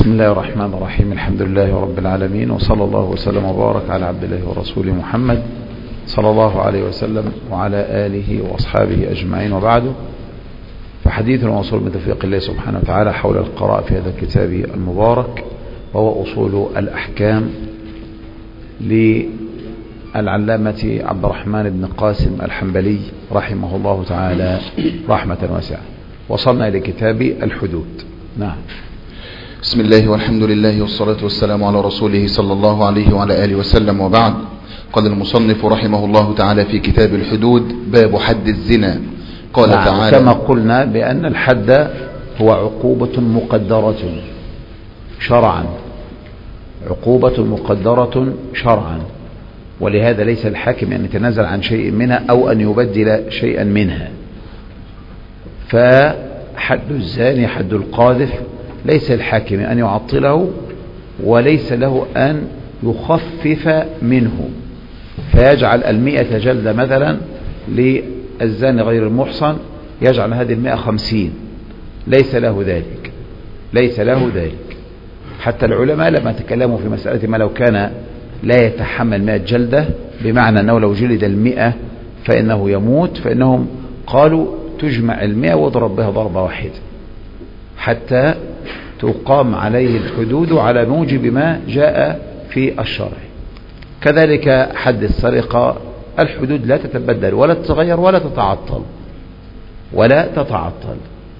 بسم الله الرحمن الرحيم. الحمد لله رب العالمين، وصلى الله وسلم وبارك على عبد الله ورسوله محمد صلى الله عليه وسلم وعلى آله وأصحابه أجمعين، وبعد. فحديث وصول من توفيق الله سبحانه وتعالى حول القراءة في هذا الكتاب المبارك، وهو أصول الأحكام للعلامة عبد الرحمن بن قاسم الحنبلي رحمه الله تعالى رحمة واسعة. وصلنا إلى كتاب الحدود. نعم. بسم الله والحمد لله والصلاة والسلام على رسوله صلى الله عليه وعلى آله وسلم، وبعد. قال المصنف رحمه الله تعالى في كتاب الحدود: باب حد الزنا. قال تعالى: كما قلنا بأن الحد هو عقوبة مقدرة شرعا، عقوبة مقدرة شرعا، ولهذا ليس الحاكم أن يتنازل عن شيء منها أو أن يبدل شيئا منها. فحد الزاني حد القاذف ليس الحاكم أن يعطله، وليس له أن يخفف منه فيجعل 100 جلدة مثلا للزاني غير المحصن، يجعل هذه 100 50. ليس له ذلك، ليس له ذلك. حتى العلماء لما تكلموا في مسألة ما لو كان لا يتحمل 100 جلدة، بمعنى أنه لو جلد 100 فإنه يموت، فإنهم قالوا تجمع 100 واضرب بها ضربة واحدة حتى تقام عليه الحدود على موجب ما جاء في الشرع. كذلك حد السرقة، الحدود لا تتبدل ولا تتغير ولا تتعطل، ولا تتعطل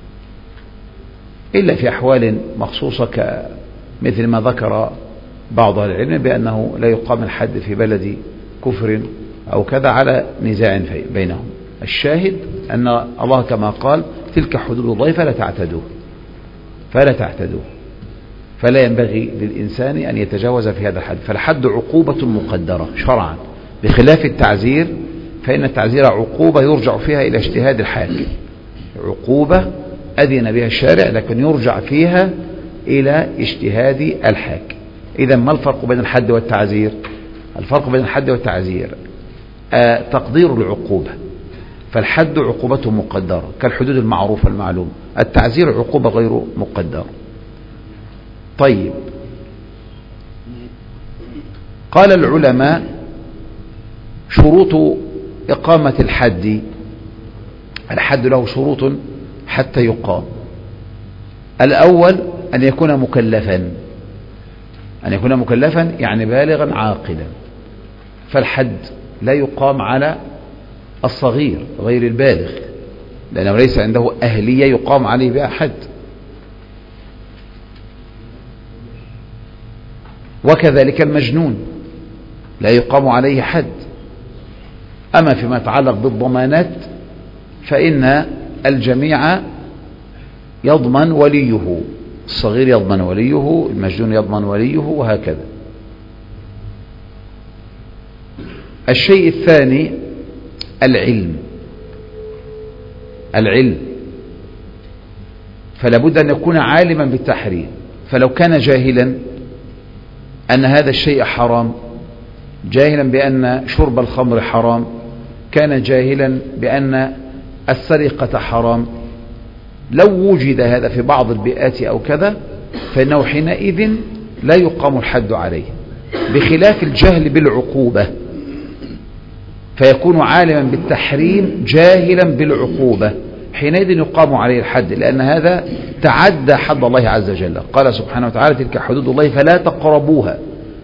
إلا في أحوال مخصوصة مثل ما ذكر بعض العلم بأنه لا يقام الحد في بلد كفر أو كذا على نزاع بينهم. الشاهد أن الله كما قال: تلك حدود الله فلا تعتدوه، فلا تعتدوه. فلا ينبغي للإنسان أن يتجاوز في هذا الحد. فالحد عقوبة مقدرة شرعا، بخلاف التعزير، فإن التعزير عقوبة يرجع فيها إلى اجتهاد الحاكم، عقوبة أذن بها الشارع لكن يرجع فيها إلى اجتهاد الحاكم. إذا ما الفرق بين الحد والتعزير؟ الفرق بين الحد والتعزير تقدير العقوبة. فالحد عقوبته مقدرة كالحدود المعروفة المعلومة، التعزير عقوبة غير مقدرة. طيب، قال العلماء: شروط إقامة الحد. الحد له شروط حتى يقام. الأول أن يكون مكلفا، أن يكون مكلفا يعني بالغا عاقلا. فالحد لا يقام على الصغير غير البالغ، لأنه ليس عنده أهلية يقام عليه بها حد. وكذلك المجنون لا يقام عليه حد. أما فيما يتعلق بالضمانات فإن الجميع يضمن وليه، الصغير يضمن وليه، المجنون يضمن وليه، وهكذا. الشيء الثاني العلم. العلم فلا بد أن يكون عالما بالتحريم. فلو كان جاهلا أن هذا الشيء حرام، جاهلا بأن شرب الخمر حرام، كان جاهلا بأن السرقة حرام، لو وجد هذا في بعض البيئات أو كذا فإنه حينئذ لا يقام الحد عليه، بخلاف الجهل بالعقوبة، فيكون عالما بالتحريم جاهلا بالعقوبة، حينئذ يقام عليه الحد، لأن هذا تعدى حد الله عز وجل. قال سبحانه وتعالى: تلك حدود الله فلا تقربوها.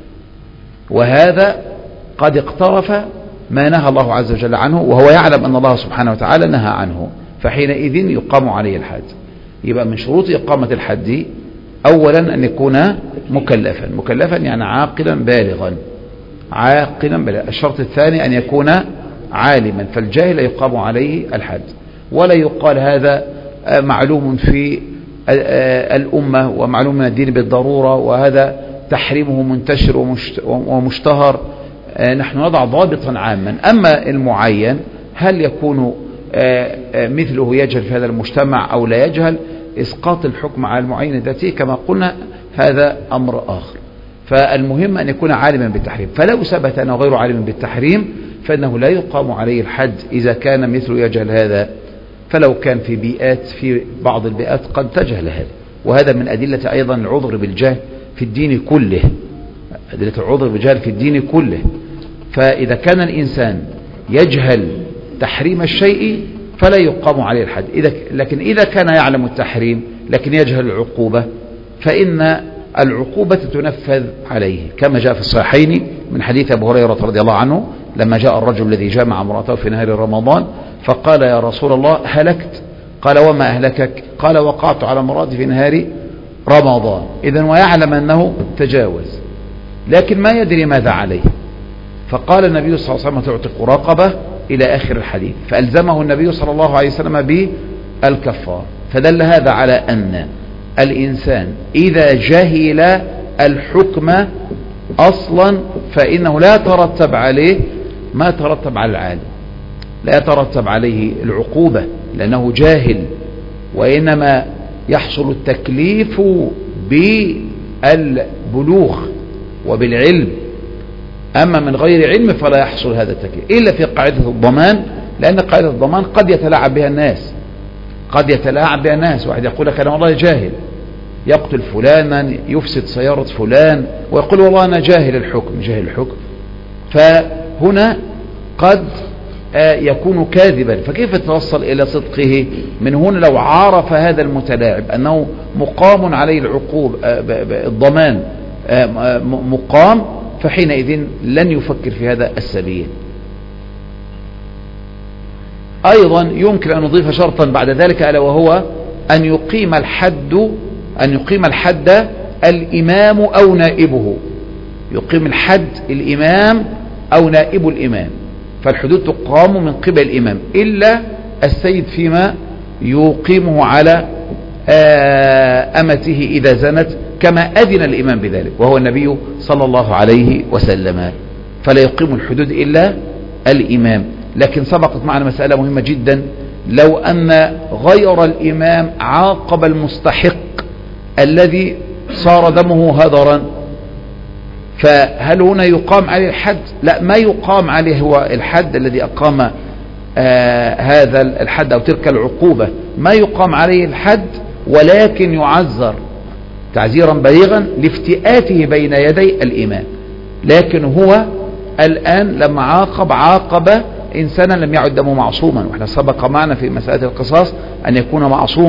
وهذا قد اقترف ما نهى الله عز وجل عنه، وهو يعلم أن الله سبحانه وتعالى نهى عنه، فحينئذ يقام عليه الحد. يبقى من شروط إقامة الحد أولا أن يكون مكلفا. مكلفا يعني عاقلا بالغا، عاقلا بالغا. الشرط الثاني أن يكون عالما، فالجاهل يقام عليه الحد. ولا يقال هذا معلوم في الأمة ومعلوم من الدين بالضرورة، وهذا تحريمه منتشر ومشتهر. نحن نضع ضابطا عاما. أما المعين هل يكون مثله يجهل في هذا المجتمع أو لا يجهل، إسقاط الحكم على المعين ذاته كما قلنا هذا أمر آخر. فالمهم أن يكون عالما بالتحريم. فلو ثبت أنه غير عالم بالتحريم فإنه لا يقام عليه الحد إذا كان مثله يجهل هذا. فلو كان في بيئات، في بعض البيئات قد تجهل هذا، وهذا من أدلة أيضا العذر بالجهل في الدين كله، أدلة العذر بالجهل في الدين كله. فإذا كان الإنسان يجهل تحريم الشيء فلا يقام عليه الحد، لكن إذا كان يعلم التحريم لكن يجهل العقوبة فإن العقوبة تنفذ عليه، كما جاء في الصحيحين من حديث أبو هريرة رضي الله عنه لما جاء الرجل الذي جامع امرأته في نهار رمضان فقال يا رسول الله هلكت، قال وما أهلكك؟ قال وقعت على امرأتي في نهار رمضان. إذن ويعلم أنه تجاوز لكن ما يدري ماذا عليه، فقال النبي صلى الله عليه وسلم تعتق رقبة إلى آخر الحديث، فألزمه النبي صلى الله عليه وسلم بالكفار. فدل هذا على أن الإنسان إذا جهل الحكم أصلا فإنه لا يترتب عليه ما ترتب على العالم، لا يترتب عليه العقوبة لأنه جاهل، وإنما يحصل التكليف بالبلوغ وبالعلم، أما من غير علم فلا يحصل هذا التكليف إلا في قاعدة الضمان، لأن قاعدة الضمان قد يتلاعب بها الناس، قد يتلاعب بها الناس. واحد يقول لك أنا والله جاهل، يقتل فلانا، يفسد سيارة فلان، ويقول والله أنا جاهل الحكم، جاهل الحكم. فهنا قد يكون كاذبا، فكيف تتوصل إلى صدقه؟ من هنا لو عرف هذا المتلاعب أنه مقام عليه العقوب الضمان مقام، فحينئذ لن يفكر في هذا السبيل. أيضا يمكن أن نضيف شرطا بعد ذلك ألا وهو أن يقيم الحد الإمام أو نائبه، يقيم الحد الإمام أو نائب الإمام، فالحدود تقام من قبل الإمام إلا السيد فيما يقيمه على أمته إذا زنت، كما أذن الإمام بذلك وهو النبي صلى الله عليه وسلم، فلا يقيم الحدود إلا الإمام. لكن سبقت معنا مسألة مهمة جدا، لو أن غير الإمام عاقب المستحق الذي صار دمه هدرا، فهل هنا يقام عليه الحد؟ لا، ما يقام عليه هو الحد الذي أقام هذا الحد أو تلك العقوبة، ما يقام عليه الحد، ولكن يعذر تعزيرا بليغا لافتئاته بين يدي الإمام. لكن هو الآن لما عاقب إنسانا لم يعد دمه معصوما، وإحنا سبق معنا في مسألة القصاص أن يكون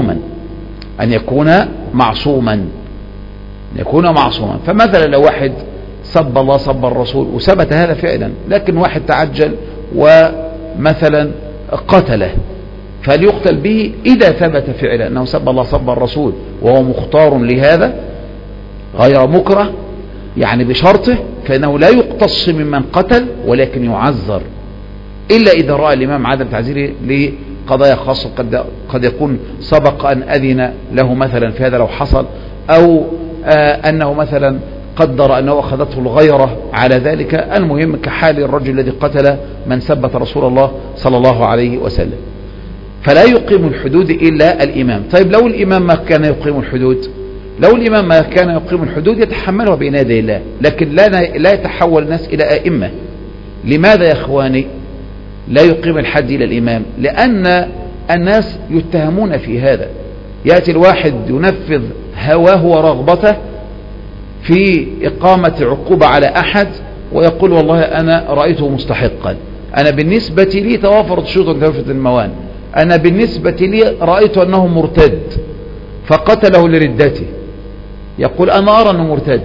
معصوما. فمثلا لو واحد سب الله سب الرسول وثبت هذا فعلا، لكن واحد تعجل ومثلا قتله، فليقتل به إذا ثبت فعلا أنه سب الله سب الرسول وهو مختار لهذا غير مكره يعني بشرطه، فإنه لا يقتص ممن قتل ولكن يعذر، إلا إذا رأى الإمام عدم تعزيره لقضايا خاصة، قد يكون سبق أن أذن له مثلا في هذا لو حصل، أو أنه مثلا قدر أنه أخذته الغيرة على ذلك، المهم كحال الرجل الذي قتل من سبت رسول الله صلى الله عليه وسلم. فلا يقيم الحدود إلا الإمام. طيب لو الإمام ما كان يقيم الحدود، يتحملها بين يدي الله، لكن لا يتحول الناس إلى أئمة. لماذا يا إخواني لا يقيم الحد إلى الإمام؟ لأن الناس يتهمون في هذا، يأتي الواحد ينفذ هواه ورغبته في إقامة عقوبة على أحد ويقول والله أنا رأيته مستحقا، أنا بالنسبة لي توافرت شروط كافة الموانع، أنا بالنسبة لي رأيت أنه مرتد فقتله لردته، يقول أنا أرى أنه مرتد.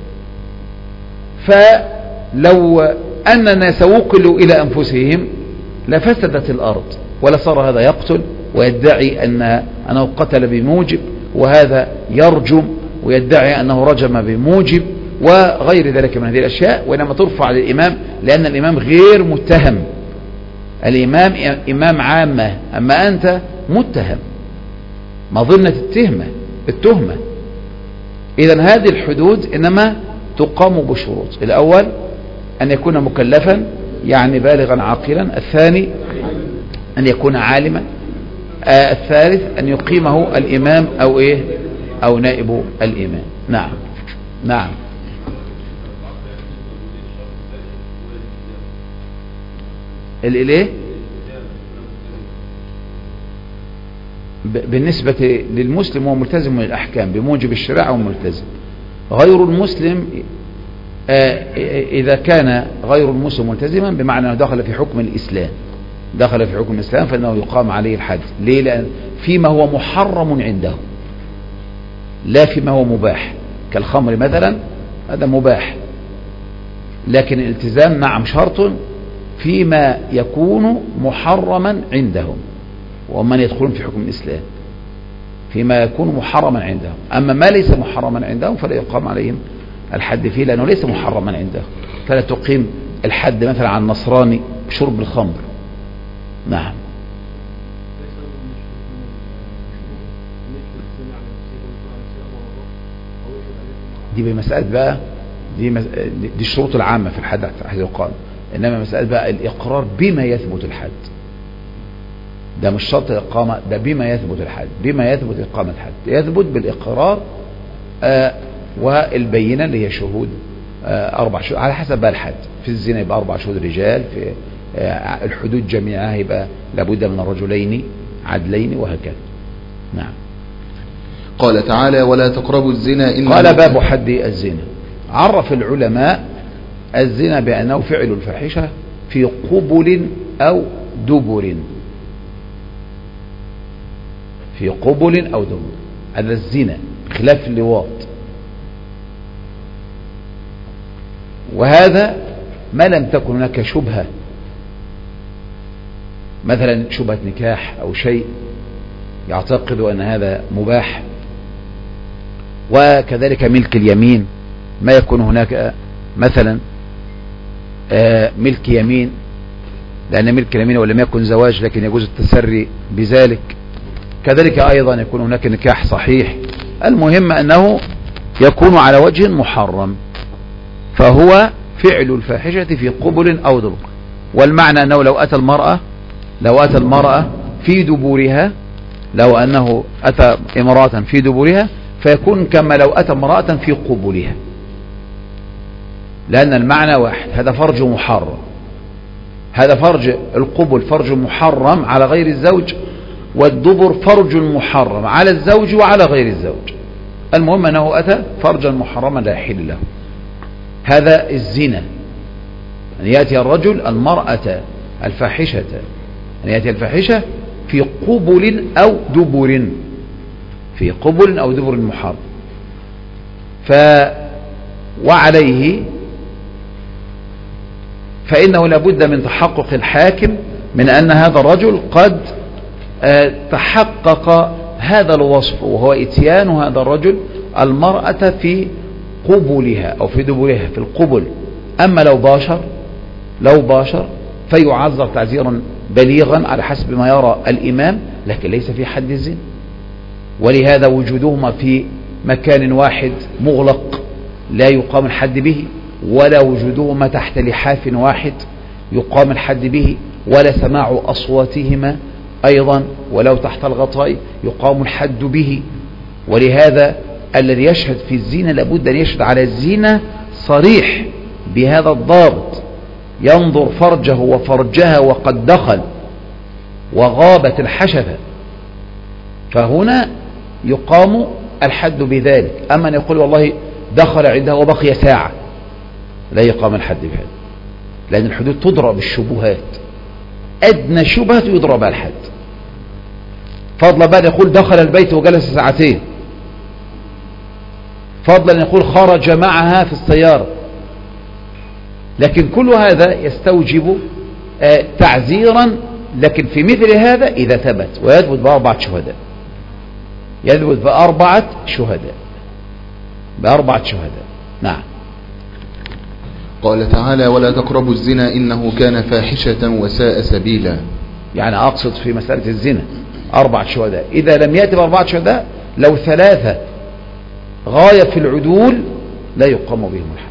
فلو أن الناس وكلوا إلى أنفسهم لفسدت الأرض، ولا صار هذا يقتل ويدعي أنه قتل بموجب، وهذا يرجم ويدعي أنه رجم بموجب، وغير ذلك من هذه الأشياء، وإنما ترفع للإمام، لأن الإمام غير متهم، الإمام إمام عامة، أما أنت متهم مظنة التهمة. إذن هذه الحدود إنما تقام بشروط: الأول أن يكون مكلفا يعني بالغا عاقلا، الثاني أن يكون عالما، الثالث أن يقيمه الإمام أو نائب الإمام. نعم. الإله بالنسبة للمسلم هو ملتزم من الأحكام بموجب الشريعة وملتزم. غير المسلم إذا كان غير المسلم ملتزما بمعنى أنه دخل في حكم الإسلام، دخل في حكم الإسلام فإنه يقام عليه الحد. ليه؟ لأن فيما هو محرم عنده لا فيما هو مباح، كالخمر مثلا هذا مباح، لكن الالتزام نعم شرط فيما يكون محرما عندهم، ومن يدخلون في حكم الإسلام فيما يكون محرما عندهم. أما ما ليس محرما عندهم فلا يقام عليهم الحد فيه، لأنه ليس محرما عندهم، فلا تقيم الحد مثلا عن النصراني بشرب الخمر. نعم. دي بمسألة بقى دي الشروط العامة في الحد يقام، إنما مسألة بقى الإقرار بما يثبت الحد، ده مش شرط الإقامة، ده بما يثبت الحد، بما يثبت إقامة الحد يثبت بالإقرار والبينة اللي هي شهود 4 شهود على حسب بقى الحد. في الزنا يبقى 4 شهود رجال، في الحدود جميعها يبقى لابد من رجلين عدلين وهكذا. نعم. قال تعالى ولا تقربوا الزنا إنه قال باب حد الزنا. عرف العلماء الزنا بأنه فعل الفاحشة في قبل أو دبر، في قبل أو دبر، هذا الزنا خلاف اللواط. وهذا ما لم تكن هناك شبهة، مثلا شبهة نكاح أو شيء يعتقد أن هذا مباح. وكذلك ملك اليمين، ما يكون هناك مثلا ملك يمين، لأن ملك اليمين ولم يكن زواج لكن يجوز التسري بذلك. كذلك أيضا يكون هناك نكاح صحيح. المهم أنه يكون على وجه محرم، فهو فعل الفاحشة في قبل أو دبر. والمعنى أنه لو أتى المرأة في دبورها، لو أنه أتى امرأة في دبورها فيكون كما لو أتى امرأة في قبلها، لأن المعنى واحد. هذا فرج محرم، هذا فرج القبل فرج محرم على غير الزوج، والدبر فرج محرم على الزوج وعلى غير الزوج. المهم أنه أتى فرجا محرما لا يحل له. هذا الزنا، أن يأتي الرجل المرأة الفاحشة، أن يأتي الفاحشة في قبل أو دبر، في قبل أو دبر محرم. وعليه فإنه لابد من تحقق الحاكم من أن هذا الرجل قد تحقق هذا الوصف، وهو اتيان هذا الرجل المرأة في قبلها أو في دبرها في القبل. أما لو باشر فيعذر تعزيرا بليغا على حسب ما يرى الإمام، لكن ليس في حد الزنا. ولهذا وجودهما في مكان واحد مغلق لا يقام الحد به، ولا وجودهما تحت لحاف واحد يقام الحد به، ولا سماع أصواتهما أيضا ولو تحت الغطاء يقام الحد به. ولهذا الذي يشهد في الزنا لابد أن يشهد على الزنا صريح بهذا الضابط، ينظر فرجه وفرجها وقد دخل وغابت الحشفة، فهنا يقام الحد بذلك. أما أن يقول والله دخل عندها وبقي ساعة، لا يقام الحد بهذا، لأن الحدود تضرب بالشبهات، أدنى شبهة يضرب الحد. فضلا بقى يقول دخل البيت وجلس ساعتين، فضلا يقول خرج معها في السيارة. لكن كل هذا يستوجب تعزيرا، لكن في مثل هذا إذا ثبت، ويثبت بأربعة شهداء، يثبت بأربعة شهداء. نعم. قال تعالى ولا تقربوا الزنا إنه كان فاحشة وساء سبيلا. يعني أقصد في مسألة الزنا 4 شهداء، إذا لم يأتي ب4 شهداء لو 3 غاية في العدول لا يقام بهم الحد،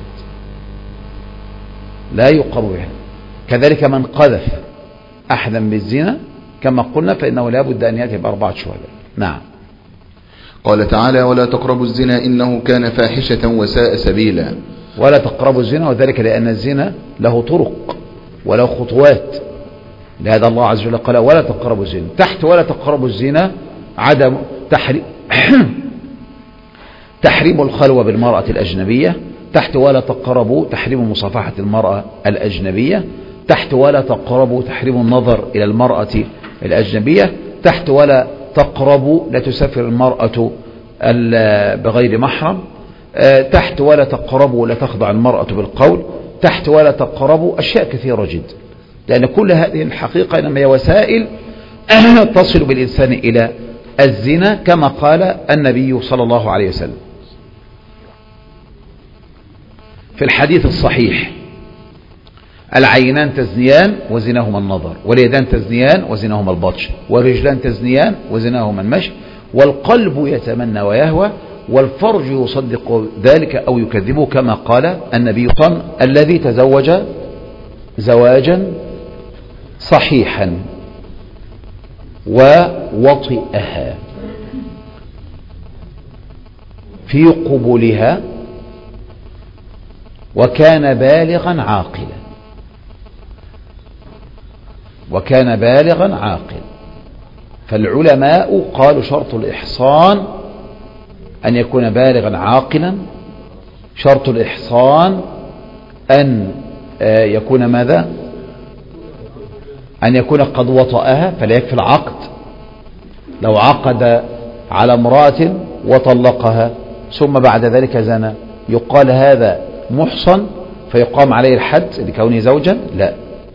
لا يقام بهم. كذلك من قذف أحدا بالزنا كما قلنا فإنه لا بد أن يأتي ب4 شهداء. نعم. قال تعالى ولا تقربوا الزنا إنه كان فاحشة وساء سبيلا. ولا تقربوا الزنا، وذلك لأن الزنا له طرق وله خطوات، لهذا الله عز وجل قال ولا تقربوا الزنا. تحت ولا تقربوا الزنا عدم تحريم الخلوة بالمرأة الأجنبية، تحت ولا تقربوا تحريم مصافحة المرأة الأجنبية، تحت ولا تقربوا تحريم النظر إلى المرأة الأجنبية، تحت ولا تقربوا لا تسافر المرأة بغير محرم، تحت ولا تقربوا لا تخضع المرأة بالقول، تحت ولا تقربوا أشياء كثيرة جدا، لأن كل هذه الحقيقة إنما هي وسائل تصل بالإنسان إلى الزنا كما قال النبي صلى الله عليه وسلم في الحديث الصحيح: العينان تزنيان وزناهما النظر، واليدان تزنيان وزناهما البطش، والرجلان تزنيان وزناهما المشي، والقلب يتمنى ويهوى، والفرج يصدق ذلك أو يكذبه كما قال النبي صلى الله عليه وسلم: الذي تزوج زواجا صحيحا ووطئها في قبولها وكان بالغا عاقلا، وكان بالغا عاقلا. فالعلماء قالوا شرط الإحصان أن يكون بالغا عاقلا، شرط الإحصان أن يكون ماذا؟ أن يكون قد وطأها، فلا يكفي العقد. لو عقد على امرأة وطلقها ثم بعد ذلك زنى يقال هذا محصن فيقام عليه الحد لكونه زوجا؟ لا،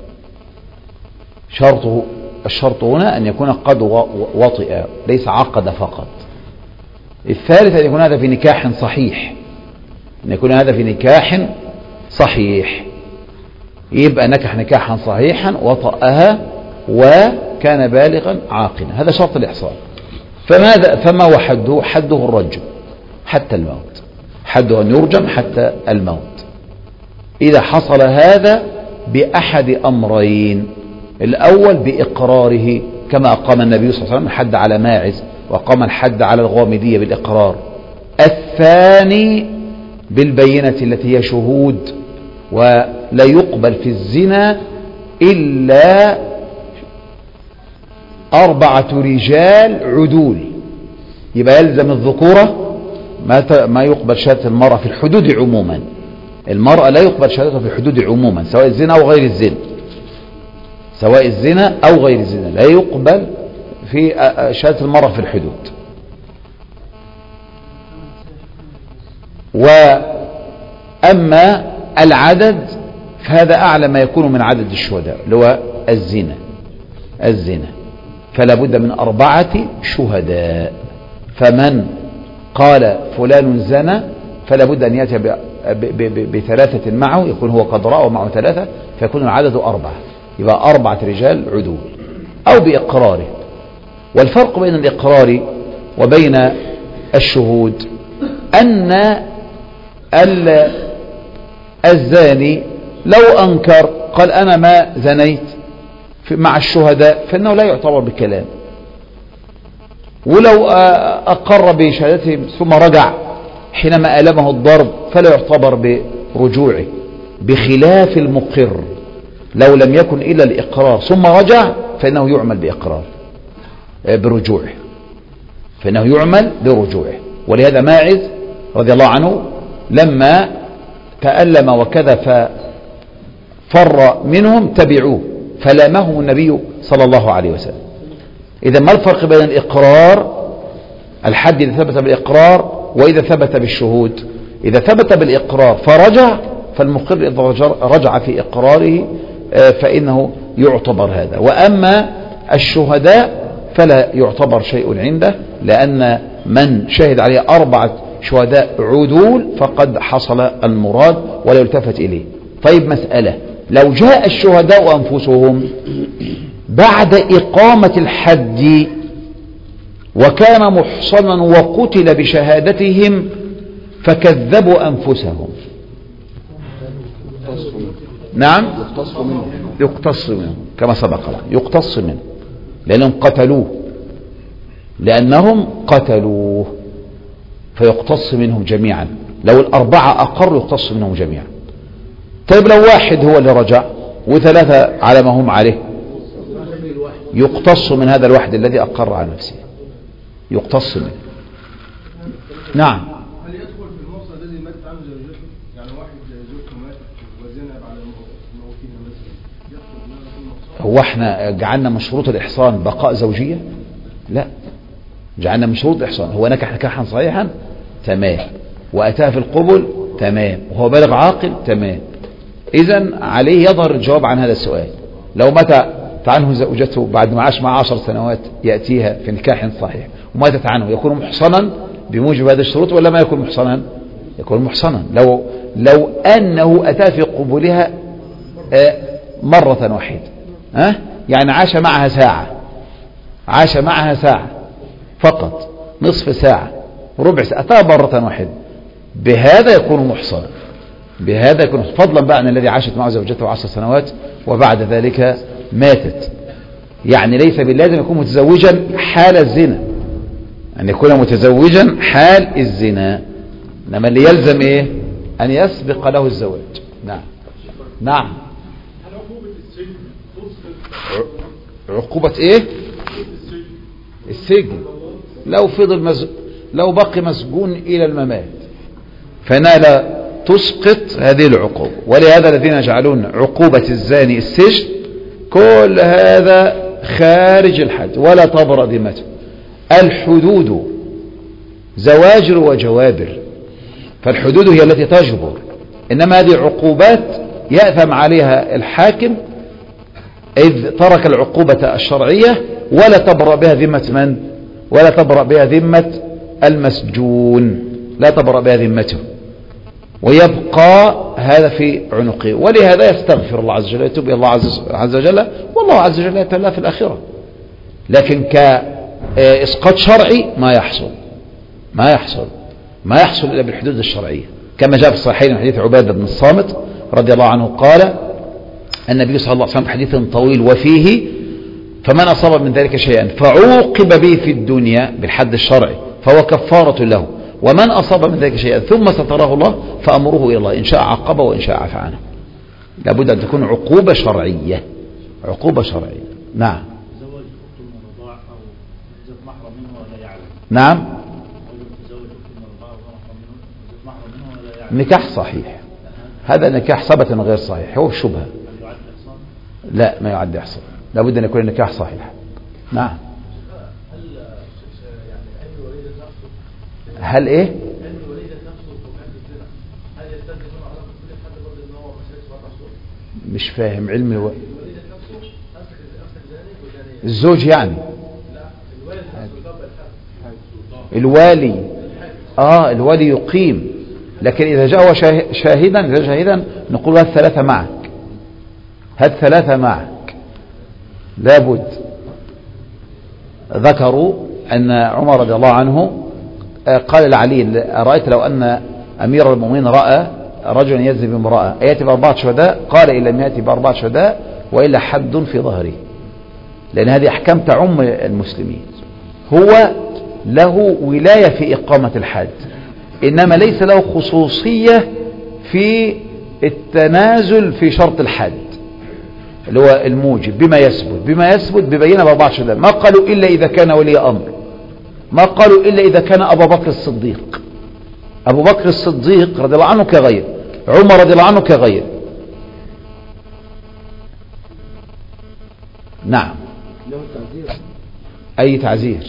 الشرط هنا أن يكون قد وطئ، ليس عقد فقط. الثالث أن يكون هذا في نكاح صحيح، أن يكون هذا في نكاح صحيح، يبقى نكح نكاحا صحيحا وطأها وكان بالغا عاقلا، هذا شرط الإحصان. فما هو حده؟ حده الرجم حتى الموت، حده أن يرجم حتى الموت. إذا حصل هذا بأحد أمرين: الأول بإقراره كما أقام النبي صلى الله عليه وسلم الحد على ماعز وأقام الحد على الغامدية بالإقرار. الثاني بالبينة التي هي شهود، ولا يقبل في الزنا إلا 4 رجال عدول، يبقى يلزم الذكورة ما يقبل شهادة المرأة في الحدود عموما. المرأة لا يقبل شهادتها في الحدود عموما، سواء الزنا أو غير الزنا، سواء الزنا أو غير الزنا لا يقبل في شهادة المرأة في الحدود. وأما العدد فهذا أعلى ما يكون من عدد الشهداء، اللي هو الزنا فلا بد من 4 شهداء. فمن قال فلان زنى فلا بد أن يأتي ب3 معه، يكون هو قد رأى معه 3، فيكون العدد 4، يبقى 4 رجال عدول أو بإقراره. والفرق بين الإقرار وبين الشهود أن الزاني لو أنكر قال أنا ما زنيت مع الشهداء فإنه لا يعتبر بكلام، ولو أقر بشهادته ثم رجع حينما ألمه الضرب فلا يعتبر برجوعه، بخلاف المقر لو لم يكن إلا الإقرار ثم رجع فإنه يعمل بإقرار برجوعه، فإنه يعمل برجوعه. ولهذا ماعز رضي الله عنه لما تألم وكذا ففر منهم تبعوه فلامهم النبي صلى الله عليه وسلم. إذا ما الفرق بين الإقرار الحد إذا ثبت بالإقرار وإذا ثبت بالشهود؟ إذا ثبت بالإقرار فرجع فالمقر إذا رجع في إقراره فإنه يعتبر هذا. وأما الشهداء فلا يعتبر شيء عنده، لأن من شهد عليه 4 شهداء عدول فقد حصل المراد ولا يلتفت إليه. طيب مسألة: لو جاء الشهداء أنفسهم بعد إقامة الحد وكان محصنا وقتل بشهادتهم فكذبوا أنفسهم، نعم يقتص منهم كما سبق، يقتص منهم لأنهم قتلوه فيقتص منهم جميعا. لو 4 أقروا يقتص منهم جميعا. طيب لو واحد هو اللي رجع و3 على ما هم عليه يقتص من هذا الواحد الذي أقر على نفسه. يقتص منه. نعم. هل يدخل في الموصى الذي ماتت عنه زوجته؟ يعني واحد زوجته ماتت وزنا بعد موتها مثلا، يدخل في الموصى؟ هو احنا جعلنا من شروط الإحصان بقاء زوجية؟ لا، جعلنا من شروط الإحصان هو نكح نكاحا صحيحا تمام، وأتاه في القبل تمام، وهو بالغ عاقل تمام. إذن عليه يظهر الجواب عن هذا السؤال. لو مات عنه زوجته بعد ما عاش معه 10 سنوات يأتيها في نكاح صحيح وماتت عنه، يكون محصنا بموجب هذه الشروط ولا ما يكون محصنا؟ يكون محصنا لو أنه أتى في قبولها مرة واحدة، يعني عاش معها ساعة فقط، نصف ساعة، ربع ساعة، أتى مرة واحدة، بهذا يكون محصنا، بهذا يكون فضلا بقى عن الذي عاشت معه زوجته 10 سنوات وبعد ذلك ماتت. يعني ليس باللازم يكون متزوجا حال الزنا، أن يكون متزوجا حال الزنا، إنما اللي يلزم إيه؟ أن يسبق له الزواج. نعم. هل عقوبة السجن عقوبة إيه؟ السجن لو بقي مسجون إلى الممات فنال تسقط هذه العقوبة. ولهذا الذين يجعلون عقوبة الزاني السجن كل هذا خارج الحد ولا تبرأ ذمته. الحدود زواجر وجوابر، فالحدود هي التي تجبر، إنما هذه عقوبات يأثم عليها الحاكم إذ ترك العقوبة الشرعية ولا تبرأ بها ذمة من؟ ولا تبرأ بها ذمة المسجون، لا تبرأ بها ذمته، ويبقى هذا في عنقه. ولهذا يستغفر الله عز وجل، يتوب إلى الله عز وجل، والله عز وجل يتولى في الآخرة. لكن كإسقاط شرعي ما يحصل إلا بالحدود الشرعية، كما جاء في الصحيحين من حديث عبادة بن الصامت رضي الله عنه قال النبي صلى الله عليه وسلم حديث طويل وفيه: فمن أصاب من ذلك شيئا فعوقب به في الدنيا بالحد الشرعي فهو كفارة له، ومن أصاب من ذلك شيئا ثم ستره الله فأمره إلى الله، إن شاء عقبه وإن شاء عفى عنه. لابد أن تكون عقوبة شرعية. نعم. تزوج أخت من الرضاع أو زوج محرم منه ولا يعلم. نعم. تزوج أخت من الرضاع ومحرم منه ولا يعلم. نكاح صحيح، هذا نكاح ثبت غير صحيح، هو شبهة. لا، ما يعد إحصان، لابد أن يكون النكاح صحيح. نعم. هل إيه؟ مش فاهم علم الزوج يعني الوالي يقيم، لكن إذا جاء شاهدا نقول هات ثلاثة معك لابد. ذكروا أن عمر رضي الله عنه قال لعلي: أرأيت لو أن أمير المؤمنين رأى رجلا يزني بامرأة يأتي ب4 شهداء؟ قال: إن لم يأتي ب4 شهداء وإلا حد في ظهره، لأن هذه أحكام تعم المسلمين. هو له ولاية في إقامة الحد، إنما ليس له خصوصية في التنازل في شرط الحد اللي هو الموجب بما يثبت ببينة ب4 شهداء. ما قالوا إلا إذا كان ولي أمر، ما قالوا إلا إذا كان أبو بكر الصديق. أبو بكر الصديق رضي الله عنه كغير، عمر رضي الله عنه كغير. نعم. أي تعزير؟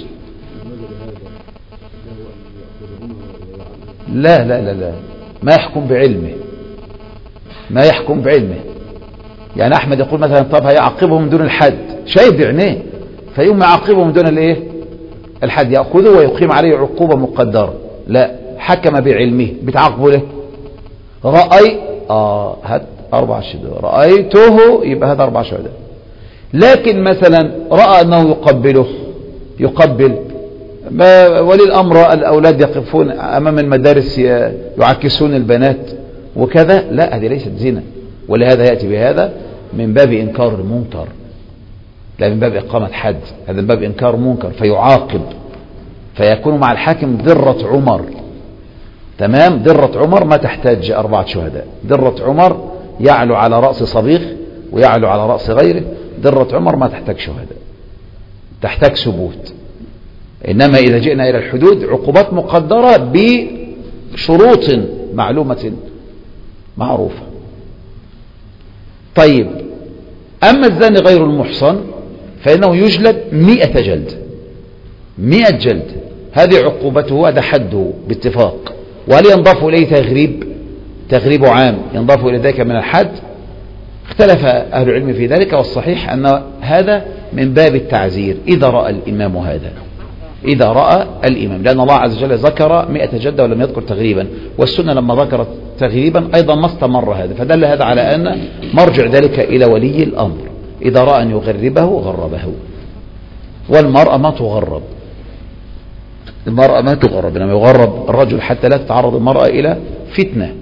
لا لا لا لا، ما يحكم بعلمه. يعني أحمد يقول مثلا: طب هيعاقبهم دون الحد، شايف بعينيه، فيوم يعاقبهم دون الايه؟ الحد، يأخذه ويقيم عليه عقوبة مقدرة. لا، حكم بعلمه، بتعاقبه له. هات 4 شهداء، رأيته، يبقى هات 4 شهداء. لكن مثلا رأى أنه يقبل ولي الأمر، الأولاد يقفون أمام المدارس يعكسون البنات وكذا، لا، هذه ليست زنا، ولهذا يأتي بهذا من باب إنكار المنكر، لا من باب إقامة حد. هذا من باب إنكار منكر فيعاقب، فيكون مع الحاكم ذرة عمر. تمام. ذرة عمر ما تحتاج 4 شهداء. ذرة عمر يعلو على رأس صبيغ ويعلو على رأس غيره. ذرة عمر ما تحتاج شهداء، تحتاج ثبوت. إنما إذا جئنا إلى الحدود عقوبات مقدرة بشروط معلومة معروفة. طيب أما الزاني غير المحصن فإنه يجلد 100 جلد، 100 جلد، هذه عقوبته، هذا حده باتفاق. وهل ينضاف إليه تغريب عام ينضاف إلى ذلك من الحد؟ اختلف أهل العلم في ذلك، والصحيح أن هذا من باب التعزير إذا رأى الإمام هذا، إذا رأى الإمام، لأن الله عز وجل ذكر 100 جلدة ولم يذكر تغريبا، والسنة لما ذكرت تغريبا أيضا ما استمر هذا، فدل هذا على أن مرجع ذلك إلى ولي الأمر، إذا رأى أن يغربه غربه. والمرأة ما تغرب، المرأة ما تغرب، إنما يغرب الرجل حتى لا تتعرض المرأة إلى فتنة.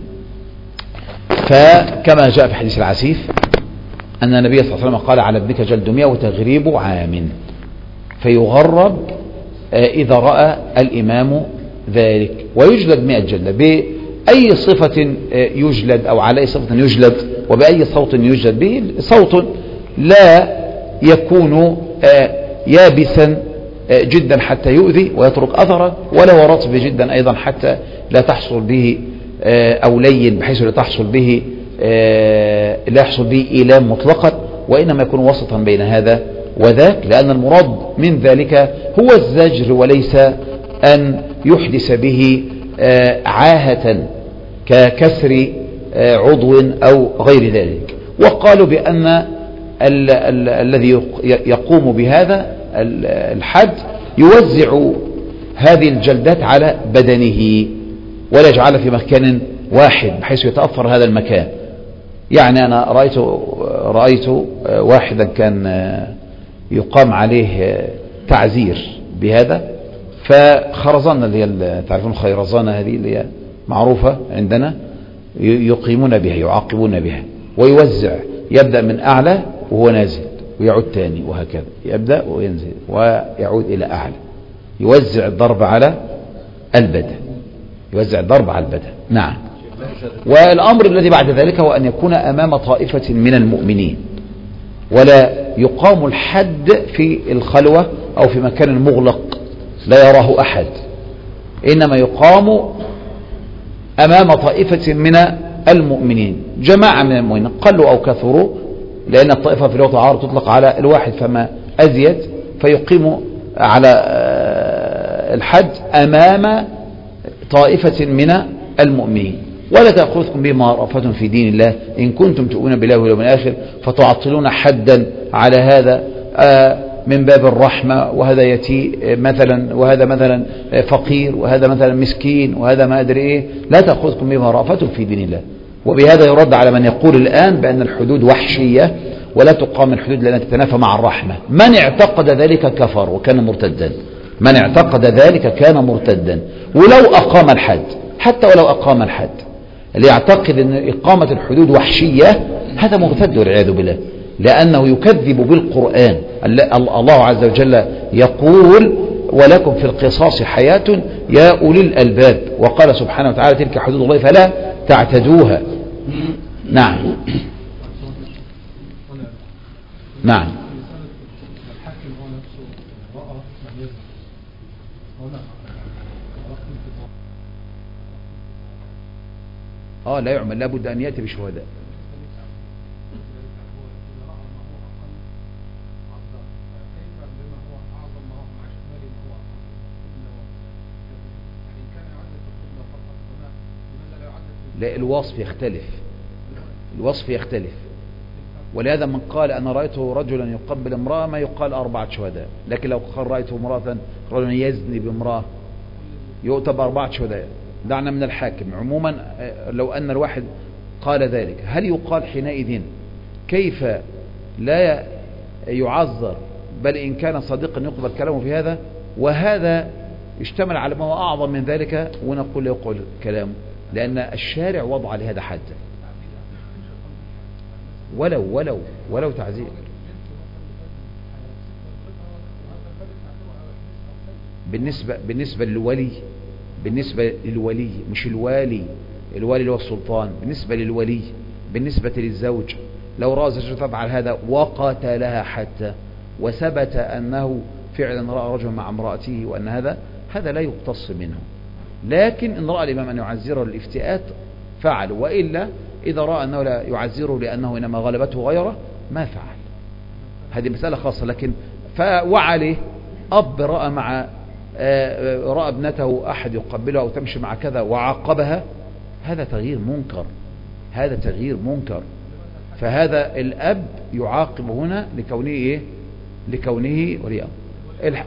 فكما جاء في حديث العسيف أن النبي صلى الله عليه وسلم قال على ابنك جلد 100 وتغريب عام، فيغرب إذا رأى الإمام ذلك، ويجلد 100 جلدة بأي صفة يجلد أو على أي صفة يجلد وبأي صوت يجلد به، صوت لا يكون يابسا جدا حتى يؤذي ويترك أثره، ولا هو رطب جدا أيضا حتى لا تحصل به أو لين بحيث لا يحصل به إيلام مطلقا، وإنما يكون وسطا بين هذا وذاك، لأن المراد من ذلك هو الزجر وليس أن يحدث به عاهة ككسر عضو أو غير ذلك. وقالوا بأن الذي يقوم بهذا الحد يوزع هذه الجلدات على بدنه ولا يجعلها في مكان واحد بحيث يتأثر هذا المكان. يعني أنا رأيت واحدا كان يقام عليه تعزير بهذا، فخرزانة اللي هي تعرفون الخيرزانة هذه اللي هي معروفة عندنا، يقيمون بها يعاقبون بها، ويوزع، يبدأ من أعلى وهو نازل ويعود تاني وهكذا، يبدأ وينزل ويعود إلى أعلى، يوزع الضرب على البدن، يوزع الضرب على البدن. نعم. والأمر الذي بعد ذلك هو أن يكون أمام طائفة من المؤمنين، ولا يقام الحد في الخلوة أو في مكان مغلق لا يراه أحد، إنما يقام أمام طائفة من المؤمنين، جماعة من المؤمنين قلوا أو كثروا، لأن الطائفة في اللغة العربية تطلق على الواحد فما أزيد، فيقيم على الحد أمام طائفة من المؤمنين. ولا تأخذكم بما رأفة في دين الله إن كنتم تؤمنون بالله واليوم الآخر فتعطلون حدا على هذا من باب الرحمة، وهذا يتي مثلا، وهذا مثلا فقير، وهذا مثلا مسكين، وهذا ما أدري إيه. لا تأخذكم بما رأفة في دين الله. وبهذا يرد على من يقول الآن بأن الحدود وحشية ولا تقام الحدود لأنها تتنافى مع الرحمة. من اعتقد ذلك كفر وكان مرتدا، من اعتقد ذلك كان مرتدا ولو أقام الحد، حتى ولو أقام الحد. اللي يعتقد أن إقامة الحدود وحشية هذا مرتد والعياذ بالله، لأنه يكذب بالقرآن. الله عز وجل يقول ولكم في القصاص حياة يا أولي الألباب، وقال سبحانه وتعالى تلك حدود الله فلا تعتدوها. نعم. نعم. لا يعمل، لابد أن يأتي بشهداء. لا، الوصف يختلف، الوصف يختلف. ولهذا من قال أنا رأيت رجلا يقبل امرأة ما يقال 4 شهداء، لكن لو قال رأيت امرأة رجلا يزني بامرأة يؤتى ب4 شهداء. دعنا من الحاكم. عموما لو أن الواحد قال ذلك هل يقال حينئذ كيف لا يعذر، بل إن كان صديقا يقبل كلامه في هذا، وهذا يشتمل على ما هو أعظم من ذلك ونقول له يقول كلامه، لأن الشارع وضع لهذا حدا ولو تعزير. بالنسبة للولي مش الوالي اللي هو السلطان، بالنسبة للولي، بالنسبة للزوج لو رأى زوجته تفعل هذا وقتلها حتى وثبت أنه فعلا رأى رجل مع امرأته وأن هذا لا يقتص منه. لكن إن رأى الإمام أن يعزره للافتئات فعل، وإلا إذا رأى أنه لا يعزره لأنه إنما غلبته غيره ما فعل. هذه مسألة خاصة. لكن وعليه أب رأى ابنته أحد يقبلها أو تمشي مع كذا وعاقبها، هذا تغيير منكر، هذا تغيير منكر. فهذا الأب يعاقب هنا لكونه إيه؟ لكونه ولي أمر.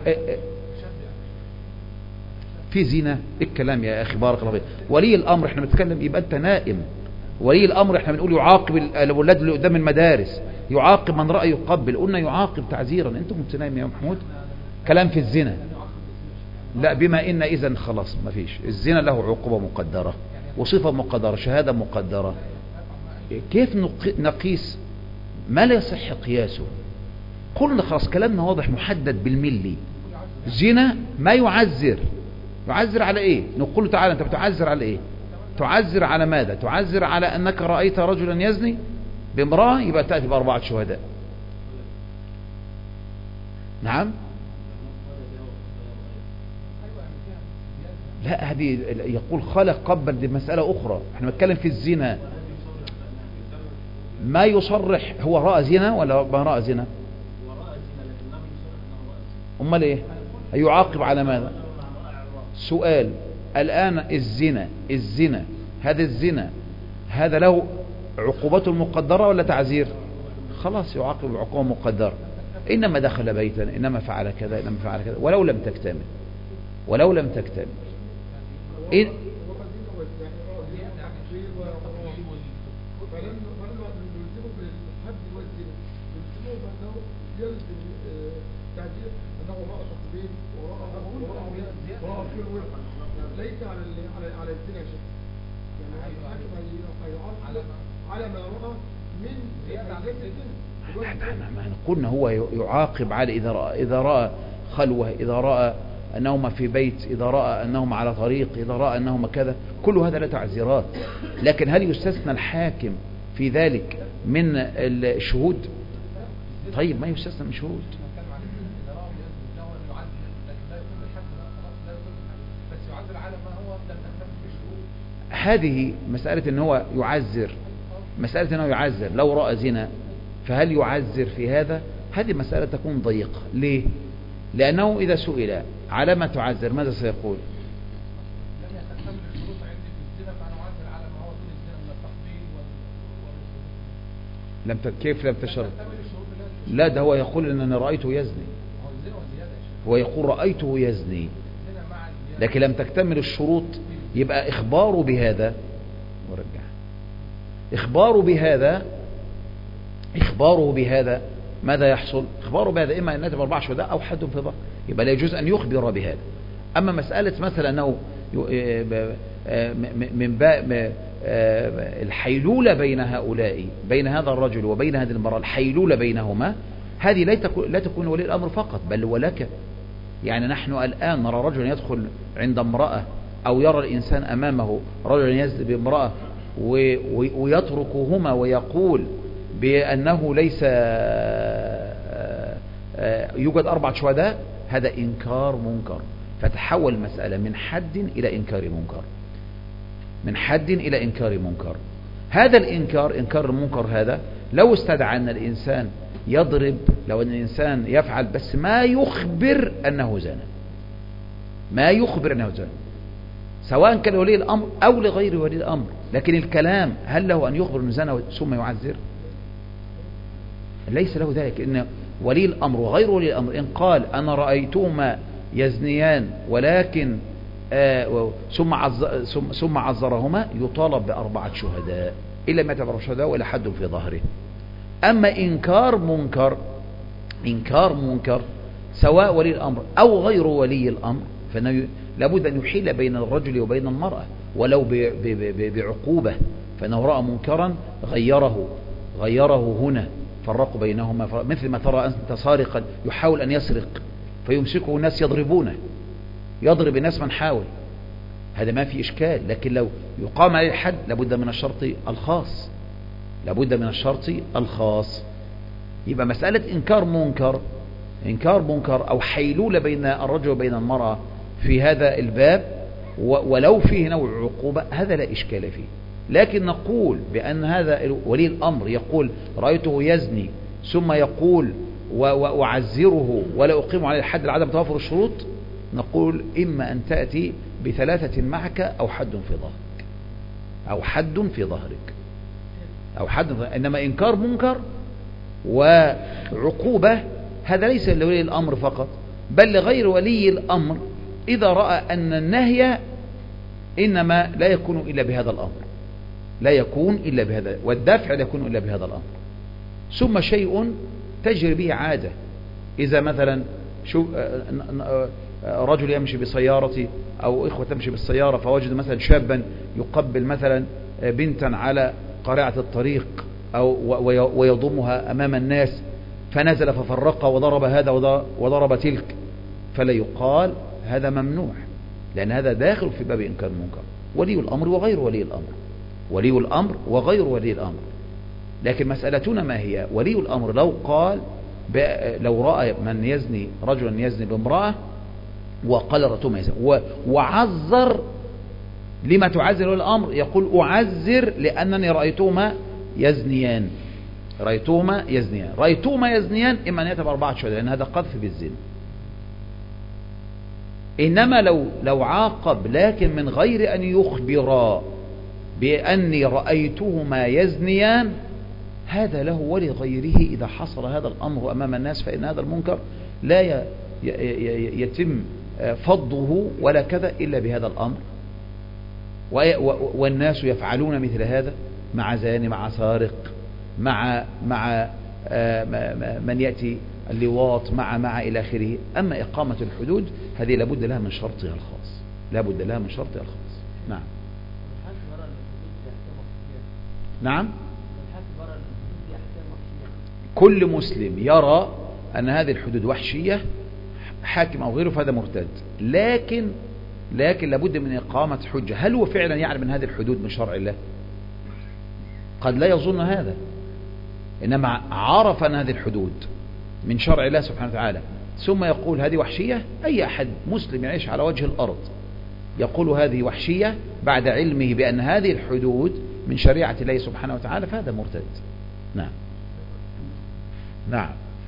في زنا الكلام يا أخي بارك الله فيك. ولي الأمر احنا بنتكلم، يبقى أنت نائم. ولي الأمر احنا بنقول يعاقب الأولاد اللي قدام المدارس، يعاقب من رأى يقبل، قلنا يعاقب تعزيرا. أنتم كنت نايم يا محمود. كلام في الزنا لا، بما إن إذن خلاص ما فيش. الزنا له عقوبة مقدرة وصفة مقدرة، شهادة مقدرة. كيف نقيس ما لا يصح قياسه؟ قلنا خلاص كلامنا واضح محدد بالملي. زنا ما يعزر على ايه؟ نقول له تعالى انت بتعزر على ايه؟ تعزر على ماذا؟ تعزر على انك رأيت رجلا يزني بامرأة، يبقى تأتي ب4 شهداء. نعم. لا، هذه يقول خلق قبل، دي مسألة أخرى. احنا بنتكلم في الزنا. ما يصرح هو رأى زنا ولا ما رأى زنا؟ امال ايه؟ يعاقب على ماذا؟ سؤال الآن الزنا هذا الزنا هذا له عقوبته المقدرة ولا تعزير؟ خلاص يعاقب بعقوبة مقدرة. إنما دخل بيتا، إنما فعل كذا، إنما فعل كذا، ولو لم تكتمل إيه؟ ليس على الزنا شيء، يعني الحاكم على ما رأى من ما قلنا هو يعاقب على إذا رأى خلوة، إذا رأى أنهما في بيت، إذا رأى أنهما على طريق، إذا رأى أنهما كذا، كل هذا لا تعزيرات. لكن هل يستثنى الحاكم في ذلك من الشهود؟ طيب ما يستثنى من شهود. هذه مسألة أنه هو يعزر، مسألة أنه يعزر لو رأى زنا، فهل يعزر في هذا؟ هذه مسألة تكون ضيقة. ليه؟ لأنه إذا سئل على ما تعزر ماذا سيقول؟ كيف لم تشرط؟ لا، ده هو يقول أن أنا رأيته يزني، هو يقول رأيته يزني، لكن لم تكتمل الشروط. يبقى إخباره بهذا إخباره بهذا ماذا يحصل؟ إخباره بهذا إما أن يأتي ب4 شهداء أو حد في ظهر، يبقى لا يجوز أن يخبر بهذا. أما مسألة مثلا أنه من الحيلولة بين هؤلاء، بين هذا الرجل وبين هذه المرأة، الحيلولة بينهما، هذه لا تكون ولي الأمر فقط، بل ولك. يعني نحن الآن نرى رجل يدخل عند امرأة، أو يرى الإنسان أمامه رجل يزني بامرأة ويتركهما ويقول بأنه ليس يوجد 4 شهداء، هذا إنكار منكر. فتحول المسألة من حد إلى إنكار منكر. هذا الإنكار، إنكار المنكر هذا لو استدعى أن الإنسان يضرب، لو أن الإنسان يفعل بس ما يخبر أنه زنى، سواء كان ولي الأمر أو لغير ولي الأمر. لكن الكلام هل له أن يخبر أنه زنى ثم يعزر؟ ليس له ذلك. إن ولي الأمر وغير ولي الأمر إن قال أنا رأيتهما يزنيان ولكن ثم عذرهما، يطالب ب4 شهداء إلا ما يعتبر شهداء ولا حد في ظهره. أما إنكار منكر سواء ولي الأمر أو غير ولي الأمر، فإنه لابد أن يحيل بين الرجل وبين المرأة ولو بعقوبة. فإنه رأى منكرا غيره هنا، فرقوا بينهما. مثل ما ترى أنت سارقا يحاول أن يسرق فيمسكه الناس يضربونه، يضرب الناس من حاول، هذا ما في إشكال. لكن لو يقام عليه الحد لابد من الشرط الخاص. يبقى مسألة إنكار منكر أو حيلولة بين الرجل وبين المرأة في هذا الباب ولو فيه نوع عقوبة هذا لا إشكال فيه. لكن نقول بأن هذا ولي الأمر يقول رأيته يزني ثم يقول وأعزره ولا أقيم عليه الحد لعدم توافر الشروط، نقول إما أن تأتي بثلاثة معك أو حد في ظهرك أو حد في ظهرك أو حد. إنما إنكار منكر وعقوبة هذا ليس لولي الأمر فقط بل لغير ولي الأمر إذا رأى أن النهي إنما لا يكون إلا بهذا الأمر، لا يكون إلا بهذا، والدفع لا يكون إلا بهذا الأمر. ثم شيء تجري به عادة، إذا مثلا رجل يمشي بسيارته أو إخوة تمشي بالسيارة فوجد مثلا شابا يقبل مثلا بنتا على قارعة الطريق أو ويضمها أمام الناس فنزل ففرق وضرب هذا وضرب تلك، فلا يقال هذا ممنوع، لأن هذا داخل في باب إنكار المنكر. ولي الأمر وغير ولي الأمر، ولي الأمر وغير ولي الأمر. لكن مسألتنا ما هي؟ ولي الأمر لو قال لو رأى من يزني رجلا يزني بامرأة وقال رأيتهما يزني وعذر لما تعذر ولي الأمر، يقول أعذر لأنني رأيتهما يزنيان، رأيتهما يزنيان، رأيتهما يزنيان إما أن يتبع 4 شهداء لأن هذا قذف بالزنا. إنما لو عاقب لكن من غير أن يخبر بأني رأيتهما يزنيان هذا له ولغيره إذا حصل هذا الأمر أمام الناس، فإن هذا المنكر لا يتم فضه ولا كذا إلا بهذا الأمر. والناس يفعلون مثل هذا مع زاني مع سارق مع من يأتي اللواط مع إلى آخره. أما إقامة الحدود هذه لابد لها من شرطها الخاص، لابد لها من شرطها الخاص. نعم نعم. كل مسلم يرى أن هذه الحدود وحشية حاكم أو غيره فهذا مرتد، لكن لابد من إقامة حجة. هل هو فعلا يعلم من هذه الحدود من شرع الله؟ قد لا يظن هذا، إنما عرف أن هذه الحدود من شرع الله سبحانه وتعالى ثم يقول هذه وحشية. أي أحد مسلم يعيش على وجه الأرض يقول هذه وحشية بعد علمه بأن هذه الحدود من شريعة الله سبحانه وتعالى فهذا مرتد. نعم نعم.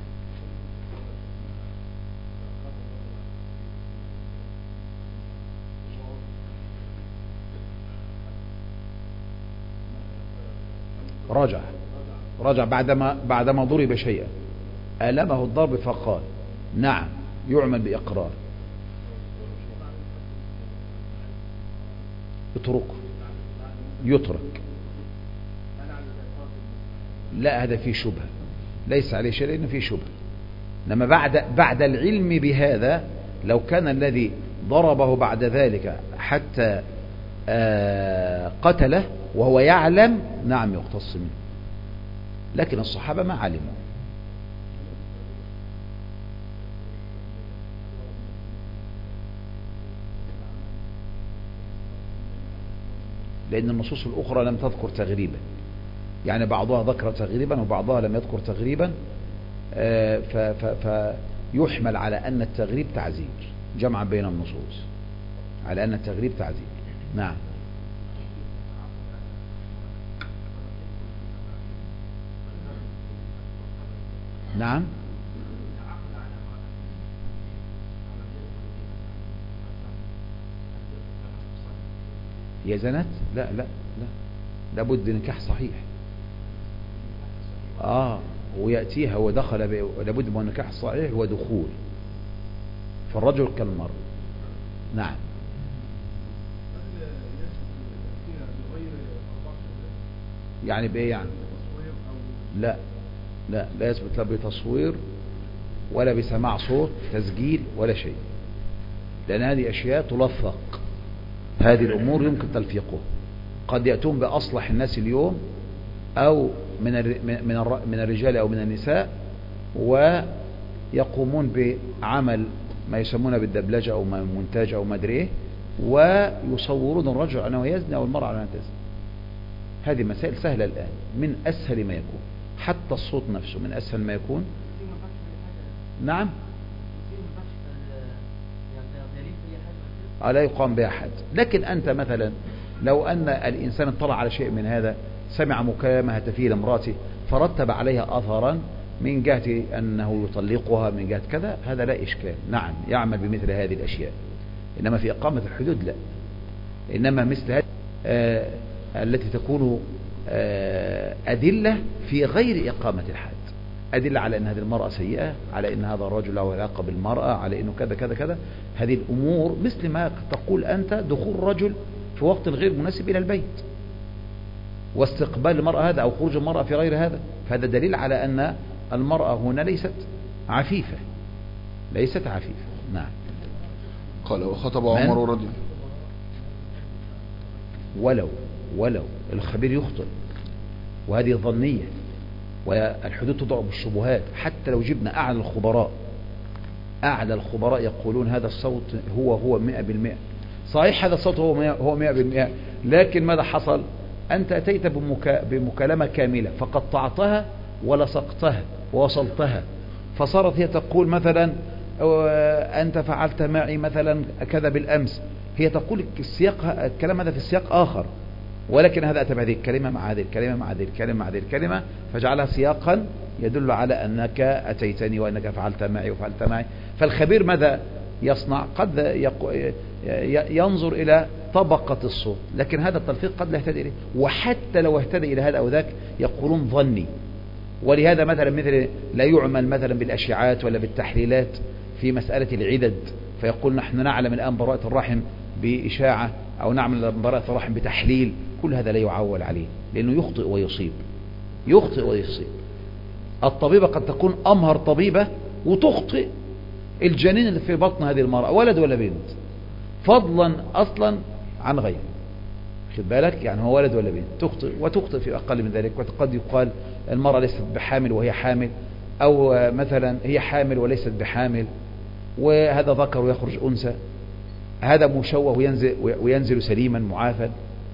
رجع بعدما ضرب شيئا ألمه الضرب فقال نعم يعمل بإقرار. يترك. لا هذا فيه شبهة، ليس عليه شيء لأنه فيه شبهة. لما بعد العلم بهذا لو كان الذي ضربه بعد ذلك حتى قتله وهو يعلم نعم يقتص منه، لكن الصحابة ما علموا. لأن النصوص الأخرى لم تذكر تغريبا، يعني بعضها ذكر تغريبا وبعضها لم يذكر تغريبا، فيحمل على أن التغريب تعزير جمعا بين النصوص على أن التغريب تعزير. نعم نعم. هي زنت؟ لا لابد نكاح صحيح. ويأتيها ودخل لابد من نكاح صحيح ودخول، فالرجل كالمرء. نعم. يعني بايه يعني؟ لا يثبت لا بتصوير ولا بسماع صوت تسجيل ولا شيء، لأن هذه أشياء تلفق، هذه الأمور يمكن تلفيقها. قد يأتون بأصلح الناس اليوم أو من الرجال أو من النساء ويقومون بعمل ما يسمونه بالدبلجة أو مونتاج أو ما أدري إيه، ويصورون الرجل أنه يزني أو المرأة أنها تزني. هذه مسائل سهلة الآن، من أسهل ما يكون، حتى الصوت نفسه من أسهل ما يكون. نعم. لا يقام بها حد. لكن أنت مثلا لو أن الإنسان اطلع على شيء من هذا، سمع مكالمة هاتفية لامرأته فرتب عليها أثرا من جهة أنه يطلقها من جهة كذا، هذا لا إشكال، نعم يعمل بمثل هذه الأشياء. إنما في إقامة الحدود لا. إنما مثل هذه التي تكون أدلة في غير إقامة الحد، أدلة على أن هذه المرأة سيئة، على أن هذا الرجل له علاقة بالمرأة، على أنه كذا كذا كذا، هذه الأمور مثل ما تقول أنت دخول رجل في وقت غير مناسب إلى البيت واستقبال المرأة هذا أو خروج المرأة في غير هذا، فهذا دليل على أن المرأة هنا ليست عفيفة، ليست عفيفة. نعم. قال وخطب عمر رضي ولو الخبير يخطئ، وهذه ظنية، والحدود تضع بالشبهات. حتى لو جبنا أعلى الخبراء يقولون هذا الصوت هو 100%، صحيح هذا الصوت هو 100%، لكن ماذا حصل؟ أنت أتيت بمكالمة كاملة فقطعتها ولصقتها ووصلتها، فصارت هي تقول مثلا أنت فعلت معي مثلا كذا بالأمس، هي تقول الكلام هذا في السياق آخر، ولكن هذا أتى بهذه الكلمة مع هذه الكلمة مع هذه الكلمة مع هذه الكلمة، فجعلها سياقا يدل على أنك أتيتني وأنك فعلت معي وفعلت معي. فالخبير ماذا يصنع؟ قد ينظر إلى طبقة الصوت، لكن هذا التلفيق قد لا يهتدي إليه، وحتى لو اهتدي إلى هذا أو ذاك يقولون ظني. ولهذا مثل لا يعمل مثلا بالأشعات ولا بالتحليلات في مسألة العدد، فيقول نحن نعلم الآن براءة الرحم بإشاعة أو نعمل براءة الرحم بتحليل، كل هذا لا يعول عليه، لأنه يخطئ ويصيب. الطبيبة قد تكون أمهر طبيبة وتخطئ الجنين اللي في بطن هذه المرأة، ولد ولا بنت، فضلا أصلا عن غيره، خد بالك، يعني هو ولد ولا بنت، وتخطئ في أقل من ذلك. وقد يقال المرأة ليست بحامل وهي حامل، أو مثلا هي حامل وليست بحامل، وهذا ذكر ويخرج أنثى، هذا مشوه وينزل سليما معافى.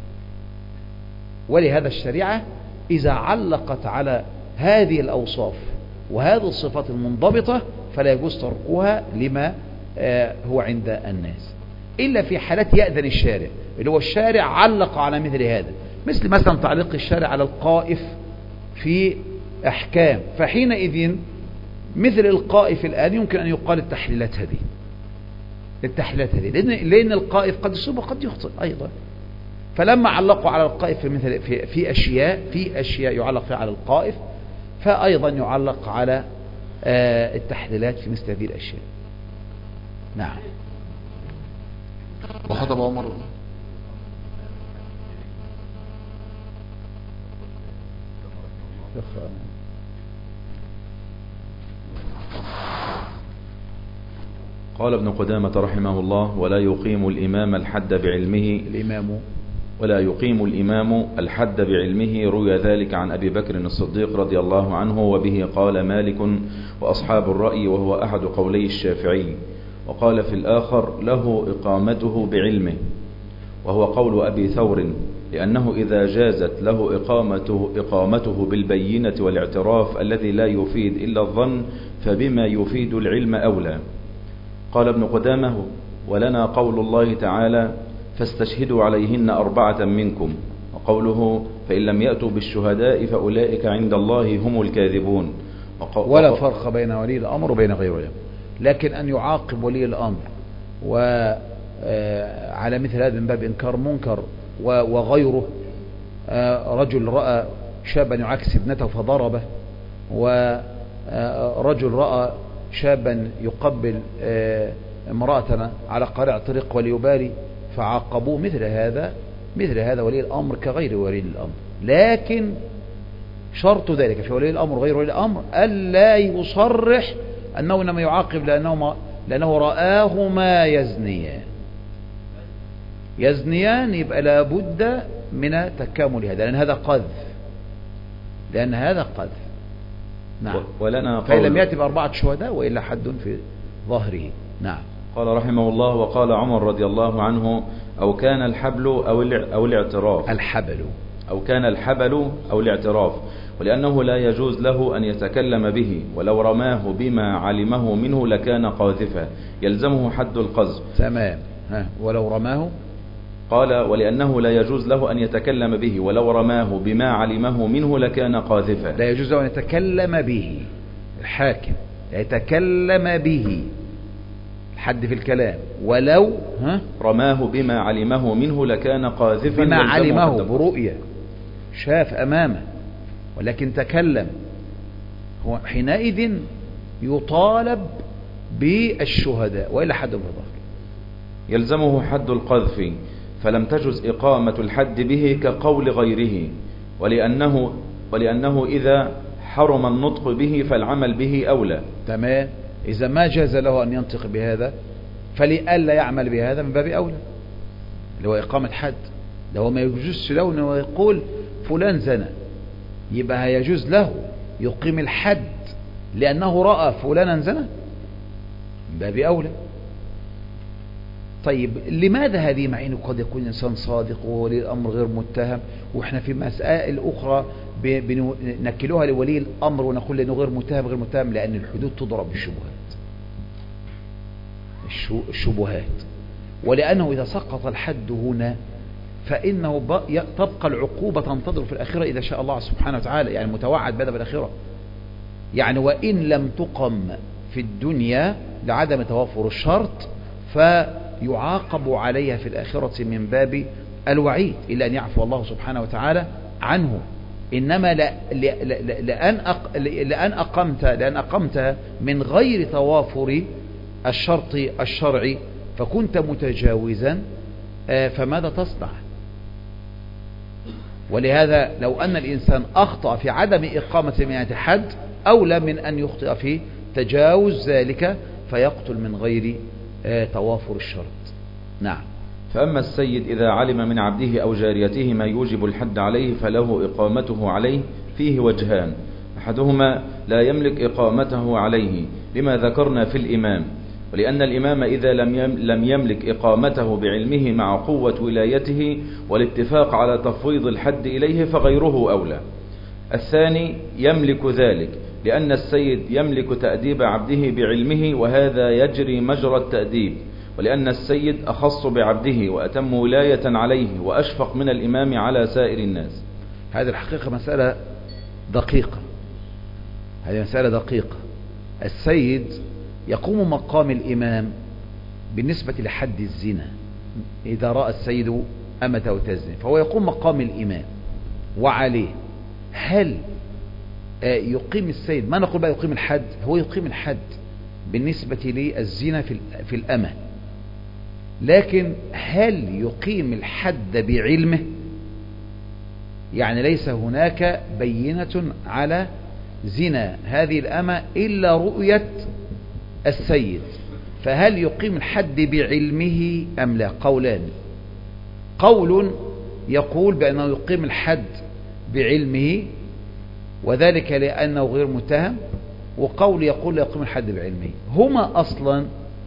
ولهذا الشريعة إذا علقت على هذه الأوصاف وهذه الصفات المنضبطة فلا يجوز تركها لما هو عند الناس، إلا في حالات يأذن الشارع، اللي هو الشارع علق على مثل هذا، مثلا تعليق الشارع على القائف في أحكام، فحينئذ مثل القائف الآن يمكن أن يقال التحليلات هذه لأن القائف قد يصيب وقد يخطئ أيضا. فلما علقوا على القائف في أشياء يعلق فيها على القائف، فأيضا يعلق على التحليلات في مثل هذه الأشياء. نعم. وخطب عمر قال ابن قدامة رحمه الله: ولا يقيم الإمام الحد بعلمه روي ذلك عن أبي بكر الصديق رضي الله عنه، وبه قال مالك وأصحاب الرأي، وهو أحد قولي الشافعي. وقال في الآخر: له إقامته بعلمه، وهو قول أبي ثور، لأنه إذا جازت له إقامته بالبينة والاعتراف الذي لا يفيد إلا الظن، فبما يفيد العلم أولى. قال ابن قدامة: ولنا قول الله تعالى: فاستشهدوا عليهن 4 منكم، وقوله: فإن لم يأتوا بالشهداء فأولئك عند الله هم الكاذبون. ولا فرق بين ولي الأمر وبين غير ولي الأمر، لكن أن يعاقب ولي الأمر وعلى مثل هذا من باب إنكار منكر، وغيره رجل رأى شابا يعاكس ابنته فضربه، ورجل رأى شابا يقبل امرأة على قارع طريق وليبالي فعاقبوه، مثل هذا ولي الأمر كغير ولي الأمر. لكن شرط ذلك في ولي الأمر وغير ولي الأمر ألا يصرح أنه إنما يعاقب لأنه رآهما يزنيان، يبقى لابد من تكامل هذا، لأن هذا قذف. نعم. فإن لم يأتي ب4 شهداء وإلا حد في ظهره. نعم. قال رحمه الله: وقال عمر رضي الله عنه: أو كان الحبل أو الاعتراف. أو كان الحبل أو الاعتراف، ولأنه لا يجوز له أن يتكلم به، ولو رماه بما علمه منه لكان قاذفا يلزمه حد القذف. تمام. ولو رماه، قال ولأنه لا يجوز له أن يتكلم به، ولو رماه بما علمه منه لكان قاذفا. لا يجوز له أن يتكلم به، الحاكم يتكلم به، الحد في الكلام، ولو رماه بما علمه منه لكان قاذفا. بما علمه برؤية، شاف أمامه ولكن تكلم، هو حينئذ يطالب بالشهداء وإلا حد بظهر، يلزمه حد القذف، فلم تجز إقامة الحد به كقول غيره، ولأنه إذا حرم النطق به فالعمل به أولى. تمام. إذا ما جاز له أن ينطق بهذا فلئلا يعمل بهذا من باب أولى، اللي هو إقامة حد. لو ما يجوز له أنه يقول فلان زنى، يبقى يجوز له يقيم الحد لأنه رأى فلانا زنى من باب أولى. طيب لماذا هذه، مع أنه قد يكون إنسان صادق وولي الأمر غير متهم، وإحنا في مسائل أخرى نكلوها لولي الأمر ونقول لأنه غير متهم، لأن الحدود تضرب الشبهات، ولأنه إذا سقط الحد هنا فإنه تبقى العقوبة تنتظر في الآخرة إذا شاء الله سبحانه وتعالى، يعني متوعد بهذا بالآخرة. يعني وإن لم تقم في الدنيا لعدم توافر الشرط فيعاقب عليها في الآخرة من باب الوعيد، إلا أن يعفو الله سبحانه وتعالى عنه. إنما لأن أقمت من غير توافر الشرط الشرعي فكنت متجاوزا، فماذا تصنع؟ ولهذا لو أن الإنسان أخطأ في عدم إقامة 100 حد أولى من أن يخطئ في تجاوز ذلك فيقتل من غير توافر الشرط. نعم. فأما السيد إذا علم من عبده أو جاريته ما يوجب الحد عليه فله إقامته عليه فيه وجهان، أحدهما لا يملك إقامته عليه لما ذكرنا في الإمام، ولأن الإمام إذا لم يملك إقامته بعلمه مع قوة ولايته والاتفاق على تفويض الحد إليه فغيره أولى. الثاني يملك ذلك لأن السيد يملك تأديب عبده بعلمه، وهذا يجري مجرى التأديب، ولأن السيد أخص بعبده وأتم ولاية عليه وأشفق من الإمام على سائر الناس. هذه الحقيقة مسألة دقيقة، السيد يقوم مقام الإمام بالنسبة لحد الزنا. إذا رأى السيد أمته تزني فهو يقوم مقام الإمام وعليه. هل يقيم السيد، ما نقول بقى يقيم الحد، هو يقيم الحد بالنسبة للزنا في الأمة، لكن هل يقيم الحد بعلمه؟ يعني ليس هناك بينة على زنا هذه الأمة إلا رؤية السيد، فهل يقيم الحد بعلمه أم لا؟ قولان. قول يقول بأنه يقيم الحد بعلمه وذلك لأنه غير متهم، وقول يقول لا يقيم الحد بعلمه. هما أصلا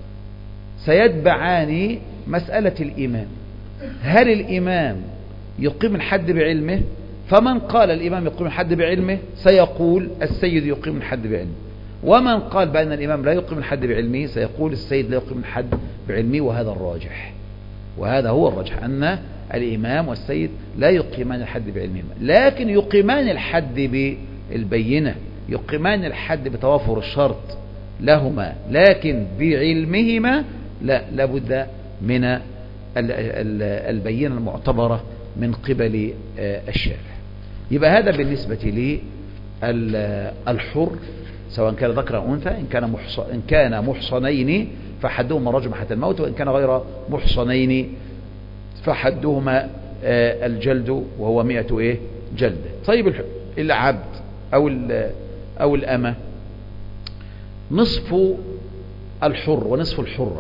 سيتبعان مسألة الإمام. هل الإمام يقيم الحد بعلمه؟ فمن قال الإمام يقيم الحد بعلمه سيقول السيد يقيم الحد بعلمه، ومن قال بأن الإمام لا يقيم الحد بعلمه سيقول السيد لا يقيم الحد بعلمه. وهذا الراجح، وهذا هو الراجح، أن الإمام والسيد لا يقيمان الحد بعلمهما، لكن يقيمان الحد بالبينة، يقيمان الحد بتوافر الشرط لهما، لكن بعلمهما لا، لابد من البينة المعتبرة من قبل الشارع. يبقى هذا بالنسبة للحر سواء كان ذكر أو أنثى، إن كان محصنين فحدهما رجم حتى الموت، وإن كان غير محصنين فحدهما الجلد وهو 100 جلدة. طيب العبد أو الأمة نصف الحر ونصف الحرة،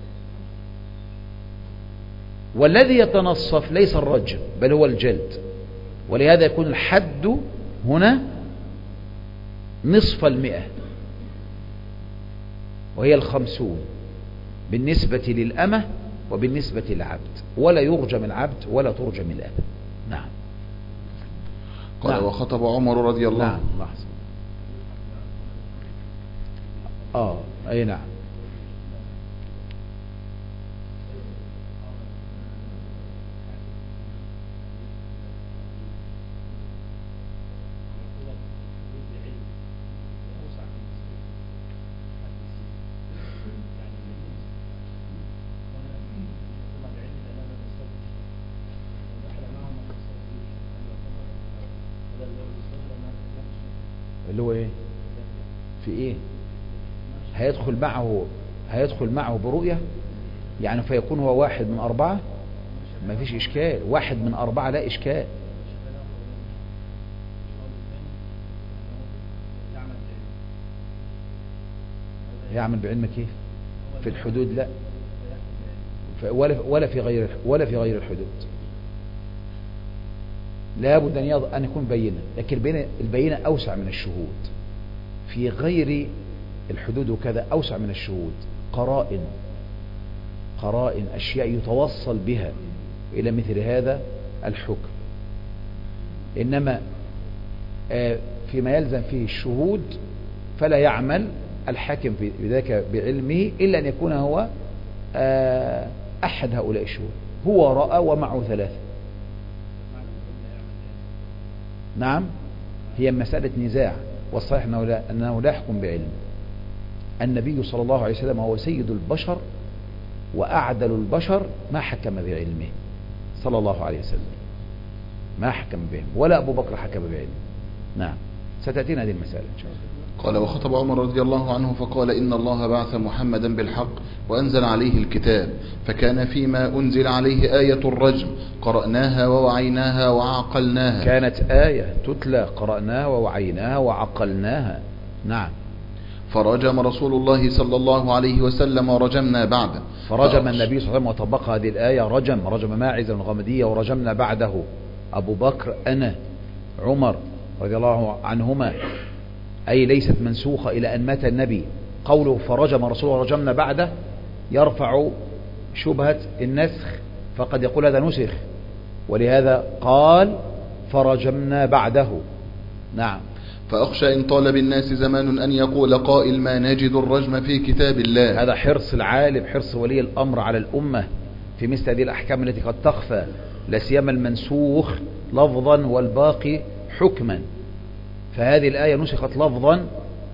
والذي يتنصف ليس الرجم بل هو الجلد، ولهذا يكون الحد هنا نصف 100 وهي 50 بالنسبة للأمة وبالنسبة للعبد، ولا يرجم العبد ولا ترجم الأمة. نعم. قال نعم. وخطب عمر رضي الله نعم لحظة. أي نعم. اللي هو ايه في ايه هيدخل معه برؤية يعني فيكون هو 1 من 4. ما فيش اشكال، 1 من 4 لا اشكال. يعمل بعلم كيف في الحدود؟ لا، ولا في غير الحدود. لابد أن يكون بينة، لكن البينة أوسع من الشهود. في غير الحدود وكذا أوسع من الشهود. قرائن أشياء يتوصل بها إلى مثل هذا الحكم. إنما فيما يلزم فيه الشهود فلا يعمل الحاكم في ذلك بعلمه إلا أن يكون هو أحد هؤلاء الشهود، هو رأى ومعه 3. نعم، هي مسألة نزاع، والصحيح أنه لا يحكم بعلم. النبي صلى الله عليه وسلم هو سيد البشر وأعدل البشر، ما حكم بعلمه صلى الله عليه وسلم، ما حكم بعلمه، ولا أبو بكر حكم بعلمه. نعم، ستأتينا هذه المسألة إن شاء الله. قال وخطب عمر رضي الله عنه فقال إن الله بعث محمدا بالحق وأنزل عليه الكتاب، فكان فيما أنزل عليه آية الرجم قرأناها ووعيناها وعقلناها. كانت آية تتلى قرأناها ووعيناها وعقلناها. نعم. فرجم رسول الله صلى الله عليه وسلم ورجمنا بعده. فرجم النبي صلى الله عليه وسلم وطبق هذه الآية، رجم ماعز الغامدية ورجمنا بعده أبو بكر، أنا، عمر رضي الله عنهما، أي ليست منسوخة إلى أن مات النبي. قوله فرجم رسول الله ورجمنا بعده يرفع شبهة النسخ، فقد يقول هذا نسخ، ولهذا قال فرجمنا بعده. نعم. فأخشى إن طال بالناس زمان أن يقول قائل ما نجد الرجم في كتاب الله. هذا حرص العالم، حرص ولي الأمر على الأمة في مثل هذه الأحكام التي قد تخفى، لا سيما المنسوخ لفظا والباقي حكما. فهذه الآية نسخت لفظا،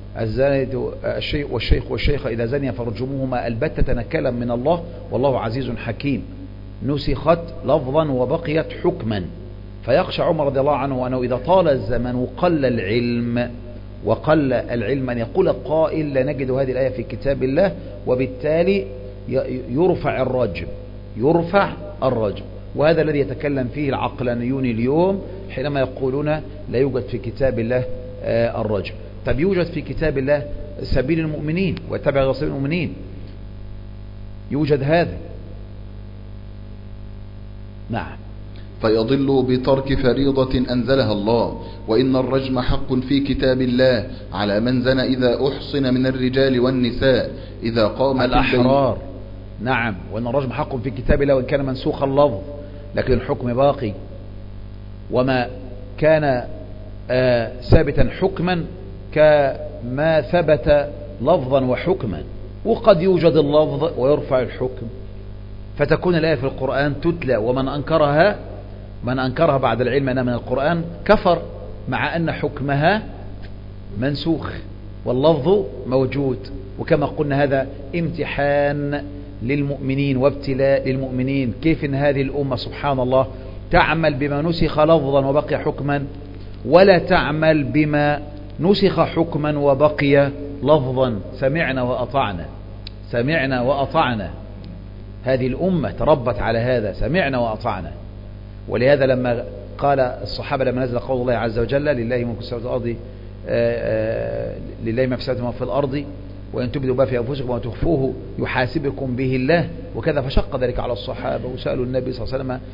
الشيخ والشيخة إذا زنيا فرجموهما البتة نكالا من الله والله عزيز حكيم. نسخت لفظا وبقيت حكما. فيخشى عمر رضي الله عنه أنه إذا طال الزمن وقل العلم أن يقول قائل لا نجد هذه الآية في كتاب الله، وبالتالي يرفع الرجم. وهذا الذي يتكلم فيه العقلانيون اليوم حينما يقولون لا يوجد في كتاب الله الرجم. طب يوجد في كتاب الله سبيل المؤمنين واتبع غير سبيل المؤمنين، يوجد هذا. نعم. فيضل بترك فريضة أنزلها الله. وإن الرجم حق في كتاب الله على من زنى إذا أحصن من الرجال والنساء إذا قامت الأحرار. نعم، وإن الرجم حق في كتاب الله وإن كان منسوخ اللفظ، لكن الحكم باقي. وما كان ثابتا حكما كما ثبت لفظا وحكما، وقد يوجد اللفظ ويرفع الحكم، فتكون الآية في القرآن تتلى، ومن أنكرها بعد العلم أنها من القرآن كفر، مع أن حكمها منسوخ واللفظ موجود. وكما قلنا هذا امتحان للمؤمنين وابتلاء للمؤمنين، كيف ان هذه الأمة سبحان الله تعمل بما نسخ لفظا وبقي حكما، ولا تعمل بما نسخ حكما وبقي لفظا. سمعنا وأطعنا. هذه الأمة تربت على هذا، سمعنا وأطعنا. ولهذا لما قال الصحابة لما نزل قول الله عز وجل لله ملك السماوات والأرض، لله ما في السماوات وما في الأرض وإن تبدوا ما في أنفسكم وتخفوه يحاسبكم به الله، وكذا فشق ذلك على الصحابة وسألوا النبي صلى الله عليه وسلم،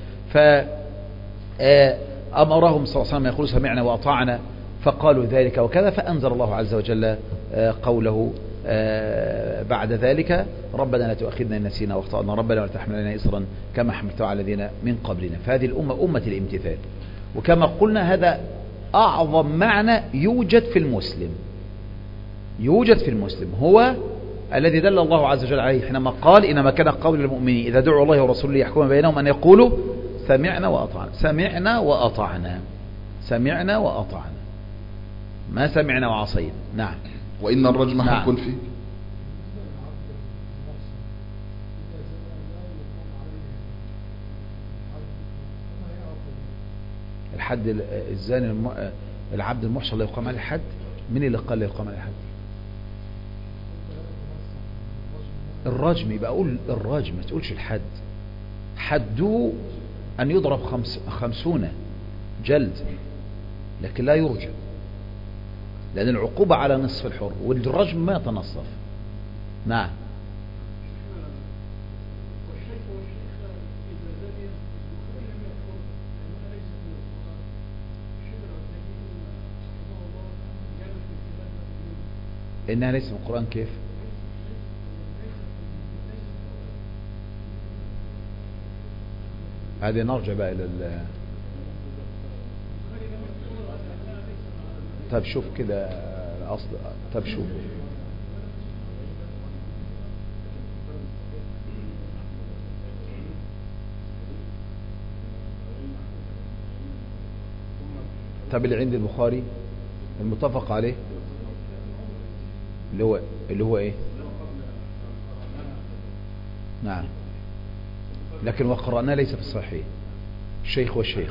فأمرهم صلى الله عليه وسلم يقول سمعنا وأطعنا، فقالوا ذلك وكذا، فأنزل الله عز وجل قوله بعد ذلك ربنا لا تؤاخذنا إن نسينا واخطأنا ربنا ولا تحمل علينا إصرا كما حملته على الذين من قبلنا. فهذه الأمة أمة الامتثال. وكما قلنا هذا أعظم معنى يوجد في المسلم، يوجد في المسلم هو الذي دل الله عز وجل عليه حينما قال إنما كان قول المؤمنين إذا دعوا الله ورسوله يحكم بينهم أن يقولوا سمعنا وأطعنا. سمعنا وأطعنا، سمعنا وأطعنا، ما سمعنا وعصينا. نعم. وإن الرجم حق فيه. الحد الزاني العبد المحصن لا يقام عليه الحد. من اللي قال لا يقام عليه الحد؟ الرجم. يبقى أقول الرجم، ما تقولش الحد. حده أن يضرب 50 جلد، لكن لا يرجم، لأن العقوبة على نصف الحر، والرجم ما يتنصف. نعم. إنها ليس من القرآن. كيف؟ هذه نرجع بقى إلى طب شوف كده الأصل. طب شوف طب اللي عند البخاري المتفق عليه اللي هو ايه؟ نعم. لكن وقرأناه ليس في الصحيح. الشيخ والشيخ.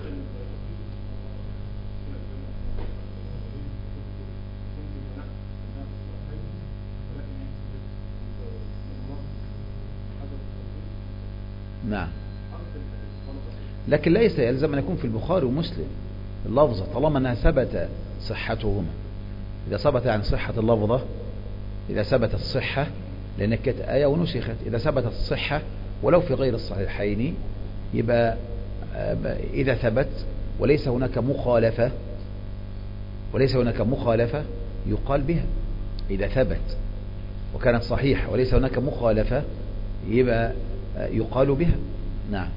نعم. لكن ليس يلزم أن يكون في البخاري ومسلم اللفظة طالما أنها ثبت صحتهما. إذا ثبت يعني صحة اللفظة، إذا ثبت الصحة، لأنك كانت آية ونسخت، إذا ثبتت الصحة ولو في غير الصحيحين يبقى إذا ثبت وليس هناك مخالفة يقال بها. إذا ثبت وكانت صحيحة وليس هناك مخالفة يبقى يقال بها. نعم.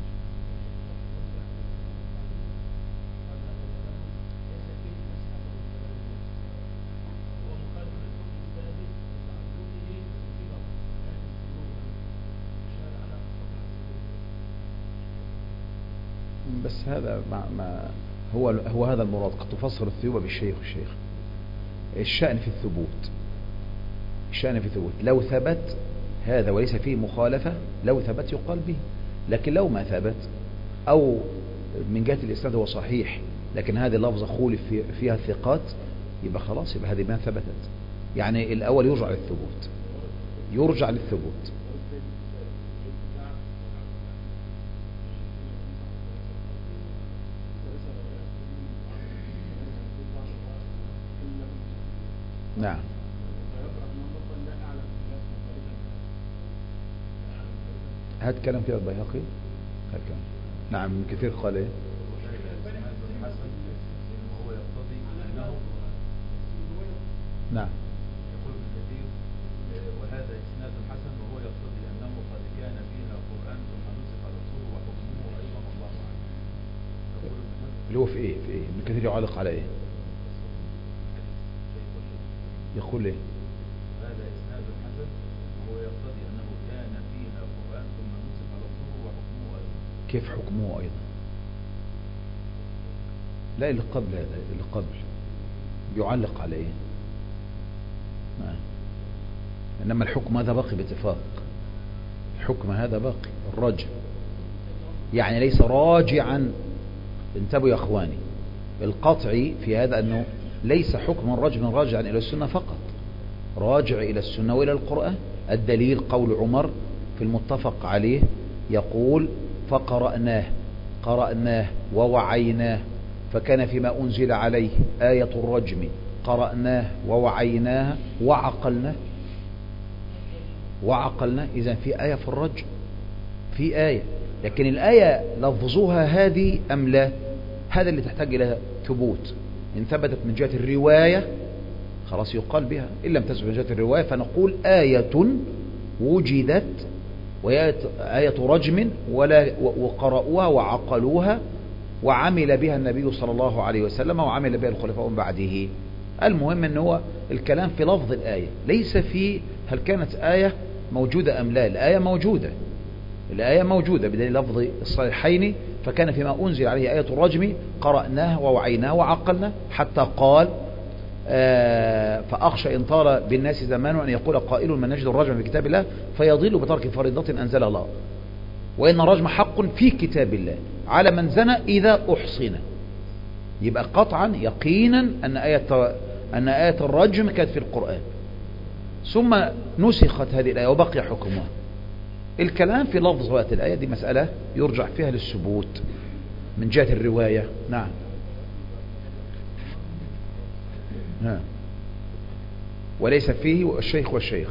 بس هذا ما هو هذا المراد. قد تفسر الثوبة بالشيخ والشيخ. الشأن في الثبوت، الشأن في الثبوت. لو ثبت هذا وليس فيه مخالفة، لو ثبت يقال به. لكن لو ما ثبت أو من جهة الإسناد هو صحيح لكن هذه اللفظة خولف فيها الثقات، يبقى خلاص، يبقى هذه ما ثبتت. يعني الأول يرجع للثبوت، يرجع للثبوت. نعم. هات كلام كده البيهقي. هات كلام. نعم. من كثير قال ايه؟ نعم. يقول ابن كثير وهذا اسناد حسن وهو يقتضي انه قد كان فيها قرآن ثم نسخ رسوله وحكمه ايضا الله اعلم. اللي هو في ايه؟ في ايه؟ ابن كثير يعلق على ايه؟ يقول ايه؟ هذا اسناد حسن وهو يقتضي انه كان فيها قرآن ثم نسخ رسوله وحكمه ايضا. كيف حكمه ايضا؟ لا، اللي قبل هذا، اللي قبل بيعلق على ايه؟ إنما الحكم هذا باقي باتفاق. الحكم هذا باقي. الرجع يعني ليس راجعا. انتبهوا يا أخواني، القطع في هذا أنه ليس حكم الرجم راجعا إلى السنة فقط، راجع إلى السنة وإلى القرآن. الدليل قول عمر في المتفق عليه يقول فقرأناه، قرأناه ووعيناه، فكان فيما أنزل عليه آية الرجم، قرأناه ووعيناه وعقلناه. وعقلنا. إذن في آية في الرجم، في آية، لكن الآية لفظها هذه أم لا؟ هذا اللي تحتاج إلى ثبوت. إن ثبتت من جهة الرواية خلاص يقال بها، إن لم تثبت من جهة الرواية فنقول آية وجدت وآية رجم وقرأوها وعقلوها وعمل بها النبي صلى الله عليه وسلم وعمل بها الخلفاء من بعده. المهم ان هو الكلام في لفظ الآية، ليس في هل كانت آية موجودة أم لا. الآية موجودة، الآية موجودة بدليل لفظ الصحيحين، فكان فيما أنزل عليه آية الرجم قرأناه ووعيناه وعقلناه حتى قال فأخشى إن طال بالناس زمان أن يقول قائل من نجد الرجم في كتاب الله فيضل بترك فريضة أنزل الله، وإن الرجم حق في كتاب الله على من زنى إذا أحصن. يبقى قطعا يقينا أن آية الرجم كانت في القرآن، ثم نسخت هذه الآية وبقي حكمها. الكلام في لفظ وقت الآية دي مسألة يرجع فيها للثبوت من جهة الرواية. نعم. وليس فيه الشيخ والشيخ.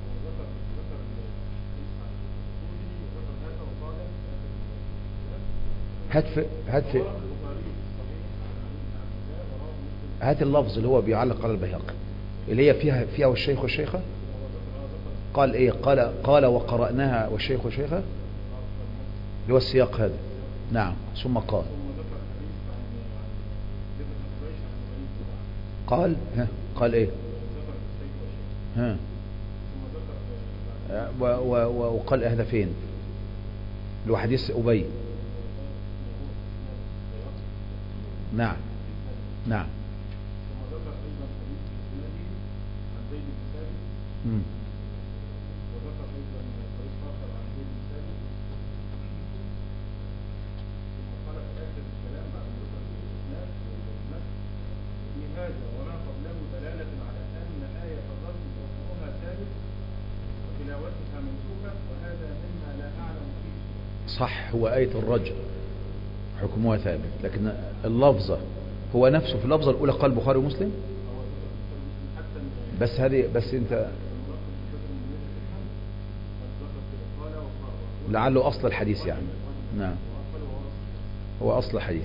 هات اللفظ اللي هو بيعلق على البيهقي اللي هي فيها والشيخ والشيخة. قال ايه؟ قال وقرأناها والشيخ والشيخة، اللي هو السياق هذا. نعم. ثم قال ايه؟ وقال هذا فين؟ اللي هو حديث أبي. نعم. نعم. صح، هو آية الرجل حكمها ثابت، لكن اللفظة هو نفسه في اللفظة الأولى قال البخاري ومسلم. بس انت لعله أصل الحديث يعني. نعم، هو أصل الحديث.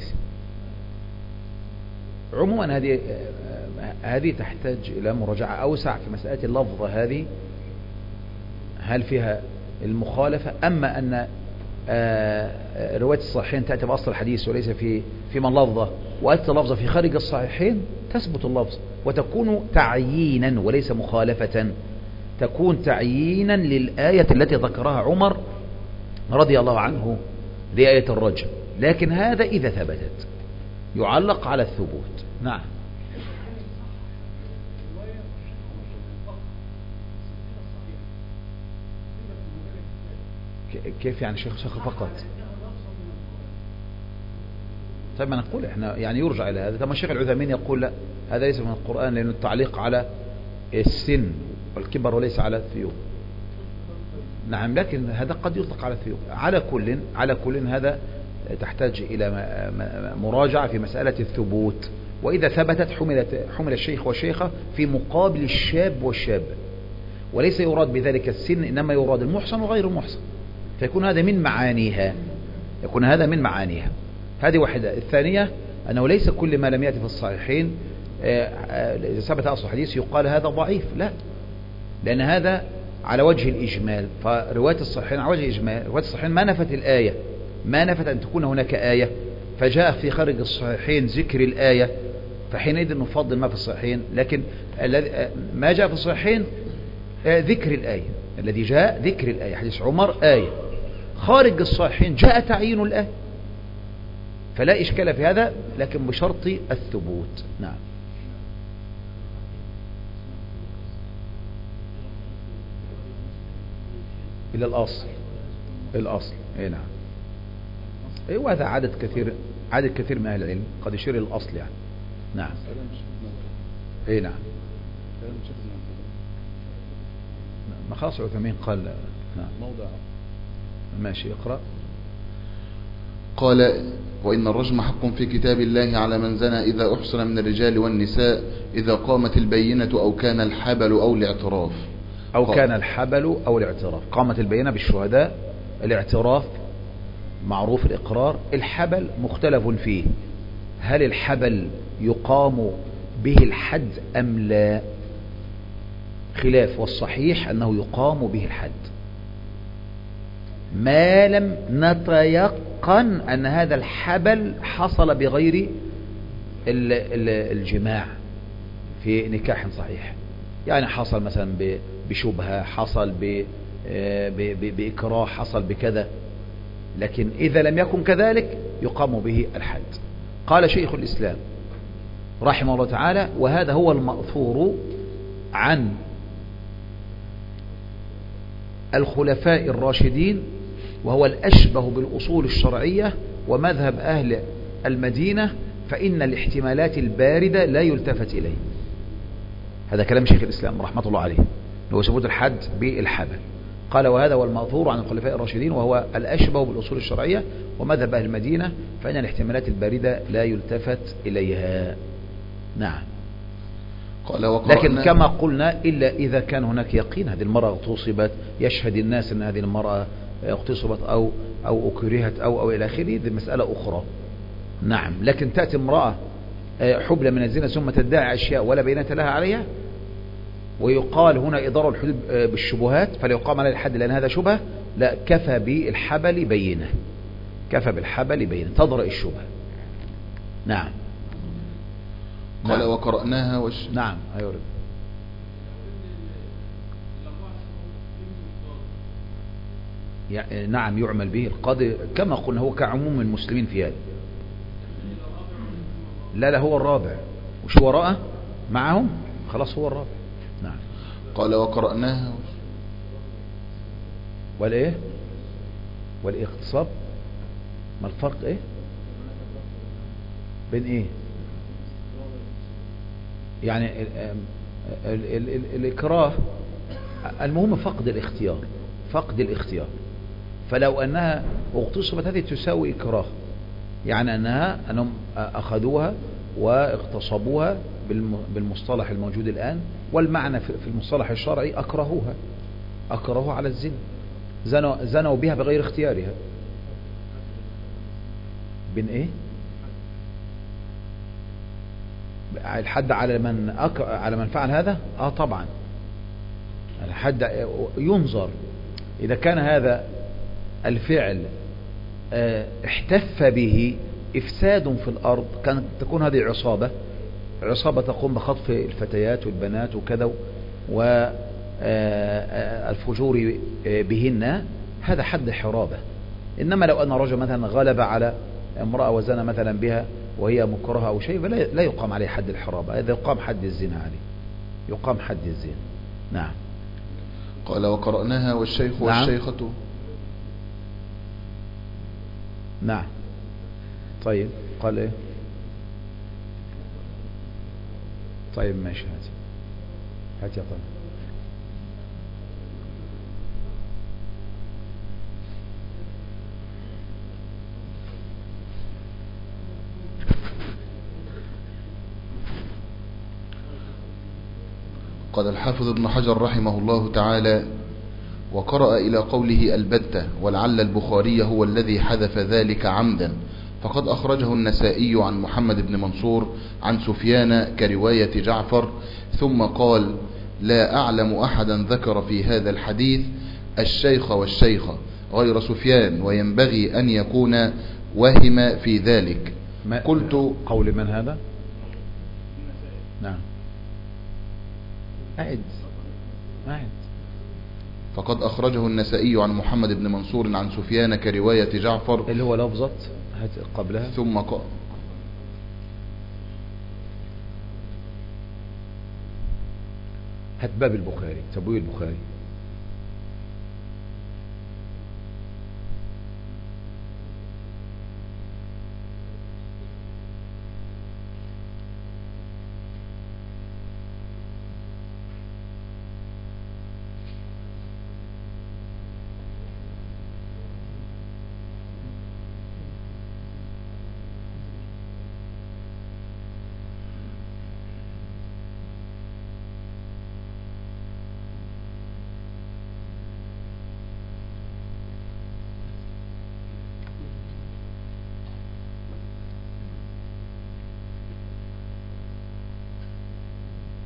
عموما هذه تحتاج إلى مراجعة أوسع في مسألة اللفظة هذه، هل فيها المخالفة؟ أما أن رواية الصحيحين تأتي بأصل الحديث وليس في من لفظه، وأتى لفظة في خارج الصحيحين تثبت اللفظ وتكون تعيينا وليس مخالفة، تكون تعيينا للآية التي ذكرها عمر رضي الله عنه لآية الرجم، لكن هذا إذا ثبتت يعلق على الثبوت. نعم. كيف يعني شيخ فقط؟ طيب ما نقول احنا يعني يرجع الى هذا. طب ما الشيخ العثيمين يقول لا، هذا ليس من القرآن لأنه التعليق على السن والكبر وليس على الثيوب. نعم، لكن هذا قد يطلق على الثيوب. على كل هذا تحتاج إلى مراجعة في مسألة الثبوت، وإذا ثبتت حمل الشيخ والشيخة في مقابل الشاب والشاب، وليس يراد بذلك السن، إنما يراد المحصن وغير المحصن، فيكون هذا من معانيها. هذه واحدة. الثانية أنه ليس كل ما لم يأتي في الصحيحين إذا ثبت أصل الحديث يقال هذا ضعيف، لا، لأن هذا على وجه الإجمال. فرواية الصحيحين على وجه الإجمال، رواية الصحيحين ما نفت الآية، ما نفت أن تكون هناك آية، فجاء في خارج الصحيحين ذكر الآية، فحينئذ نفضل ما في الصحيحين. لكن ما جاء في الصحيحين ذكر الآية، الذي جاء ذكر الآية حديث عمر آية، خارج الصحيحين جاء تعيين الآية، فلا إشكال في هذا، لكن بشرط الثبوت. نعم. إلى الأصل. إيه نعم. إيه، وهذا عدد كثير من أهل العلم قد يشير إلى الأصل يعني. نعم. إيه نعم. ما خلاص عثيمين قال. نعم. موضع ماشي، اقرأ. قال: وإن الرجم حق في كتاب الله على من زنى إذا أحصن من الرجال والنساء إذا قامت البينة أو كان الحبل أو الاعتراف. قامت البينة بالشهداء. الاعتراف معروف الإقرار. الحبل مختلف فيه، هل الحبل يقام به الحد أم لا؟ خلاف، والصحيح أنه يقام به الحد. ما لم نتيقن أن هذا الحبل حصل بغير الجماع في نكاح صحيح، يعني حصل مثلا بشبهة، حصل بإكراه، حصل بكذا. لكن إذا لم يكن كذلك يقام به الحد. قال شيخ الإسلام رحمه الله تعالى: وهذا هو المأثور عن الخلفاء الراشدين، وهو الأشبه بالأصول الشرعية ومذهب أهل المدينة، فإن الاحتمالات الباردة لا يلتفت إليه. هذا كلام شيخ الإسلام رحمة الله عليه، هو ثبوت الحد بالحبل. قال: وهذا هو المأثور عن الخلفاء الراشدين، وهو الأشبه بالأصول الشرعية ومذهب أهل المدينة، فإن الاحتمالات الباردة لا يلتفت إليها. نعم. لكن كما قلنا إلا إذا كان هناك يقين هذه المرأة اغتصبت، يشهد الناس أن هذه المرأة اغتصبت أو أكرهت أو إلى آخره، هذه مسألة أخرى. نعم. لكن تأتي امرأة حبلى من الزنا ثم تدعي أشياء ولا بينة لها عليها، ويقال هنا إضرار الحدود بالشبهات فلا يقام على الحد لأن هذا شبهة، لا، كفى بالحبل بينة، كفى بالحبل بينة تضرأ الشبهة. نعم. قال: وقرأناها نعم. أيوة. نعم، يعمل به القاضي كما قلنا، هو كعموم المسلمين في هذا. لا هو الرابع، وش وراءه معهم، خلاص هو الرابع. نعم. قال: وقرأناها والإيه والاغتصاب، ما الفرق إيه بين إيه يعني الإكراه؟ المهم فقد الاختيار. فلو أنها اغتصبت هذه تساوي إكراه، يعني أنهم أخذوها واغتصبوها بالمصطلح الموجود الآن، والمعنى في المصطلح الشرعي أكرهوها على الزنا، زنوا بها بغير اختيارها. بين إيه؟ الحد على من فعل هذا؟ طبعا الحد ينظر إذا كان هذا الفعل احتف به إفساد في الأرض، كانت تكون هذه عصابة تقوم بخطف الفتيات والبنات وكذا والفجور بهن، هذا حد حرابة. إنما لو أن رجل مثلا غلب على امرأة وزنى مثلا بها وهي مكرهة أو شيء، فلا يقام عليه حد الحرابة، هذا يقام حد الزنا عليه، يقام حد الزنا. نعم. قال: وقرأناها والشيخ والشيخة. نعم. طيب قال ايه؟ طيب ماشي، هات يا طيب. قال الحافظ ابن حجر رحمه الله تعالى: وقرأ إلى قوله البتة، ولعل البخاري هو الذي حذف ذلك عمدا، فقد أخرجه النسائي عن محمد بن منصور عن سفيان كرواية جعفر، ثم قال: لا أعلم أحدا ذكر في هذا الحديث الشيخ والشيخة غير سفيان، وينبغي أن يكون وهم في ذلك. قلت: قول من هذا؟ نعم. أعد. فقد أخرجه النسائي عن محمد بن منصور عن سفيان كرواية جعفر، اللي هو لفظة قبلها. ثم قال: هات باب البخاري، تبويب البخاري.